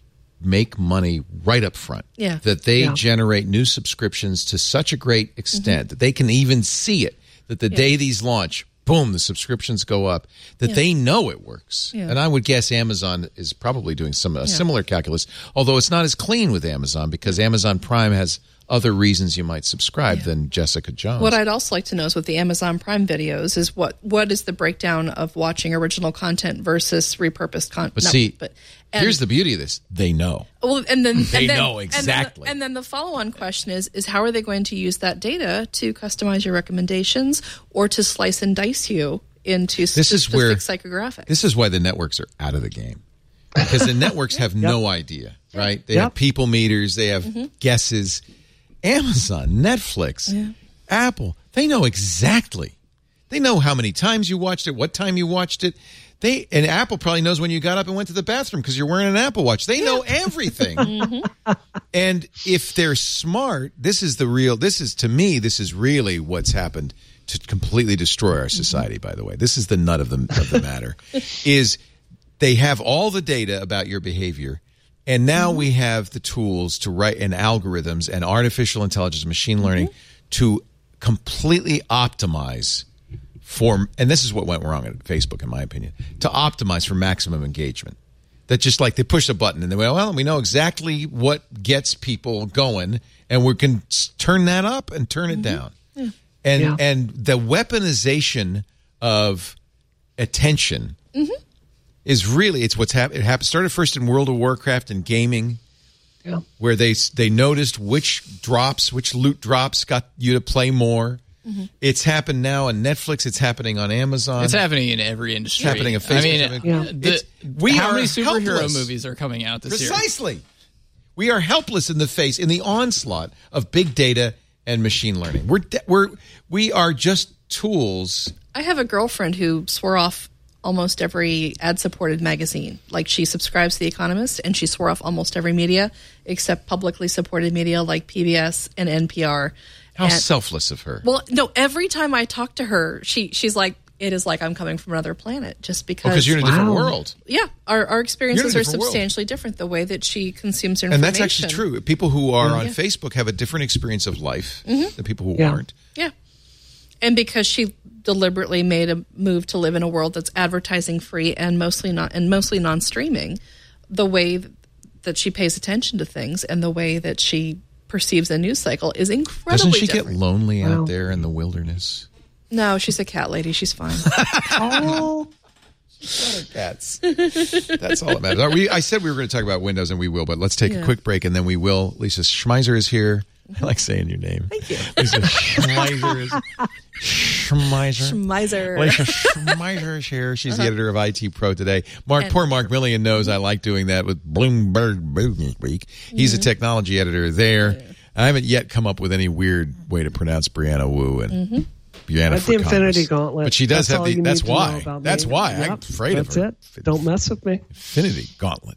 make money right up front. Yeah. That they Yeah. generate new subscriptions to such a great extent that they can even see it. That the day these launch, boom, the subscriptions go up. That Yeah. they know it works. Yeah. And I would guess Amazon is probably doing some a similar calculus, although it's not as clean with Amazon because Amazon Prime has other reasons you might subscribe Yeah. than Jessica Jones. What I'd also like to know is with the Amazon Prime videos is what what is the breakdown of watching original content versus repurposed content. But see, but, and, here's the beauty of this. They know. well, and then They and then, know and then the- exactly. And then the follow-on question is is how are they going to use that data to customize your recommendations or to slice and dice you into This sp- is where specific psychographics? This is why the networks are out of the game. Because the networks have no idea, right? They have Yep. people meters, they have Mm-hmm. guesses. Amazon, Netflix, Apple, they know exactly. They know how many times you watched it, what time you watched it. They and Apple probably knows when you got up and went to the bathroom because you're wearing an Apple Watch. They know everything. Mm-hmm. And if they're smart, this is the real this is to me this is really what's happened to completely destroy our society, by the way. This is the nut of the of the matter. Is they have all the data about your behavior, and now we have the tools to write and algorithms and artificial intelligence, machine learning to completely optimize for, and this is what went wrong at Facebook, in my opinion, to optimize for maximum engagement. That just like they push a button and they go, well, we know exactly what gets people going, and we can s- turn that up and turn it down. And Yeah. and the weaponization of attention is really it's what's happened. It happened started first in World of Warcraft and gaming, Yeah. where they they noticed which drops, which loot drops got you to play more. It's happened now on Netflix. It's happening on Amazon. It's happening in every industry. It's happening in Facebook. I mean, It's Yeah. the- It's- we how are many superhero helpless. movies are coming out this year? Precisely. We are helpless in the face, in the onslaught of big data and machine learning. We're de- we're we are just tools. I have a girlfriend who swore off almost every ad-supported magazine. Like she subscribes to The Economist, and she swore off almost every media except publicly supported media like P B S and N P R. How And- selfless of her. Well, no, every time I talk to her, she she's like, it is like I'm coming from another planet just because. Because you're in a different wow. world. Yeah. Our, our experiences are different substantially world. different. The way that she consumes her information. And that's actually true. People who are mm-hmm. on yeah. Facebook have a different experience of life mm-hmm. than people who yeah. aren't. Yeah. And because she deliberately made a move to live in a world that's advertising free and mostly not and mostly non-streaming, the way that she pays attention to things and the way that she perceives a news cycle is incredibly Doesn't she different. get lonely wow. out there in the wilderness? No, she's a cat lady. She's fine. Oh. She's got her cats. That's all that matters. Are we, I said we were going to talk about Windows, and we will, but let's take Yeah. a quick break, and then we will. Lisa Schmeiser is here. I like saying your name. Thank you. Lisa Schmeiser is Schmeiser. Schmeiser. Lisa Schmeiser is here. She's Uh-huh. the editor of I T Pro Today. Mark, And- poor Mark Millian knows I like doing that with Bloomberg Business Week. He's Mhm. a technology editor there. I haven't yet come up with any weird way to pronounce Brianna Wu and Mm-hmm. Brianna That's for the Infinity Congress. Gauntlet. But she does That's have all the. you That's need to know why. about That's me. why Yep, I'm afraid that's of her. it. Don't mess with me. Infinity Gauntlet.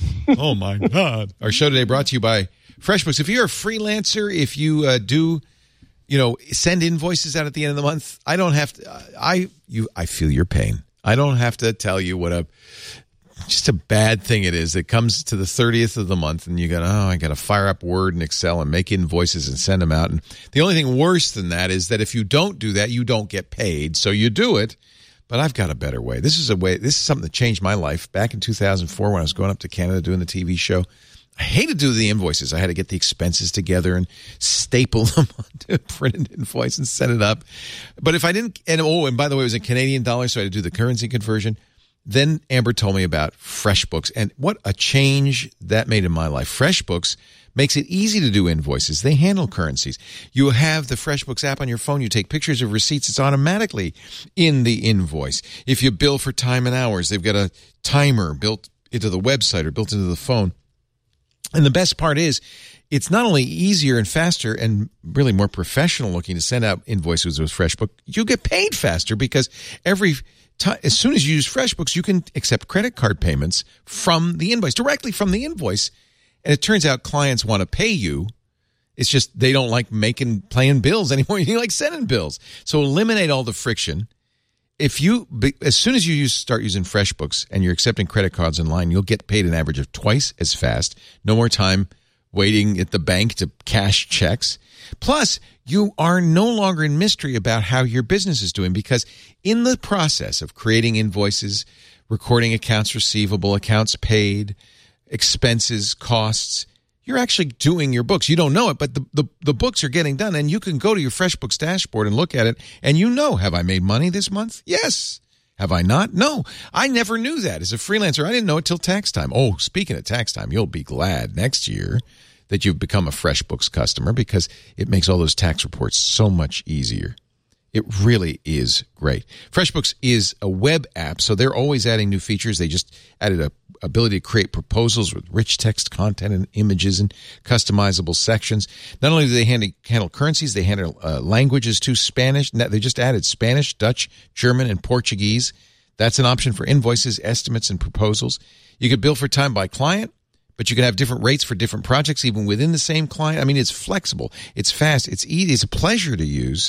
Oh my God! Our show today brought to you by FreshBooks. If you're a freelancer, if you uh, do, you know, send invoices out at the end of the month, I don't have to. I you I feel your pain. I don't have to tell you what a just a bad thing it is. It comes to the thirtieth of the month, and you got oh, I got to fire up Word and Excel and make invoices and send them out. And the only thing worse than that is that if you don't do that, you don't get paid. So you do it. But I've got a better way. This is a way. This is something that changed my life back in two thousand four when I was going up to Canada doing the T V show. I hated to do the invoices. I had to get the expenses together and staple them onto a printed invoice and set it up. But if I didn't, and oh, and by the way, it was in Canadian dollars, so I had to do the currency conversion. Then Amber told me about FreshBooks, and what a change that made in my life. FreshBooks makes it easy to do invoices. They handle currencies. You have the FreshBooks app on your phone. You take pictures of receipts. It's automatically in the invoice. If you bill for time and hours, they've got a timer built into the website or built into the phone. And the best part is, it's not only easier and faster and really more professional looking to send out invoices with FreshBooks, you get paid faster because every time, as soon as you use FreshBooks, you can accept credit card payments from the invoice, directly from the invoice. And it turns out clients want to pay you. It's just they don't like making, paying bills anymore. You like sending bills. So eliminate all the friction. If you, as soon as you use, start using FreshBooks and you're accepting credit cards online, you'll get paid an average of twice as fast. No more time waiting at the bank to cash checks. Plus, you are no longer in mystery about how your business is doing because in the process of creating invoices, recording accounts receivable, accounts paid, expenses, costs, you're actually doing your books. You don't know it, but the, the, the books are getting done, and you can go to your FreshBooks dashboard and look at it, and you know, have I made money this month? Yes. Have I not? No. I never knew that. As a freelancer, I didn't know it till tax time. Oh, speaking of tax time, you'll be glad next year that you've become a FreshBooks customer because it makes all those tax reports so much easier. It really is great. FreshBooks is a web app, so they're always adding new features. They just added a ability to create proposals with rich text content and images and customizable sections. Not only do they handle, handle currencies, they handle uh, languages too. Spanish. They just added Spanish, Dutch, German, and Portuguese. That's an option for invoices, estimates, and proposals. You could bill for time by client, but you can have different rates for different projects, even within the same client. I mean, it's flexible. It's fast. It's easy. It's a pleasure to use.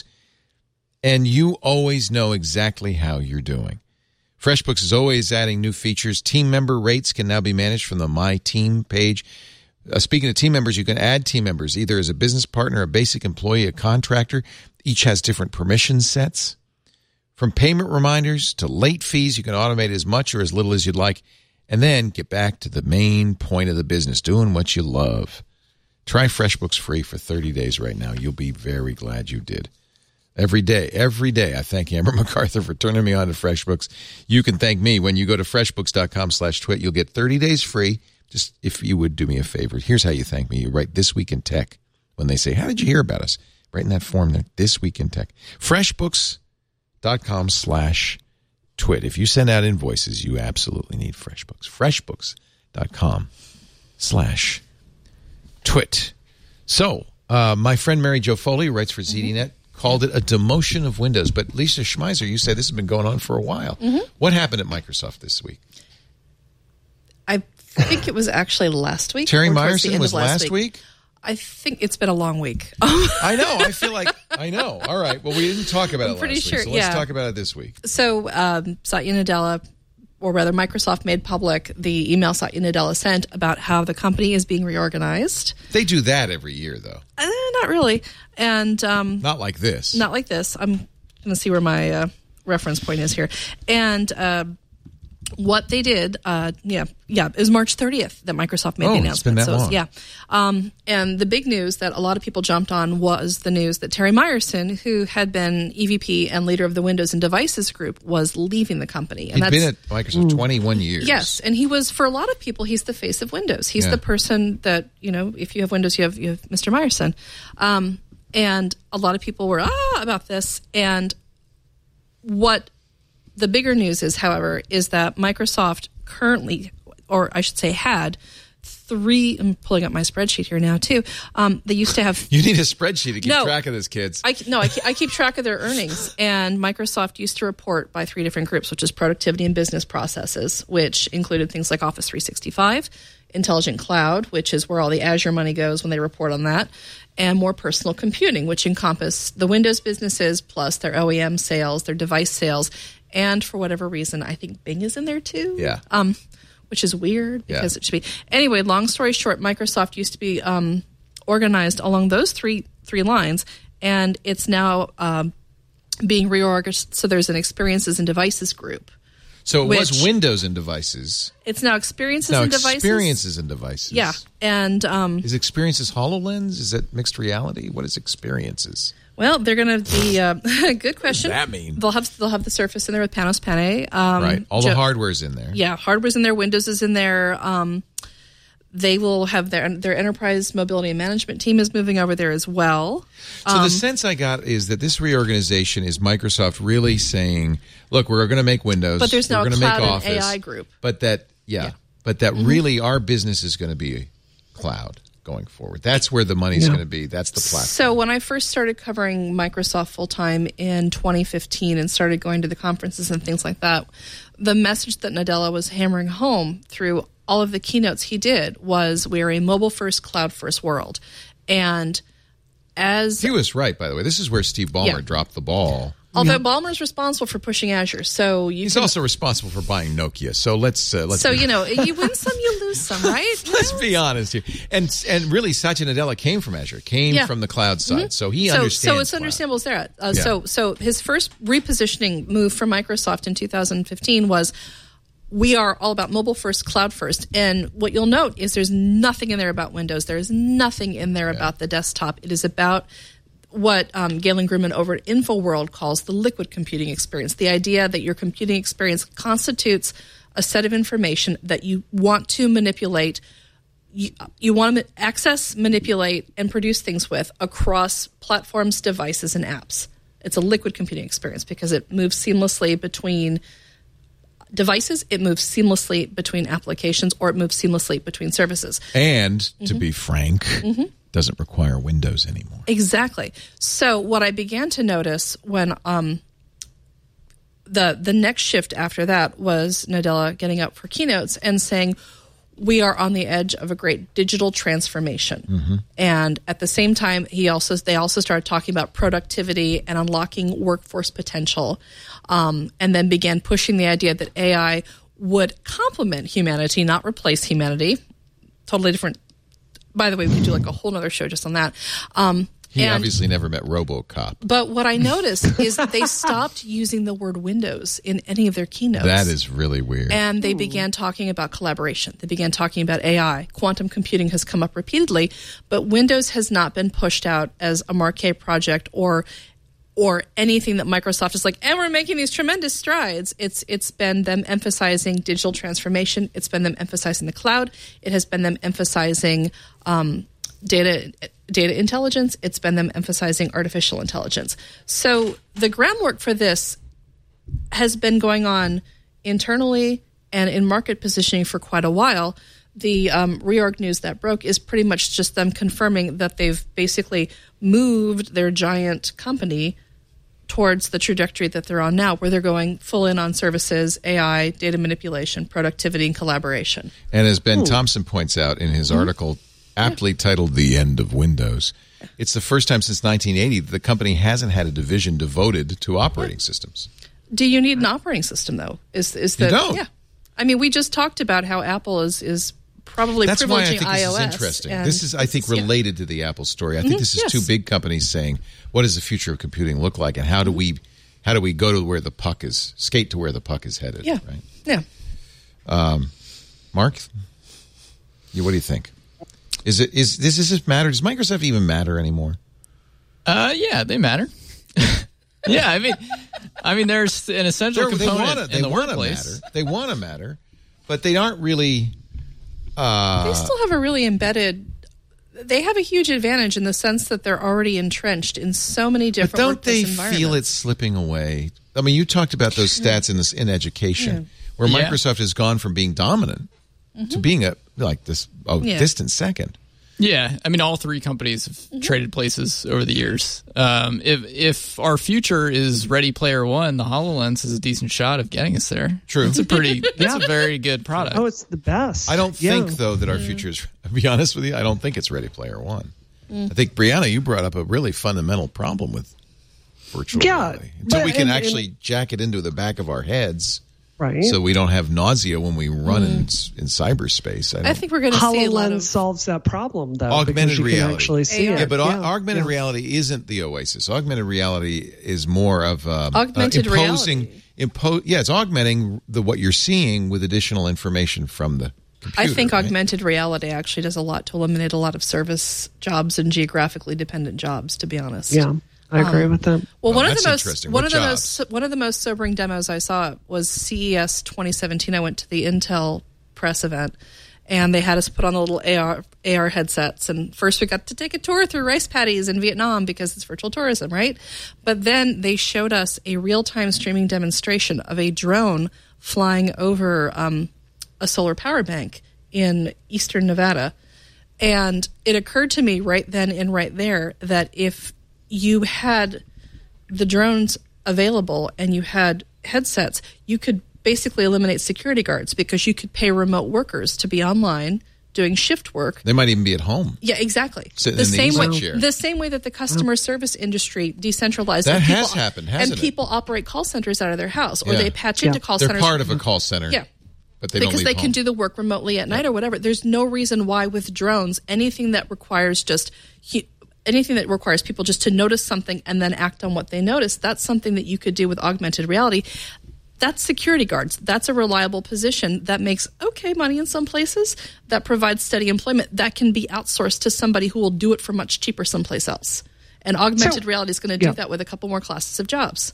And you always know exactly how you're doing. FreshBooks is always adding new features. Team member rates can now be managed from the My Team page. Uh, speaking of team members, you can add team members either as a business partner, a basic employee, a contractor. Each has different permission sets. From payment reminders to late fees, you can automate as much or as little as you'd like. And then get back to the main point of the business, doing what you love. Try FreshBooks free for thirty days right now. You'll be very glad you did. Every day, every day, I thank Amber MacArthur for turning me on to FreshBooks. You can thank me when you go to freshbooks.com slash twit. You'll get thirty days free. Just if you would do me a favor. Here's how you thank me. You write This Week in Tech. When they say, how did you hear about us? Write in that form there, This Week in Tech. Freshbooks.com slash twit. If you send out invoices, you absolutely need FreshBooks. Freshbooks.com slash twit. So, uh, my friend Mary Jo Foley, who writes for Z D Net, called it a demotion of Windows. But Lisa Schmeiser, you say this has been going on for a while. Mm-hmm. What happened at Microsoft this week? I think it was actually last week. Terry Myerson was last week? week. I think it's been a long week. I know. I feel like I know. All right. Well, we didn't talk about I'm it pretty last sure, week, so let's yeah. talk about it this week. So um, Satya Nadella, or rather Microsoft, made public the email Satya Nadella sent about how the company is being reorganized. They do that every year, though. Uh, not really. And um, Not like this. Not like this. I'm going to see where my uh, reference point is here. And uh, what they did, uh, yeah, yeah, it was March thirtieth that Microsoft made Oh, the it's announcement. been that so long. yeah, um, and the big news that a lot of people jumped on was the news that Terry Myerson, who had been E V P and leader of the Windows and Devices group, was leaving the company. And He'd that's, been at Microsoft twenty-one years. Yes, and he was, for a lot of people, he's the face of Windows. He's Yeah. the person that, you know, if you have Windows, you have you have Mister Myerson. Um, and a lot of people were ah about this. And what the bigger news is, however, is that Microsoft currently, or I should say had, three, I'm pulling up my spreadsheet here now too. Um, they used to have You need a spreadsheet to keep No. track of this, kids. I, no, I, keep- I keep track of their earnings, and Microsoft used to report by three different groups, which is productivity and business processes, which included things like Office three sixty-five, Intelligent Cloud, which is where all the Azure money goes when they report on that, and more personal computing, which encompass the Windows businesses plus their O E M sales, their device sales, and for whatever reason, I think Bing is in there too. Yeah. Um, which is weird because Yeah. it should be. Anyway, long story short, Microsoft used to be um, organized along those three three lines, and it's now um, being reorganized. So there's an experiences and devices group. So it was which- Windows and devices. It's now experiences Now and devices. experiences and devices. Yeah, and um, Is experiences HoloLens? Is that mixed reality? What is experiences? well, they're going to be uh, good question. What does that mean? They'll have they'll have the Surface in there with Panos Panay. Um, right. All the Jo- hardware's in there. Yeah, hardware's in there, Windows is in there. Um, they will have their their enterprise mobility and management team is moving over there as well. So Um, the sense I got is that this reorganization is Microsoft really saying, look, we're going to make Windows. But there's now we're a going to make cloud and Office, A I group. But that, yeah, Yeah. but that Mhm. really our business is going to be cloud going forward. That's where the money's Yeah. going to be. That's the platform. So when I first started covering Microsoft full time in twenty fifteen and started going to the conferences and things like that, the message that Nadella was hammering home through all of the keynotes he did was we're a mobile first, cloud first world. And as He was right, by the way. This is where Steve Ballmer Yeah. dropped the ball. although Ballmer's responsible for pushing Azure, so you He's can, also responsible for buying Nokia. So let's uh, let's so be, you know you win some, you lose some, right? let's be honest here. And and really, Satya Nadella came from Azure, came Yeah. from the cloud side, Mhm. so he so, understands. So it's cloud. understandable there. Uh, Yeah. So so his first repositioning move from Microsoft in two thousand fifteen was we are all about mobile first, cloud first. And what you'll note is there's nothing in there about Windows. There's nothing in there about the desktop. It is about what um, Galen Grumman over at InfoWorld calls the liquid computing experience, the idea that your computing experience constitutes a set of information that you want to manipulate, you, you want to access, manipulate, and produce things with across platforms, devices, and apps. It's a liquid computing experience because it moves seamlessly between devices, it moves seamlessly between applications, or it moves seamlessly between services. And to Mhm. be frank, Mhm. doesn't require Windows anymore. Exactly. So what I began to notice when um, the the next shift after that was Nadella getting up for keynotes and saying, we are on the edge of a great digital transformation. Mm-hmm. And at the same time, he also they also started talking about productivity and unlocking workforce potential, um, and then began pushing the idea that A I would complement humanity, not replace humanity. Totally different. By the way, we could do like a whole other show just on that. Um, He and, obviously never met RoboCop. but what I noticed is that they stopped using the word Windows in any of their keynotes. That is really weird. And they began talking about collaboration. They began talking about A I. Quantum computing has come up repeatedly, but Windows has not been pushed out as a marquee project or or anything that Microsoft is like, and we're making these tremendous strides. It's it's been them emphasizing digital transformation. It's been them emphasizing the cloud. It has been them emphasizing um, data data intelligence. It's been them emphasizing artificial intelligence. So the groundwork for this has been going on internally and in market positioning for quite a while. The um, reorg news that broke is pretty much just them confirming that they've basically moved their giant company towards the trajectory that they're on now, where they're going full in on services, A I, data manipulation, productivity, and collaboration. And as Ben Ooh. Thompson points out in his Mhm. article aptly titled The End of Windows. It's the first time since nineteen eighty that the company hasn't had a division devoted to operating systems. Do you need an operating system, though? Is is the You don't. Yeah. I mean, we just talked about how Apple is is probably That's why I privileging think this iOS. is interesting. and This is, I think, yeah. related to the Apple story. I think Mhm, this is yes. two big companies saying, what does the future of computing look like, and how do we how do we go to where the puck is, skate to where the puck is headed? Yeah. Right? Yeah. Um, Mark, you, what do you think? Is it is this does this matter? Does Microsoft even matter anymore? Uh, yeah, they matter. yeah, I mean, I mean, there's an essential They're- they component wanna, in they the wanna workplace. matter. They want to matter, but they aren't really. Uh, They still have a really embedded. They have a huge advantage in the sense that they're already entrenched in so many different. But don't workplace they environments. feel it slipping away? I mean, you talked about those stats in this in education, Yeah. where Yeah. Microsoft has gone from being dominant to being a like this a Yeah. distant second. Yeah, I mean, all three companies have traded places over the years. Um, if if our future is Ready Player One, the HoloLens is a decent shot of getting us there. True, it's a pretty, it's a very good product. Oh, it's the best. I don't Yeah. think though that our future is. To be honest with you, I don't think it's Ready Player One. I think Brianna, you brought up a really fundamental problem with virtual Yeah, reality. Until but- we can and- actually jack it into the back of our heads. Right. So we don't have nausea when we run in, in cyberspace. I, don't, I think we're going to see a lot HoloLens of. solves that problem, though. Augmented because you reality. can actually see A R. it. Yeah, but au- Yeah, augmented yeah. reality isn't the Oasis. Augmented reality is more of um, Augmented uh, imposing. reality. Impo- yeah, it's augmenting the what you're seeing with additional information from the computer. I think right? augmented reality actually does a lot to eliminate a lot of service jobs and geographically dependent jobs. To be honest. Yeah, I agree Um, with that. Well, Oh, one of that's the most interesting. one What of the jobs? most one of the most sobering demos I saw was C E S twenty seventeen. I went to the Intel press event, and they had us put on the little A R A R headsets. And first, we got to take a tour through rice paddies in Vietnam because it's virtual tourism, right? But then they showed us a real time streaming demonstration of a drone flying over um, a solar power bank in eastern Nevada. And it occurred to me right then and right there that if you had the drones available and you had headsets, you could basically eliminate security guards because you could pay remote workers to be online doing shift work. They might even be at home. Yeah, exactly. Sitting the in the same easy way, chair. the same way that the customer service industry decentralized. That and has people, happened, hasn't and it? people operate call centers out of their house, or Yeah. they patch Yeah. into call They're centers. part of a call center. Yeah. But they don't because leave they home. can do the work remotely at night or whatever. There's no reason why with drones, anything that requires just he, anything that requires people just to notice something and then act on what they notice, that's something that you could do with augmented reality. That's security guards. That's a reliable position that makes okay money in some places, that provides steady employment, that can be outsourced to somebody who will do it for much cheaper someplace else. And augmented So- reality is going to do yeah. that with a couple more classes of jobs.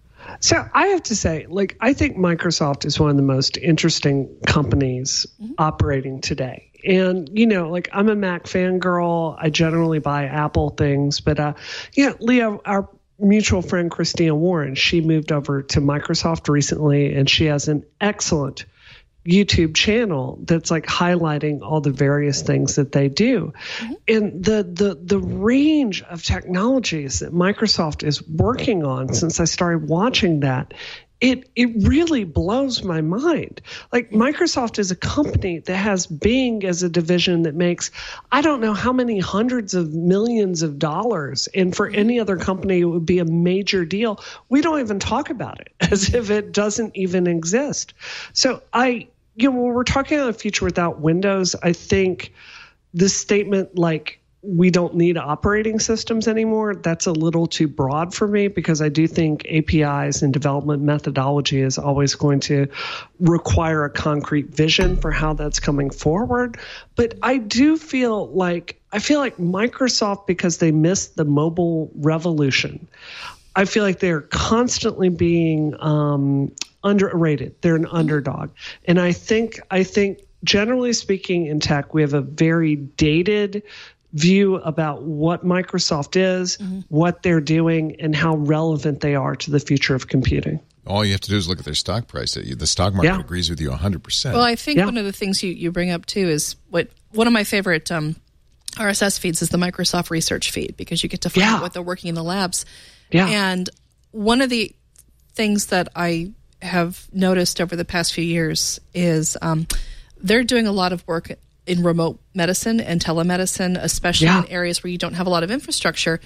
So I have to say, like, I think Microsoft is one of the most interesting companies Mm-hmm. operating today. And, you know, like, I'm a Mac fangirl. I generally buy Apple things. But, uh, you know, Leo, our mutual friend Christina Warren, she moved over to Microsoft recently, and she has an excellent YouTube channel that's like highlighting all the various things that they do. Mm-hmm. And the the the range of technologies that Microsoft is working on since I started watching that, it it really blows my mind. Like, Microsoft is a company that has Bing as a division that makes I don't know how many hundreds of millions of dollars, and for any other company it would be a major deal. We don't even talk about it as if it doesn't even exist. So I you know, when we're talking about a future without Windows, I think this statement, like, we don't need operating systems anymore, that's a little too broad for me, because I do think A P Is and development methodology is always going to require a concrete vision for how that's coming forward. But I do feel like I feel like Microsoft, because they missed the mobile revolution, I feel like they're constantly being um, underrated. They're an underdog. And I think I think generally speaking in tech, we have a very dated view about what Microsoft is, mm-hmm. what they're doing, and how relevant they are to the future of computing. All you have to do is look at their stock price. The stock market Yeah. agrees with you one hundred percent. Well, I think Yeah. one of the things you, you bring up, too, is what one of my favorite um, R S S feeds is the Microsoft Research feed, because you get to find Yeah. out what they're working in the labs. Yeah. And one of the things that I have noticed over the past few years is um, they're doing a lot of work in remote medicine and telemedicine, especially Yeah. in areas where you don't have a lot of infrastructure.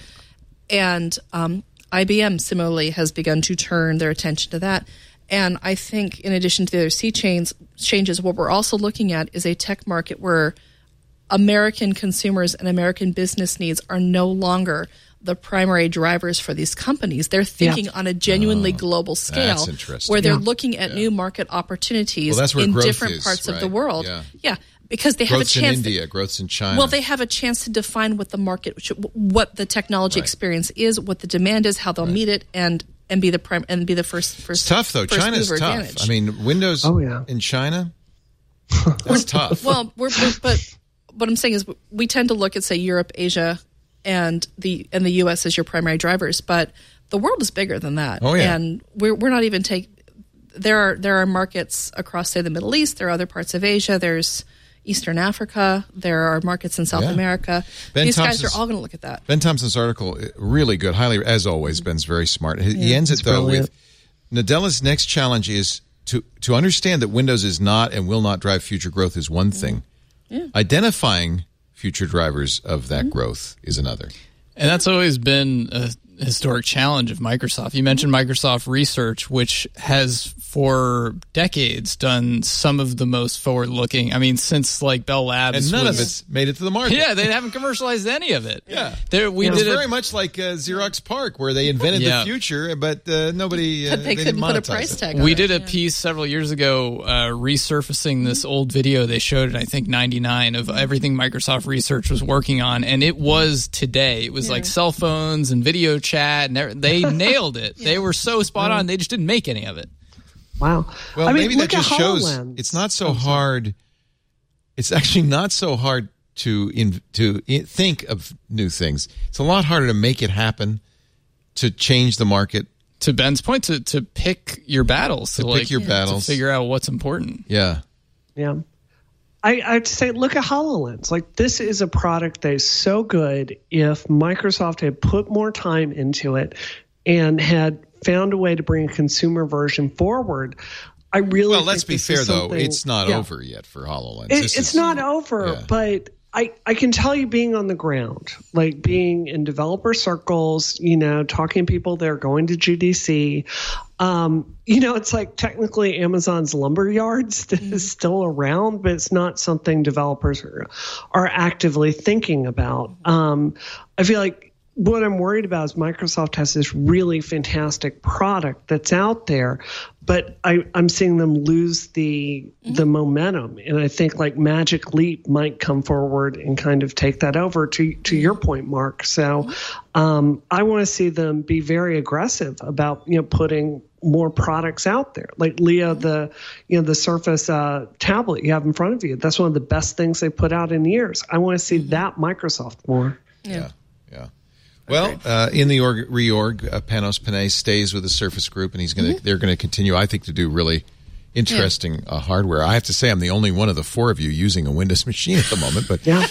And um, I B M similarly has begun to turn their attention to that. And I think in addition to the other sea chains changes, what we're also looking at is a tech market where American consumers and American business needs are no longer the primary drivers for these companies. They're thinking Yeah. on a genuinely Oh, global scale that's interesting. where they're Yeah. looking at new market opportunities Well, that's where in growth different is, parts of right. the world. Yeah. Yeah, because they have Growth's a chance. in India, growth's in China. Well, they have a chance to define what the market, should- what the technology Right. experience is, what the demand is, how they'll meet it, and and be the prime and be the first first. It's tough though. first China's mover tough. advantage. I mean, Windows Oh, yeah. in China. That's tough. Well, we're, we're but what I'm saying is we tend to look at say Europe, Asia, and the and the U S as your primary drivers, but the world is bigger than that. Oh, yeah. And we're we're not even take there are there are markets across say the Middle East, there are other parts of Asia, there's Eastern Africa, there are markets in South Yeah. America. Ben These Thompson's- guys are all going to look at that. Ben Thompson's article, really good, highly, as always. Ben's very smart. He, he ends it, though, brilliant. with Nadella's next challenge is to, to understand that Windows is not and will not drive future growth is one thing. Yeah. Identifying future drivers of that growth is another. And that's always been a historic challenge of Microsoft. You mentioned Microsoft Research, which has for decades done some of the most forward-looking. I mean, since like Bell Labs, And none was, of it's made it to the market. Yeah, they haven't commercialized any of it. Yeah. There, we It was did very a, much like uh, Xerox PARC, where they invented Yeah. the future, but uh, nobody uh, But they didn't couldn't put a monetize price it. tag on We it. did a Yeah. piece several years ago uh, resurfacing this old video they showed in, I think, ninety-nine of everything Microsoft Research was working on. And it was today. It was like cell phones and video chat. And every- they nailed it. They were so spot on. They just didn't make any of it. Wow. Well, I mean, maybe that look at just shows HoloLens. it's not so hard. It's actually not so hard to in, to in, think of new things. It's a lot harder to make it happen, to change the market. To Ben's point, to, to pick your battles. To pick like, your battles. To figure out what's important. Yeah. Yeah. I, I'd say, look at HoloLens. Like, this is a product that is so good. If Microsoft had put more time into it and had found a way to bring a consumer version forward, I really Well, think let's be this fair, is though. something- It's not yeah. over yet for HoloLens. It, This it's is- not over, yeah. but I, I can tell you being on the ground, like being in developer circles, you know, talking to people that are going to G D C. Um, you know, it's like technically Amazon's lumberyard st- is still around, but it's not something developers are, are actively thinking about. Um, I feel like what I'm worried about is Microsoft has this really fantastic product that's out there, but I, I'm seeing them lose the the momentum. And I think like Magic Leap might come forward and kind of take that over to to your point, Mark. So um, I want to see them be very aggressive about, you know, putting more products out there. Like Leah, the you know the Surface uh, tablet you have in front of you, that's one of the best things they put out in years. I want to see that Microsoft more. Yeah. Yeah. Well, uh, in the org, reorg, uh, Panos Panay stays with the Surface Group, and he's going to. Mm-hmm. They're going to continue, I think, to do really interesting uh, hardware. I have to say, I'm the only one of the four of you using a Windows machine at the moment, but Yeah.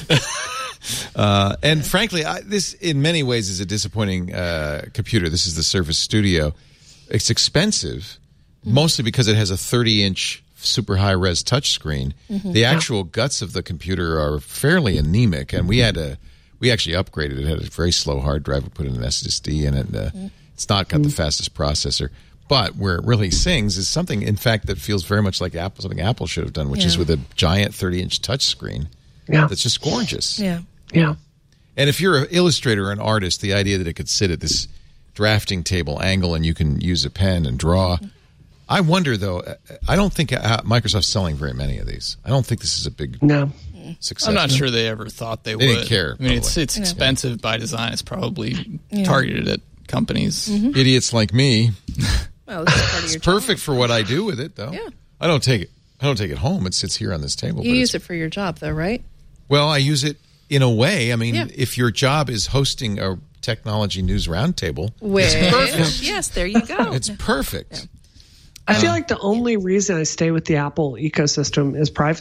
uh, and frankly, I, this in many ways is a disappointing uh, computer. This is the Surface Studio. It's expensive, mostly because it has a thirty inch super high res touchscreen. The actual guts of the computer are fairly anemic, and we had to. We actually upgraded it. It had a very slow hard drive. We put in an S S D in it. Uh, It's not got the fastest processor. But where it really sings is something, in fact, that feels very much like Apple, something Apple should have done, which is Yeah. with a giant thirty inch touchscreen Yeah. that's just gorgeous. Yeah. Yeah. And if you're an illustrator or an artist, the idea that it could sit at this drafting table angle and you can use a pen and draw. I wonder, though, I don't think uh, Microsoft's selling very many of these. I don't think this is a big No. success. I'm not sure they ever thought they, They would. didn't care, I mean, it's probably. it's expensive by design. It's probably Yeah. targeted at companies. Idiots like me. Well, this is part of It's your job. perfect for what I do with it, though. Yeah. I don't take it. I don't take it home. It sits here on this table. You but use it's- it for your job, though, right? Well, I use it in a way. I mean, Yeah. if your job is hosting a technology news roundtable, Which, it's perfect. yes, there you go. It's perfect. I feel like the only reason I stay with the Apple ecosystem is privacy.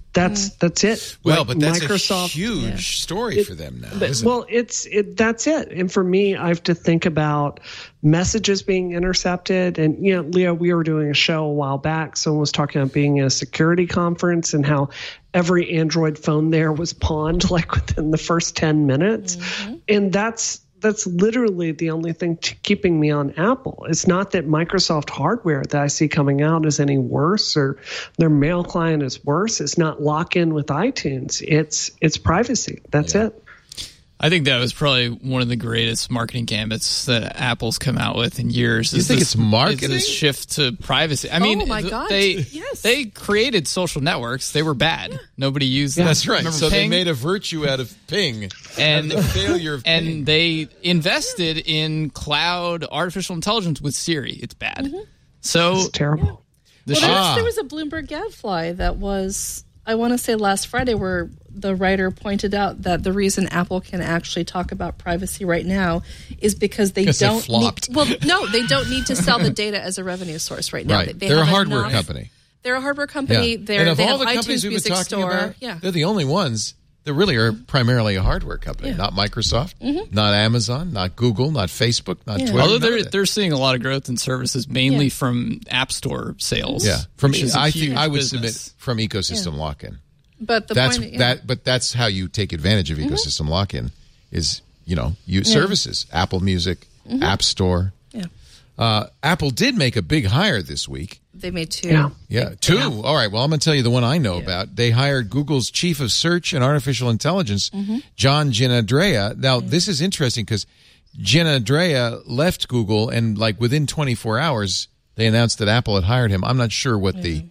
That's that's it. Well, Like but that's Microsoft, a huge yeah. story It- for them now. But, isn't well, it's it. That's it. And for me, I have to think about messages being intercepted. And you know, Leo, we were doing a show a while back. Someone was talking about being at a security conference and how every Android phone there was pawned like within the first ten minutes. Mm-hmm. And that's that's literally the only thing t- keeping me on Apple. It's not that Microsoft hardware that I see coming out is any worse or their mail client is worse. It's not lock in with iTunes. It's it's privacy. That's Yeah. it. I think that was probably one of the greatest marketing gambits that Apple's come out with in years. You is think this, it's marketing? is this shift to privacy? I mean, Oh, my th- God. they Yes. they created social networks. They were bad. Nobody used them. That's right. Remember So they Ping? made a virtue out of Ping and the failure of Ping. and they invested in cloud artificial intelligence with Siri. It's bad. So It's terrible. the Well, shift. there, Ah. was, there was a Bloomberg Gadfly that was, I want to say last Friday, where the writer pointed out that the reason Apple can actually talk about privacy right now is because they 'Cause they don't. flopped. Need, well, no, they don't need to sell the data as a revenue source right now. Right. They, they They're a have hardware enough- company. They're a hardware company. Yeah. They're, and of they all have the companies iTunes we've been Music talking Store. about, Yeah. they're the only ones that really are primarily a hardware company. Yeah. Not Microsoft, Mhm. not Amazon, not Google, not Facebook, not Yeah. Twitter. Although none they're of that. they're seeing a lot of growth in services, mainly Yeah. from App Store sales. Yeah, from which is a I huge think I would business. submit from ecosystem lock-in. But the That's point, yeah. that, but that's how you take advantage of ecosystem lock-in. Is you know you services, Apple Music, App Store. Yeah. Uh, Apple did make a big hire this week. They made two. Yeah. Yeah, two. All right. Well, I'm going to tell you the one I know about. They hired Google's chief of search and artificial intelligence, John Giannandrea. Now, this is interesting because Giannandrea left Google, and like within twenty-four hours, they announced that Apple had hired him. I'm not sure what the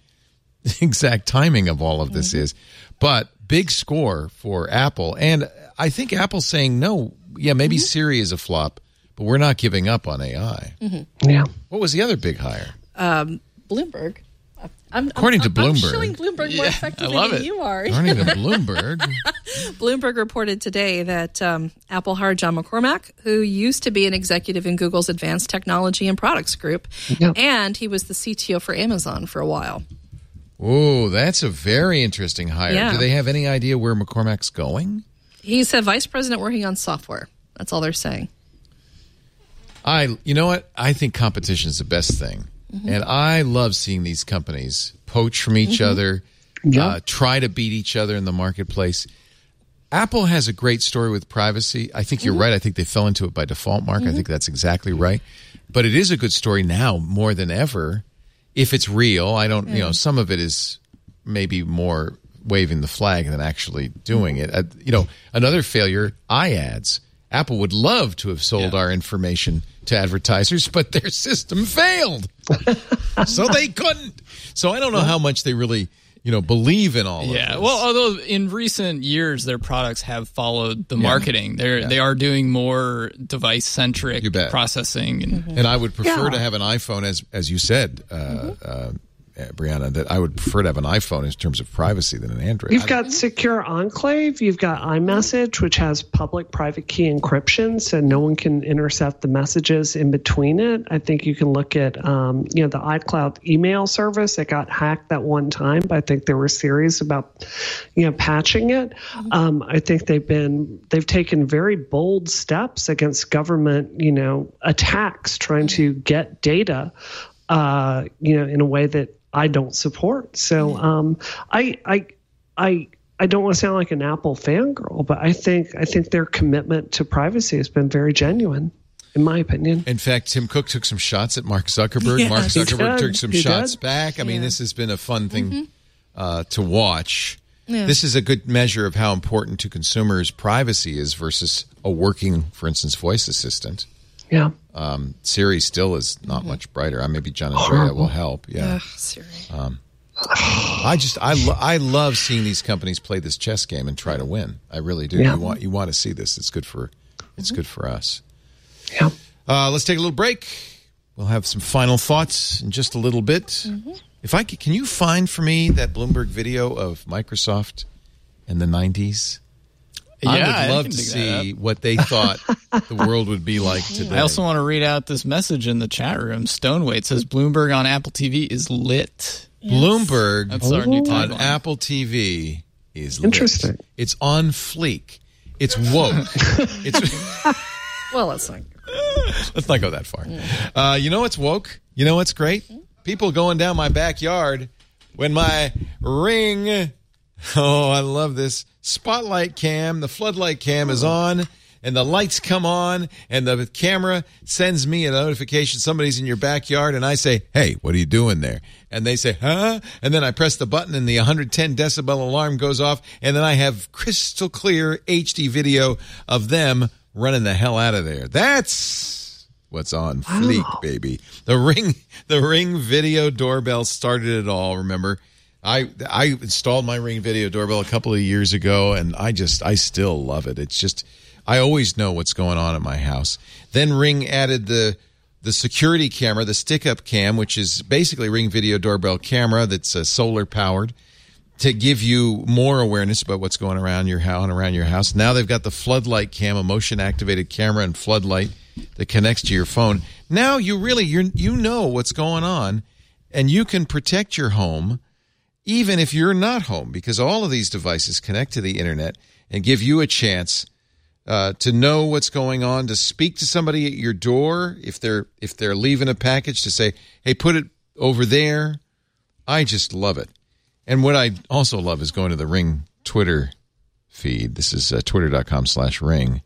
exact timing of all of this is, but big score for Apple. And I think Apple's saying, no, yeah, maybe Siri is a flop, but we're not giving up on A I. Yeah. What was the other big hire? Um, Bloomberg. I'm, According I'm, to I'm Bloomberg. showing Bloomberg more Yeah, effectively I love than it. you are. According to Bloomberg. Bloomberg reported today that um, Apple hired John McCormack, who used to be an executive in Google's Advanced Technology and Products Group, Yep. and he was the C T O for Amazon for a while. Oh, that's a very interesting hire. Yeah. Do they have any idea where McCormack's going? He's a vice president working on software. That's all they're saying. I, you know what? I think competition is the best thing, and I love seeing these companies poach from each other, uh, try to beat each other in the marketplace. Apple has a great story with privacy. I think you're right. I think they fell into it by default, Mark. I think that's exactly right. But it is a good story now more than ever. If it's real, I don't, you know, some of it is maybe more waving the flag than actually doing it. Uh, you know, another failure, iAds. Apple would love to have sold our information to advertisers, but their system failed. So they couldn't. So I don't know how much they really, you know, believe in all of Yeah, this. well, although in recent years their products have followed the marketing, they're Yeah. they are doing more device centric You bet. processing, and And I would prefer Yeah. to have an iPhone, as as you said, uh, uh, Brianna, that I would prefer to have an iPhone in terms of privacy than an Android. You've I- got Secure Enclave. You've got iMessage, which has public private key encryption, so no one can intercept the messages in between it. I think you can look at, um, you know, the iCloud email service that got hacked that one time, but I think they were serious about, you know, patching it. Um, I think they've been they've taken very bold steps against government, you know, attacks trying to get data, uh, you know, in a way that I don't support. So um, I, I, I, I don't want to sound like an Apple fangirl, but I think I think their commitment to privacy has been very genuine, in my opinion. In fact, Tim Cook took some shots at Mark Zuckerberg. Yes, Mark he Zuckerberg did. took some He shots did. back. I mean, Yeah. this has been a fun thing uh, to watch. Yeah. This is a good measure of how important to consumers privacy is versus a working, for instance, voice assistant. Yeah. Um, Siri still is not much brighter. I maybe John Andrea will help. Yeah. Ugh, Siri. I just I lo- I love seeing these companies play this chess game and try to win. I really do. Yeah. You want you want to see this. It's good for it's good for us. Yeah. Uh, let's take a little break. We'll have some final thoughts in just a little bit. If I could, can you find for me that Bloomberg video of Microsoft in the nineties? Yeah, I I would love can to dig that see what they thought the world would be like today. I also want to read out this message in the chat room. Stoneweight says Bloomberg on Apple T V is lit. Yes. Bloomberg That's our new on tagline. Apple T V is Interesting. lit. It's on fleek. It's woke. it's Well, let's not. Let's not go that far. Uh, you know what's woke? You know what's great? People going down my backyard when my Ring, oh, I love this, spotlight cam, the floodlight cam is on, and the lights come on, and the camera sends me a notification somebody's in your backyard, and I say, hey, what are you doing there? And they say, huh? And then I press the button, and the one hundred ten decibel alarm goes off, and then I have crystal clear H D video of them running the hell out of there. That's what's on fleek, wow. baby. The Ring, the Ring video doorbell started it all. Remember, I I installed my Ring video doorbell a couple of years ago, and I just I still love it. It's just I always know what's going on at my house. Then Ring added the the security camera, the stick-up cam, which is basically Ring video doorbell camera that's uh, solar powered, to give you more awareness about what's going around your house and around your house. Now they've got the floodlight cam, a motion-activated camera and floodlight that connects to your phone. Now you really you you know what's going on, and you can protect your home even if you're not home, because all of these devices connect to the internet and give you a chance uh, to know what's going on, to speak to somebody at your door if they're if they're leaving a package, to say, hey, put it over there. I just love it. And what I also love is going to the Ring Twitter feed. This is uh, twitter.com slash ring.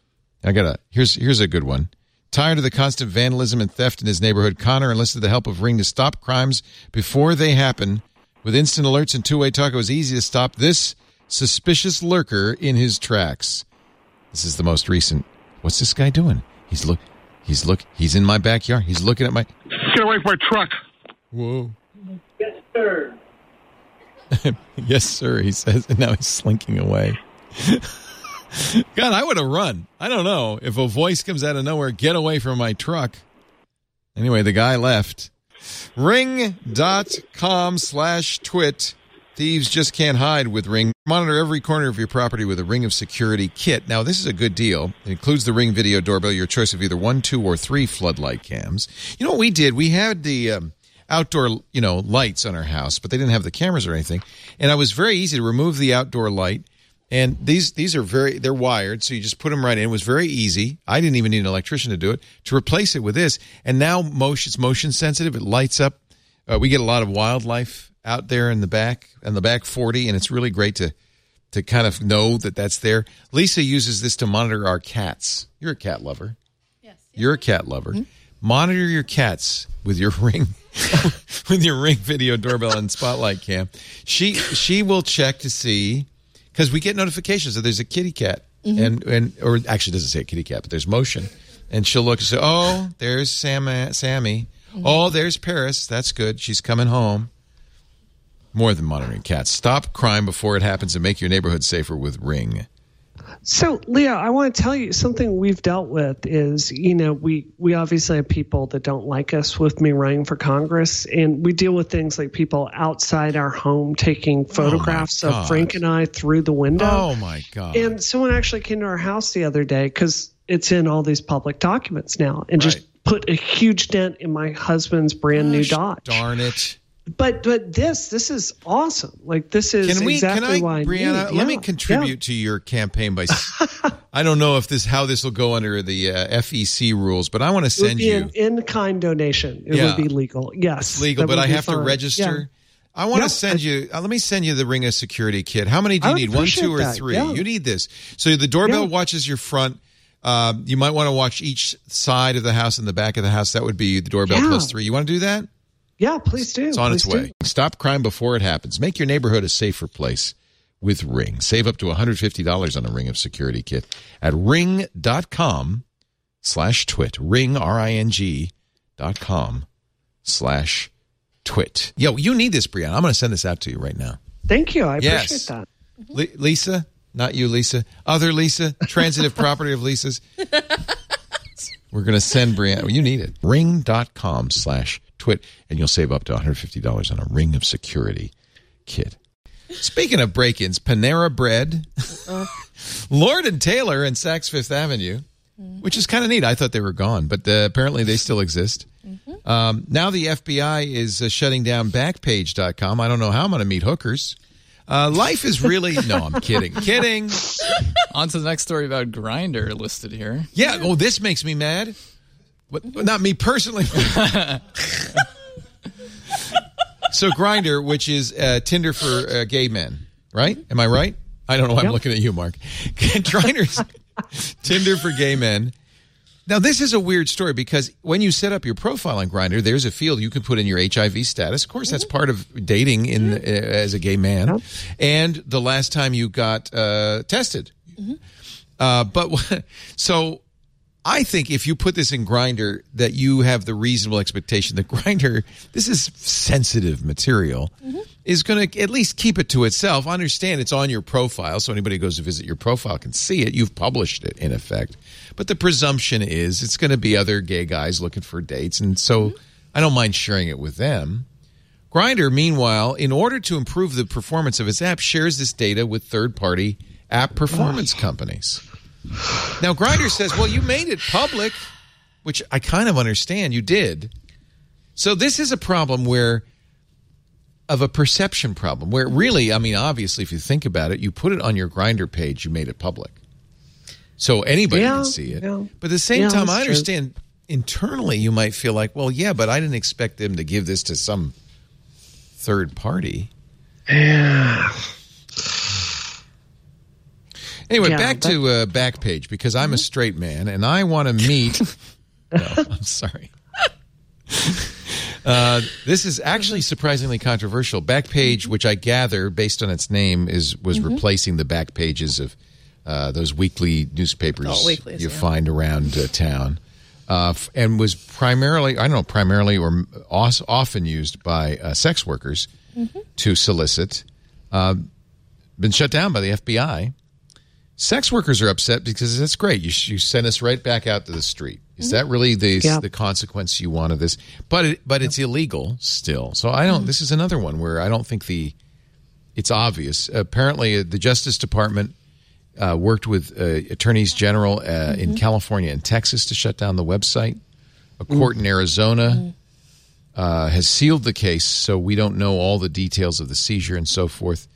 I got a, here's, here's a good one. Tired of the constant vandalism and theft in his neighborhood, Connor enlisted the help of Ring to stop crimes before they happen. With instant alerts and two-way talk, it was easy to stop this suspicious lurker in his tracks. This is the most recent. What's this guy doing? He's look, he's look, he's in my backyard. He's looking at my. Get away from my truck. Whoa. Yes, sir. Yes, sir, he says, and now he's slinking away. God, I would have run. I don't know. If a voice comes out of nowhere, get away from my truck. Anyway, the guy left. Ring.com slash twit. Thieves just can't hide with Ring. Monitor every corner of your property with a Ring of Security kit. Now, this is a good deal. It includes the Ring video doorbell, your choice of either one, two, or three floodlight cams. You know what we did? We had the um, outdoor, you know, lights on our house, but they didn't have the cameras or anything. And it was very easy to remove the outdoor light. And these these are very, they're wired, so you just put them right in. It was very easy. I didn't even need an electrician to do it, to replace it with this. And now motion, it's motion sensitive. It lights up. Uh, we get a lot of wildlife out there in the back, in the back forty, and it's really great to to kind of know that that's there. Lisa uses this to monitor our cats. You're a cat lover. Yes. You're a cat lover. Mm-hmm. Monitor your cats with your Ring, with your Ring video doorbell and spotlight cam. She she will check to see, because we get notifications that there's a kitty cat, mm-hmm. and and or actually it doesn't say a kitty cat, but there's motion, and she'll look and say, oh, there's Sam, Sammy. Mm-hmm. Oh, there's Paris. That's good. She's coming home. More than monitoring cats. Stop crime before it happens and make your neighborhood safer with Ring. So, Leah, I want to tell you something we've dealt with is, you know, we, we obviously have people that don't like us with me running for Congress, and we deal with things like people outside our home taking photographs oh of Frank and I through the window. Oh, my God. And someone actually came to our house the other day, because it's in all these public documents now, and right. just put a huge dent in my husband's brand Gosh, new Dodge. Darn it. But but this this is awesome. Like, this is can we, exactly can I, why I Brianna, need. let yeah, me contribute yeah. to your campaign by. I don't know if this how this will go under the uh, F E C rules, but I want to send it would be you an in-kind donation. It yeah, would be legal. Yes, it's legal, but I have fine. to register. Yeah. I want yeah, to send I, you. Uh, let me send you the Ring of Security kit. How many do you I need? One, two, or that. three? Yeah. You need this. So the doorbell yeah. watches your front. Uh, you might want to watch each side of the house and the back of the house. That would be the doorbell yeah. plus three. You want to do that? Yeah, please do. It's on please its way. Do. Stop crime before it happens. Make your neighborhood a safer place with Ring. Save up to one hundred fifty dollars on a Ring of Security kit at ring.com slash twit. Ring, R I N G dot com slash twit. Yo, you need this, Brianna. I'm going to send this out to you right now. Thank you. I yes. appreciate that. L- Lisa, not you, Lisa. Other Lisa, transitive property of Lisa's. We're going to send Brianna. You need it. Ring.com slash twit, and you'll save up to one hundred fifty dollars on a Ring of Security kit. Speaking of break-ins, Panera Bread, uh. Lord and Taylor in Saks Fifth Avenue which is kind of neat. I thought they were gone, but uh, apparently they still exist. Mm-hmm. Um, now the F B I is uh, shutting down Backpage dot com. I don't know how I'm going to meet hookers. Uh, life is really... No, I'm kidding. Kidding. On to the next story about Grindr listed here. Yeah, well, this makes me mad. But not me personally. So Grindr, which is uh, Tinder for uh, gay men, right? Am I right? I don't know why yep. I'm looking at you, Mark. Grindr's Tinder for gay men. Now, this is a weird story because when you set up your profile on Grindr, there's a field you can put in your H I V status. Of course, that's part of dating in uh, as a gay man. Yep. And the last time you got uh, tested. Mm-hmm. Uh, but so... I think if you put this in Grindr, that you have the reasonable expectation that Grindr, this is sensitive material, mm-hmm. is going to at least keep it to itself. Understand it's on your profile, so anybody who goes to visit your profile can see it. You've published it, in effect. But the presumption is it's going to be other gay guys looking for dates, and so mm-hmm. I don't mind sharing it with them. Grindr, meanwhile, in order to improve the performance of its app, shares this data with third-party app performance oh. companies. Now, Grindr says, well, you made it public, which I kind of understand. You did. So this is a problem where, of a perception problem, where really, I mean, obviously, if you think about it, you put it on your Grindr page, you made it public. So anybody yeah, can see it. Yeah. But at the same yeah, time, I understand true. Internally you might feel like, well, yeah, but I didn't expect them to give this to some third party. Yeah. Anyway, yeah, back to uh, Backpage, because I'm a straight man and I want to meet... no, I'm sorry. Uh, this is actually surprisingly controversial. Backpage, which I gather, based on its name, is was mm-hmm. replacing the back pages of uh, those weekly newspapers oh, weeklies, you yeah. find around uh, town, uh, f- and was primarily, I don't know, primarily or os- often used by uh, sex workers mm-hmm. to solicit. Uh, been shut down by the F B I. Sex workers are upset because that's great. You, you send us right back out to the street. Is that really the yeah. the consequence you want of this? But it, but it's illegal still. So I don't. Mm-hmm. This is another one where I don't think the it's obvious. Apparently, uh, the Justice Department uh, worked with uh, attorneys general uh, mm-hmm. in California and Texas to shut down the website. A court mm-hmm. in Arizona mm-hmm. uh, has sealed the case, so we don't know all the details of the seizure and so forth.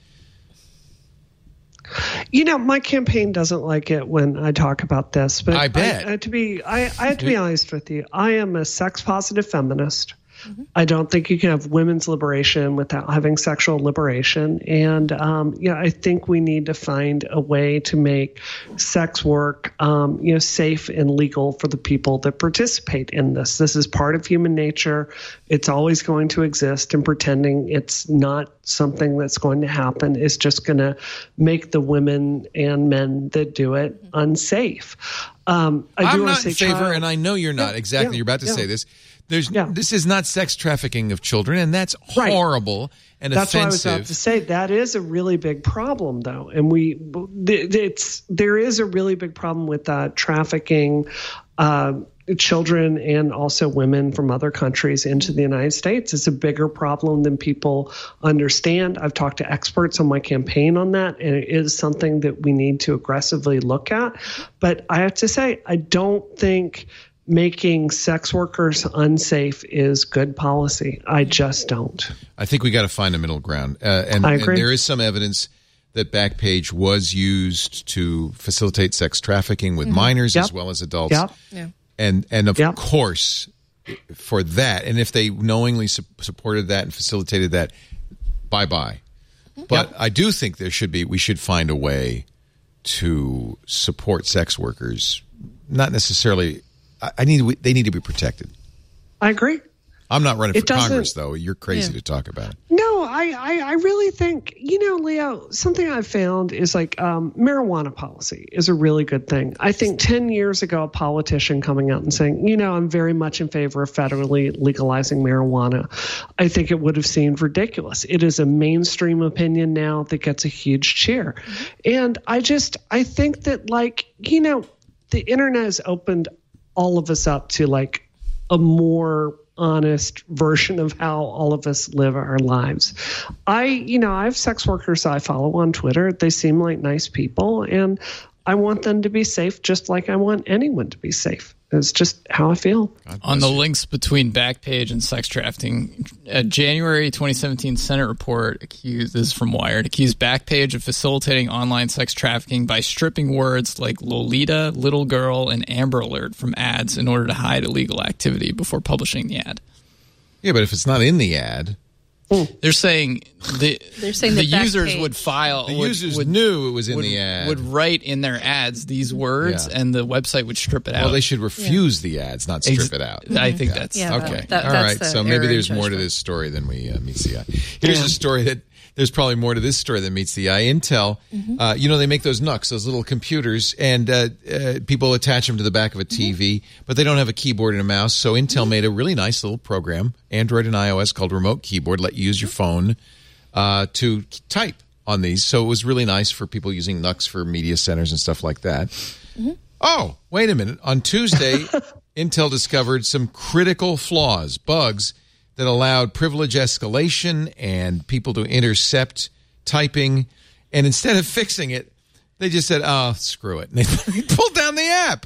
You know, my campaign doesn't like it when I talk about this, but I bet. I, I, to be, I, I have to be honest with you. I am a sex-positive feminist. Mm-hmm. I don't think you can have women's liberation without having sexual liberation. And, um, yeah, I think we need to find a way to make sex work, um, you know, safe and legal for the people that participate in this. This is part of human nature. It's always going to exist, and pretending it's not something that's going to happen is just going to make the women and men that do it unsafe. Um, I I'm do not in favor, child. and I know you're not. Yeah, exactly. Yeah, you're about to yeah. say this. There's yeah. This is not sex trafficking of children, and that's horrible right. and that's offensive. That's what I was about to say. That is a really big problem, though, and we it's there is a really big problem with uh, trafficking uh, children and also women from other countries into the United States. It's a bigger problem than people understand. I've talked to experts on my campaign on that, and it is something that we need to aggressively look at. But I have to say, I don't think making sex workers unsafe is good policy. I just don't. I think we got to find a middle ground. Uh, and, I agree. And there is some evidence that Backpage was used to facilitate sex trafficking with mm-hmm. minors yep. as well as adults. Yep. Yeah. And, and of yep. course, for that, and if they knowingly su- supported that and facilitated that, bye-bye. But yep. I do think there should be, we should find a way to support sex workers, not necessarily... I need. They need to be protected. I agree. I'm not running for Congress, though. You're crazy yeah. to talk about it. No, I, I, I really think, you know, Leo, something I've found is like um, marijuana policy is a really good thing. I think ten years ago, a politician coming out and saying, you know, I'm very much in favor of federally legalizing marijuana, I think it would have seemed ridiculous. It is a mainstream opinion now that gets a huge cheer. Mm-hmm. And I just, I think that, like, you know, the internet has opened all of us up to like a more honest version of how all of us live our lives. I, you know, I have sex workers I follow on Twitter. They seem like nice people. And I want them to be safe just like I want anyone to be safe. It's just how I feel. On the links between Backpage and sex trafficking, a January twenty seventeen Senate report accused, this is from Wired, accused Backpage of facilitating online sex trafficking by stripping words like Lolita, little girl, and Amber Alert from ads in order to hide illegal activity before publishing the ad. Yeah, but if it's not in the ad... They're saying the They're saying the that users Backpage- would file The would, users would, knew it was in would, the ad. would write in their ads these words, Yeah. and the website would strip it out. Well, they should refuse the ads, not strip Ex- it out. I think that's Yeah, that- okay. that- All that's right. the So maybe error in there's more to judgment. this story than we uh, meets the eye. Here's a story that there's probably more to this story than meets the eye. Intel, Mm-hmm. uh, you know, they make those N U Cs, those little computers, and uh, uh, people attach them to the back of a T V, Mm-hmm. but they don't have a keyboard and a mouse. So Intel made a really nice little program, Android and iOS, called Remote Keyboard, let you use your phone uh, to type on these. So it was really nice for people using N U Cs for media centers and stuff like that. Mm-hmm. Oh, wait a minute. On Tuesday, Intel discovered some critical flaws, bugs that allowed privilege escalation and people to intercept typing. And instead of fixing it, they just said, oh, screw it. And they pulled down the app.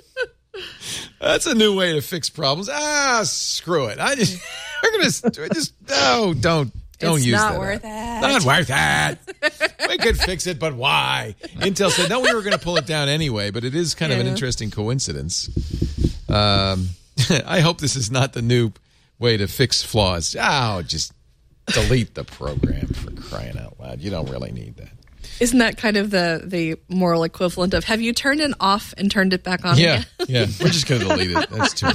That's a new way to fix problems. Ah, screw it. I just, we're going to just, no, don't. Don't It's use not that. worth app. it. Not worth that. We could fix it, but why? Intel said, no, we were going to pull it down anyway, but it is kind of an Yeah. interesting coincidence. Um, I hope this is not the new way to fix flaws. Oh, just delete the program, for crying out loud. You don't really need that. Isn't that kind of the the moral equivalent of have you turned it off and turned it back on Yeah, again? yeah. We're just going to delete it. That's too.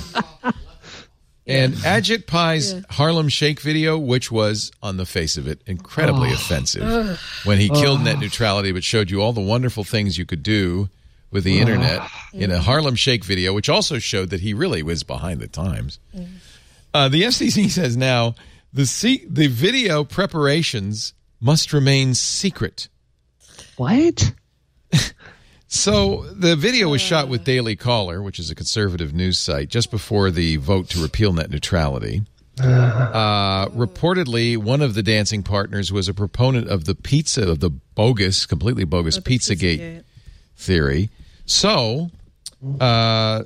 And Ajit Pai's Yeah. Harlem Shake video, which was, on the face of it, incredibly Oh. offensive Ugh. when he killed Oh. net neutrality but showed you all the wonderful things you could do with the internet in a Harlem Shake video, which also showed that he really was behind the times. Uh, the F C C says now the se- the video preparations must remain secret. What? So the video was shot with Daily Caller, which is a conservative news site, just before the vote to repeal net neutrality. Uh, reportedly, one of the dancing partners was a proponent of the pizza, of the bogus, completely bogus Pizzagate, Pizzagate. theory. So, uh,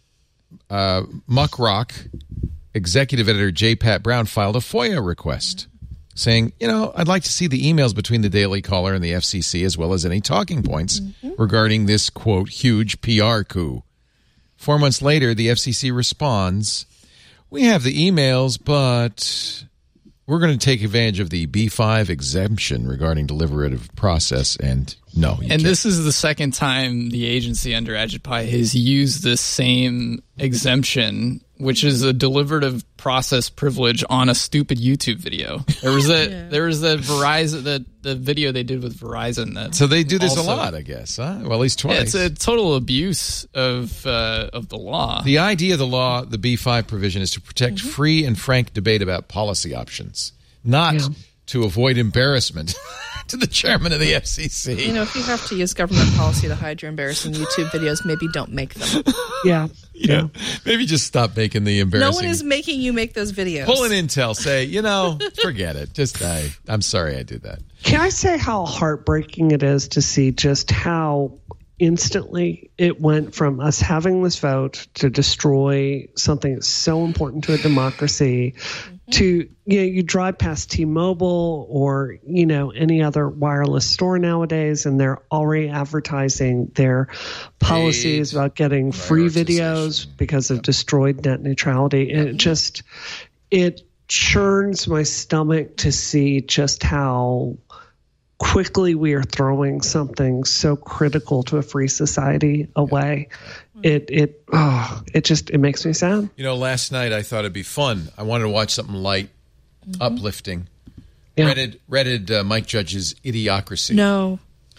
uh, Muck Rock executive editor J. Pat Brown filed a FOIA request saying, you know, I'd like to see the emails between the Daily Caller and the F C C as well as any talking points regarding this, quote, huge P R coup. Four months later, the F C C responds, we have the emails, but we're going to take advantage of the B five exemption regarding deliberative process, and no. You And can't. this is the second time the agency under Ajit Pai has used this same exemption, which is a deliberative process privilege on a stupid YouTube video. There was a Yeah. there was the Verizon the the video they did with Verizon that. So they do this also- a lot, I guess, huh? Well, at least twice. Yeah, it's a total abuse of uh, of the law. The idea of the law, the B five provision, is to protect Mm-hmm. free and frank debate about policy options, not Yeah. to avoid embarrassment to the chairman of the F C C. You know, if you have to use government policy to hide your embarrassing YouTube videos, maybe don't make them. Yeah. Yeah. Maybe just stop making the No embarrassing. one is making you make those videos. Pull an intel, say, you know, forget it. Just, I, I'm sorry I did that. Can I say how heartbreaking it is to see just how instantly it went from us having this vote to destroy something that's so important to a democracy to, you know, you drive past T-Mobile or, you know, any other wireless store nowadays and they're already advertising their policies Paid about getting free prioritization. videos because of destroyed net neutrality. And it just, it churns my stomach to see just how quickly we are throwing something so critical to a free society away. It it oh, it just it makes me sad. You know, last night I thought it'd be fun. I wanted to watch something light, uplifting. Yeah. Reddit, Reddit uh, Mike Judge's Idiocracy. No.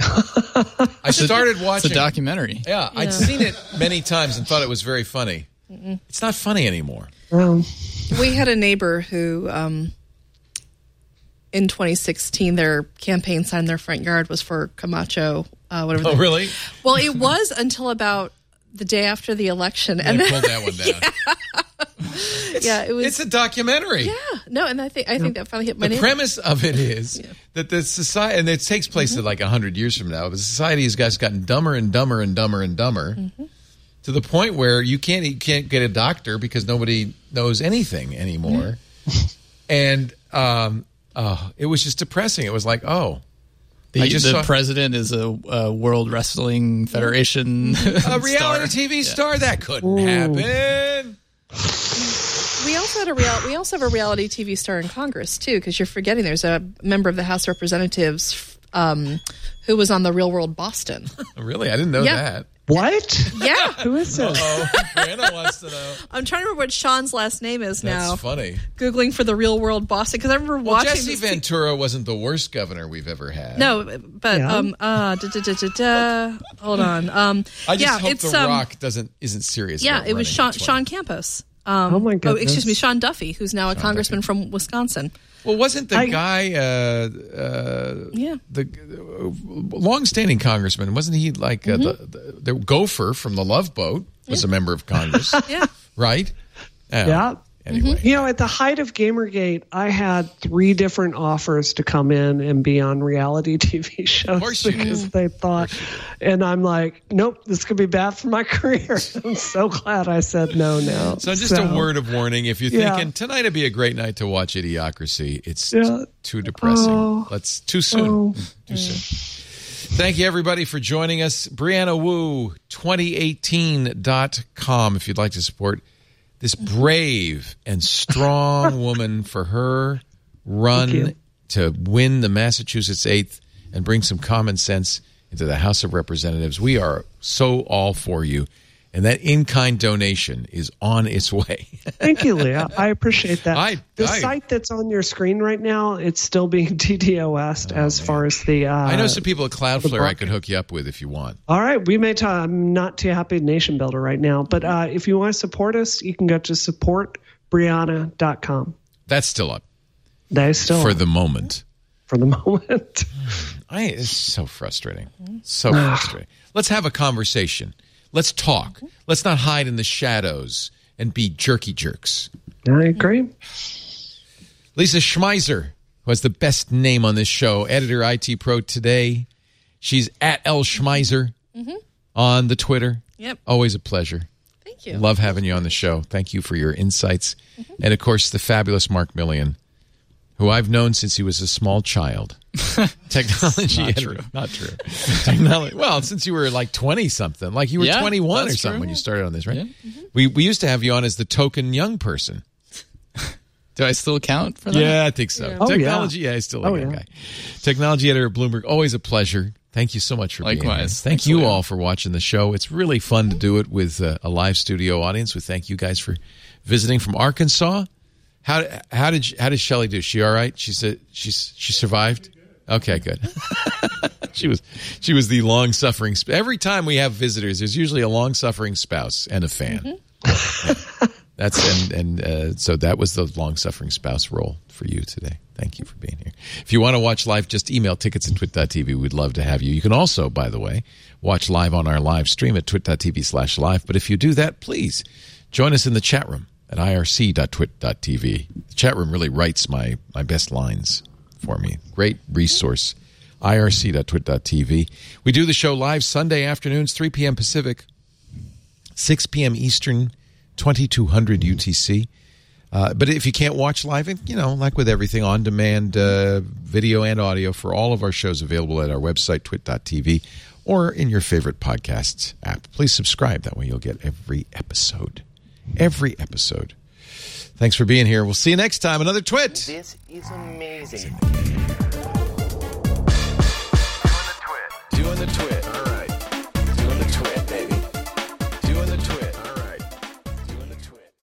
I started watching. It's a documentary. Yeah, I'd Yeah. seen it many times and thought it was very funny. It's not funny anymore. Um, We had a neighbor who, um, in twenty sixteen, their campaign sign in their front yard was for Camacho. Uh, whatever. Oh, the- really? Well, it was until about the day after the election, And and pulled that one down. yeah, it was. It's a documentary. Yeah, No, and I think I think that finally hit my The name. premise of it is yeah. that the society, and it takes place mm-hmm. in like one hundred years from now, the society has guys gotten dumber and dumber and dumber and dumber mm-hmm. to the point where you can't you can't get a doctor because nobody knows anything anymore. Mm-hmm. And um, oh, it was just depressing. It was like, oh. The, I just the saw, president is a, a World Wrestling Federation a reality star. T V yeah. star. That couldn't Ooh. happen. We also had a real, we also have a reality T V star in Congress too, because you're forgetting there's a member of the House of Representatives um, who was on The Real World Boston. Really, I didn't know yeah. that. What? Yeah. Who is it? Oh, Brianna wants to know. I'm trying to remember what Sean's last name is now. That's funny. Googling for The Real World Boston because I remember well, watching. Jesse Ventura t- wasn't the worst governor we've ever had. No, but yeah. um, uh, da, da, da, da, da. hold on. Um, I just yeah, hope it's, The um, Rock doesn't isn't serious. Yeah, about it was Sean, Sean Campos. Um, oh my goodness! Oh, excuse me, Sean Duffy, who's now a Sean congressman Duffy. from Wisconsin. Well, wasn't the I, guy uh, uh, yeah the uh, long-standing congressman? Wasn't he like uh, mm-hmm. the, the the Gopher from the Love Boat was yeah. a member of Congress? yeah, right. Uh, yeah. Anyway, you know, at the height of Gamergate, I had three different offers to come in and be on reality T V shows because did. they thought, and I'm like, nope, this could be bad for my career. I'm so glad I said no now. So just so, a word of warning: if you're yeah. thinking tonight would be a great night to watch Idiocracy, it's yeah. too depressing. Oh. Let's too soon. Oh. Too soon. Thank you, everybody, for joining us. Brianna Wu, twenty eighteen dot com, if you'd like to support this brave and strong woman for her run to win the Massachusetts eighth and bring some common sense into the House of Representatives. We are so all for you. And that in-kind donation is on its way. Thank you, Leah. I appreciate that. I, the I, site that's on your screen right now, it's still being D DoS'd oh, as man. far as the... Uh, I know some people at Cloudflare I could hook you up with if you want. All right. We may talk. I'm not too happy with Nation Builder right now. But uh, if you want to support us, you can go to support brianna dot com. That's still up. That is still For up. the moment. For the moment. I, it's so frustrating. So frustrating. Let's have a conversation. Let's talk. Let's not hide in the shadows and be jerky jerks. I agree. Lisa Schmeiser, who has the best name on this show, editor I T Pro Today. She's at L Schmeiser mm-hmm. on the Twitter. Yep. Always a pleasure. Thank you. Love having you on the show. Thank you for your insights. Mm-hmm. And, of course, the fabulous Mark Millian, who I've known since he was a small child. Technology Not editor. true. Not true. Technology. Well, since you were like twenty-something. Like you were yeah, twenty-one or something true. when you started on this, right? Yeah. Mm-hmm. We we used to have you on as the token young person. Do I still count for that? Yeah, I think so. Yeah. Oh, Technology, yeah. yeah, he's still a oh, young yeah. guy. Technology editor at Bloomberg. Always a pleasure. Thank you so much for being here. Likewise. Thank Thanks, you Leah. all for watching the show. It's really fun to do it with uh, a live studio audience. We thank you guys for visiting from Arkansas. How how did how did Shelley do? She all right? She said she's she survived. Okay, good. she was she was the long suffering. Sp- Every time we have visitors, there's usually a long suffering spouse and a fan. Mm-hmm. Yeah. That's and and uh, so that was the long suffering spouse role for you today. Thank you for being here. If you want to watch live, just email tickets at twit dot t v. We'd love to have you. You can also, by the way, watch live on our live stream at twit dot t v slash live. But if you do that, please join us in the chat room at i r c dot twit dot t v. The chat room really writes my, my best lines for me. Great resource. i r c dot twit dot t v. We do the show live Sunday afternoons, three p.m. Pacific, six p.m. Eastern, twenty-two hundred U T C. Uh, but if you can't watch live, you know, like with everything, on-demand uh, video and audio for all of our shows available at our website, twit dot t v, or in your favorite podcasts app. Please subscribe. That way you'll get every episode. Every episode. Thanks for being here. We'll see you next time. Another Twit. This is amazing. Doing the Twit. Doing the Twit.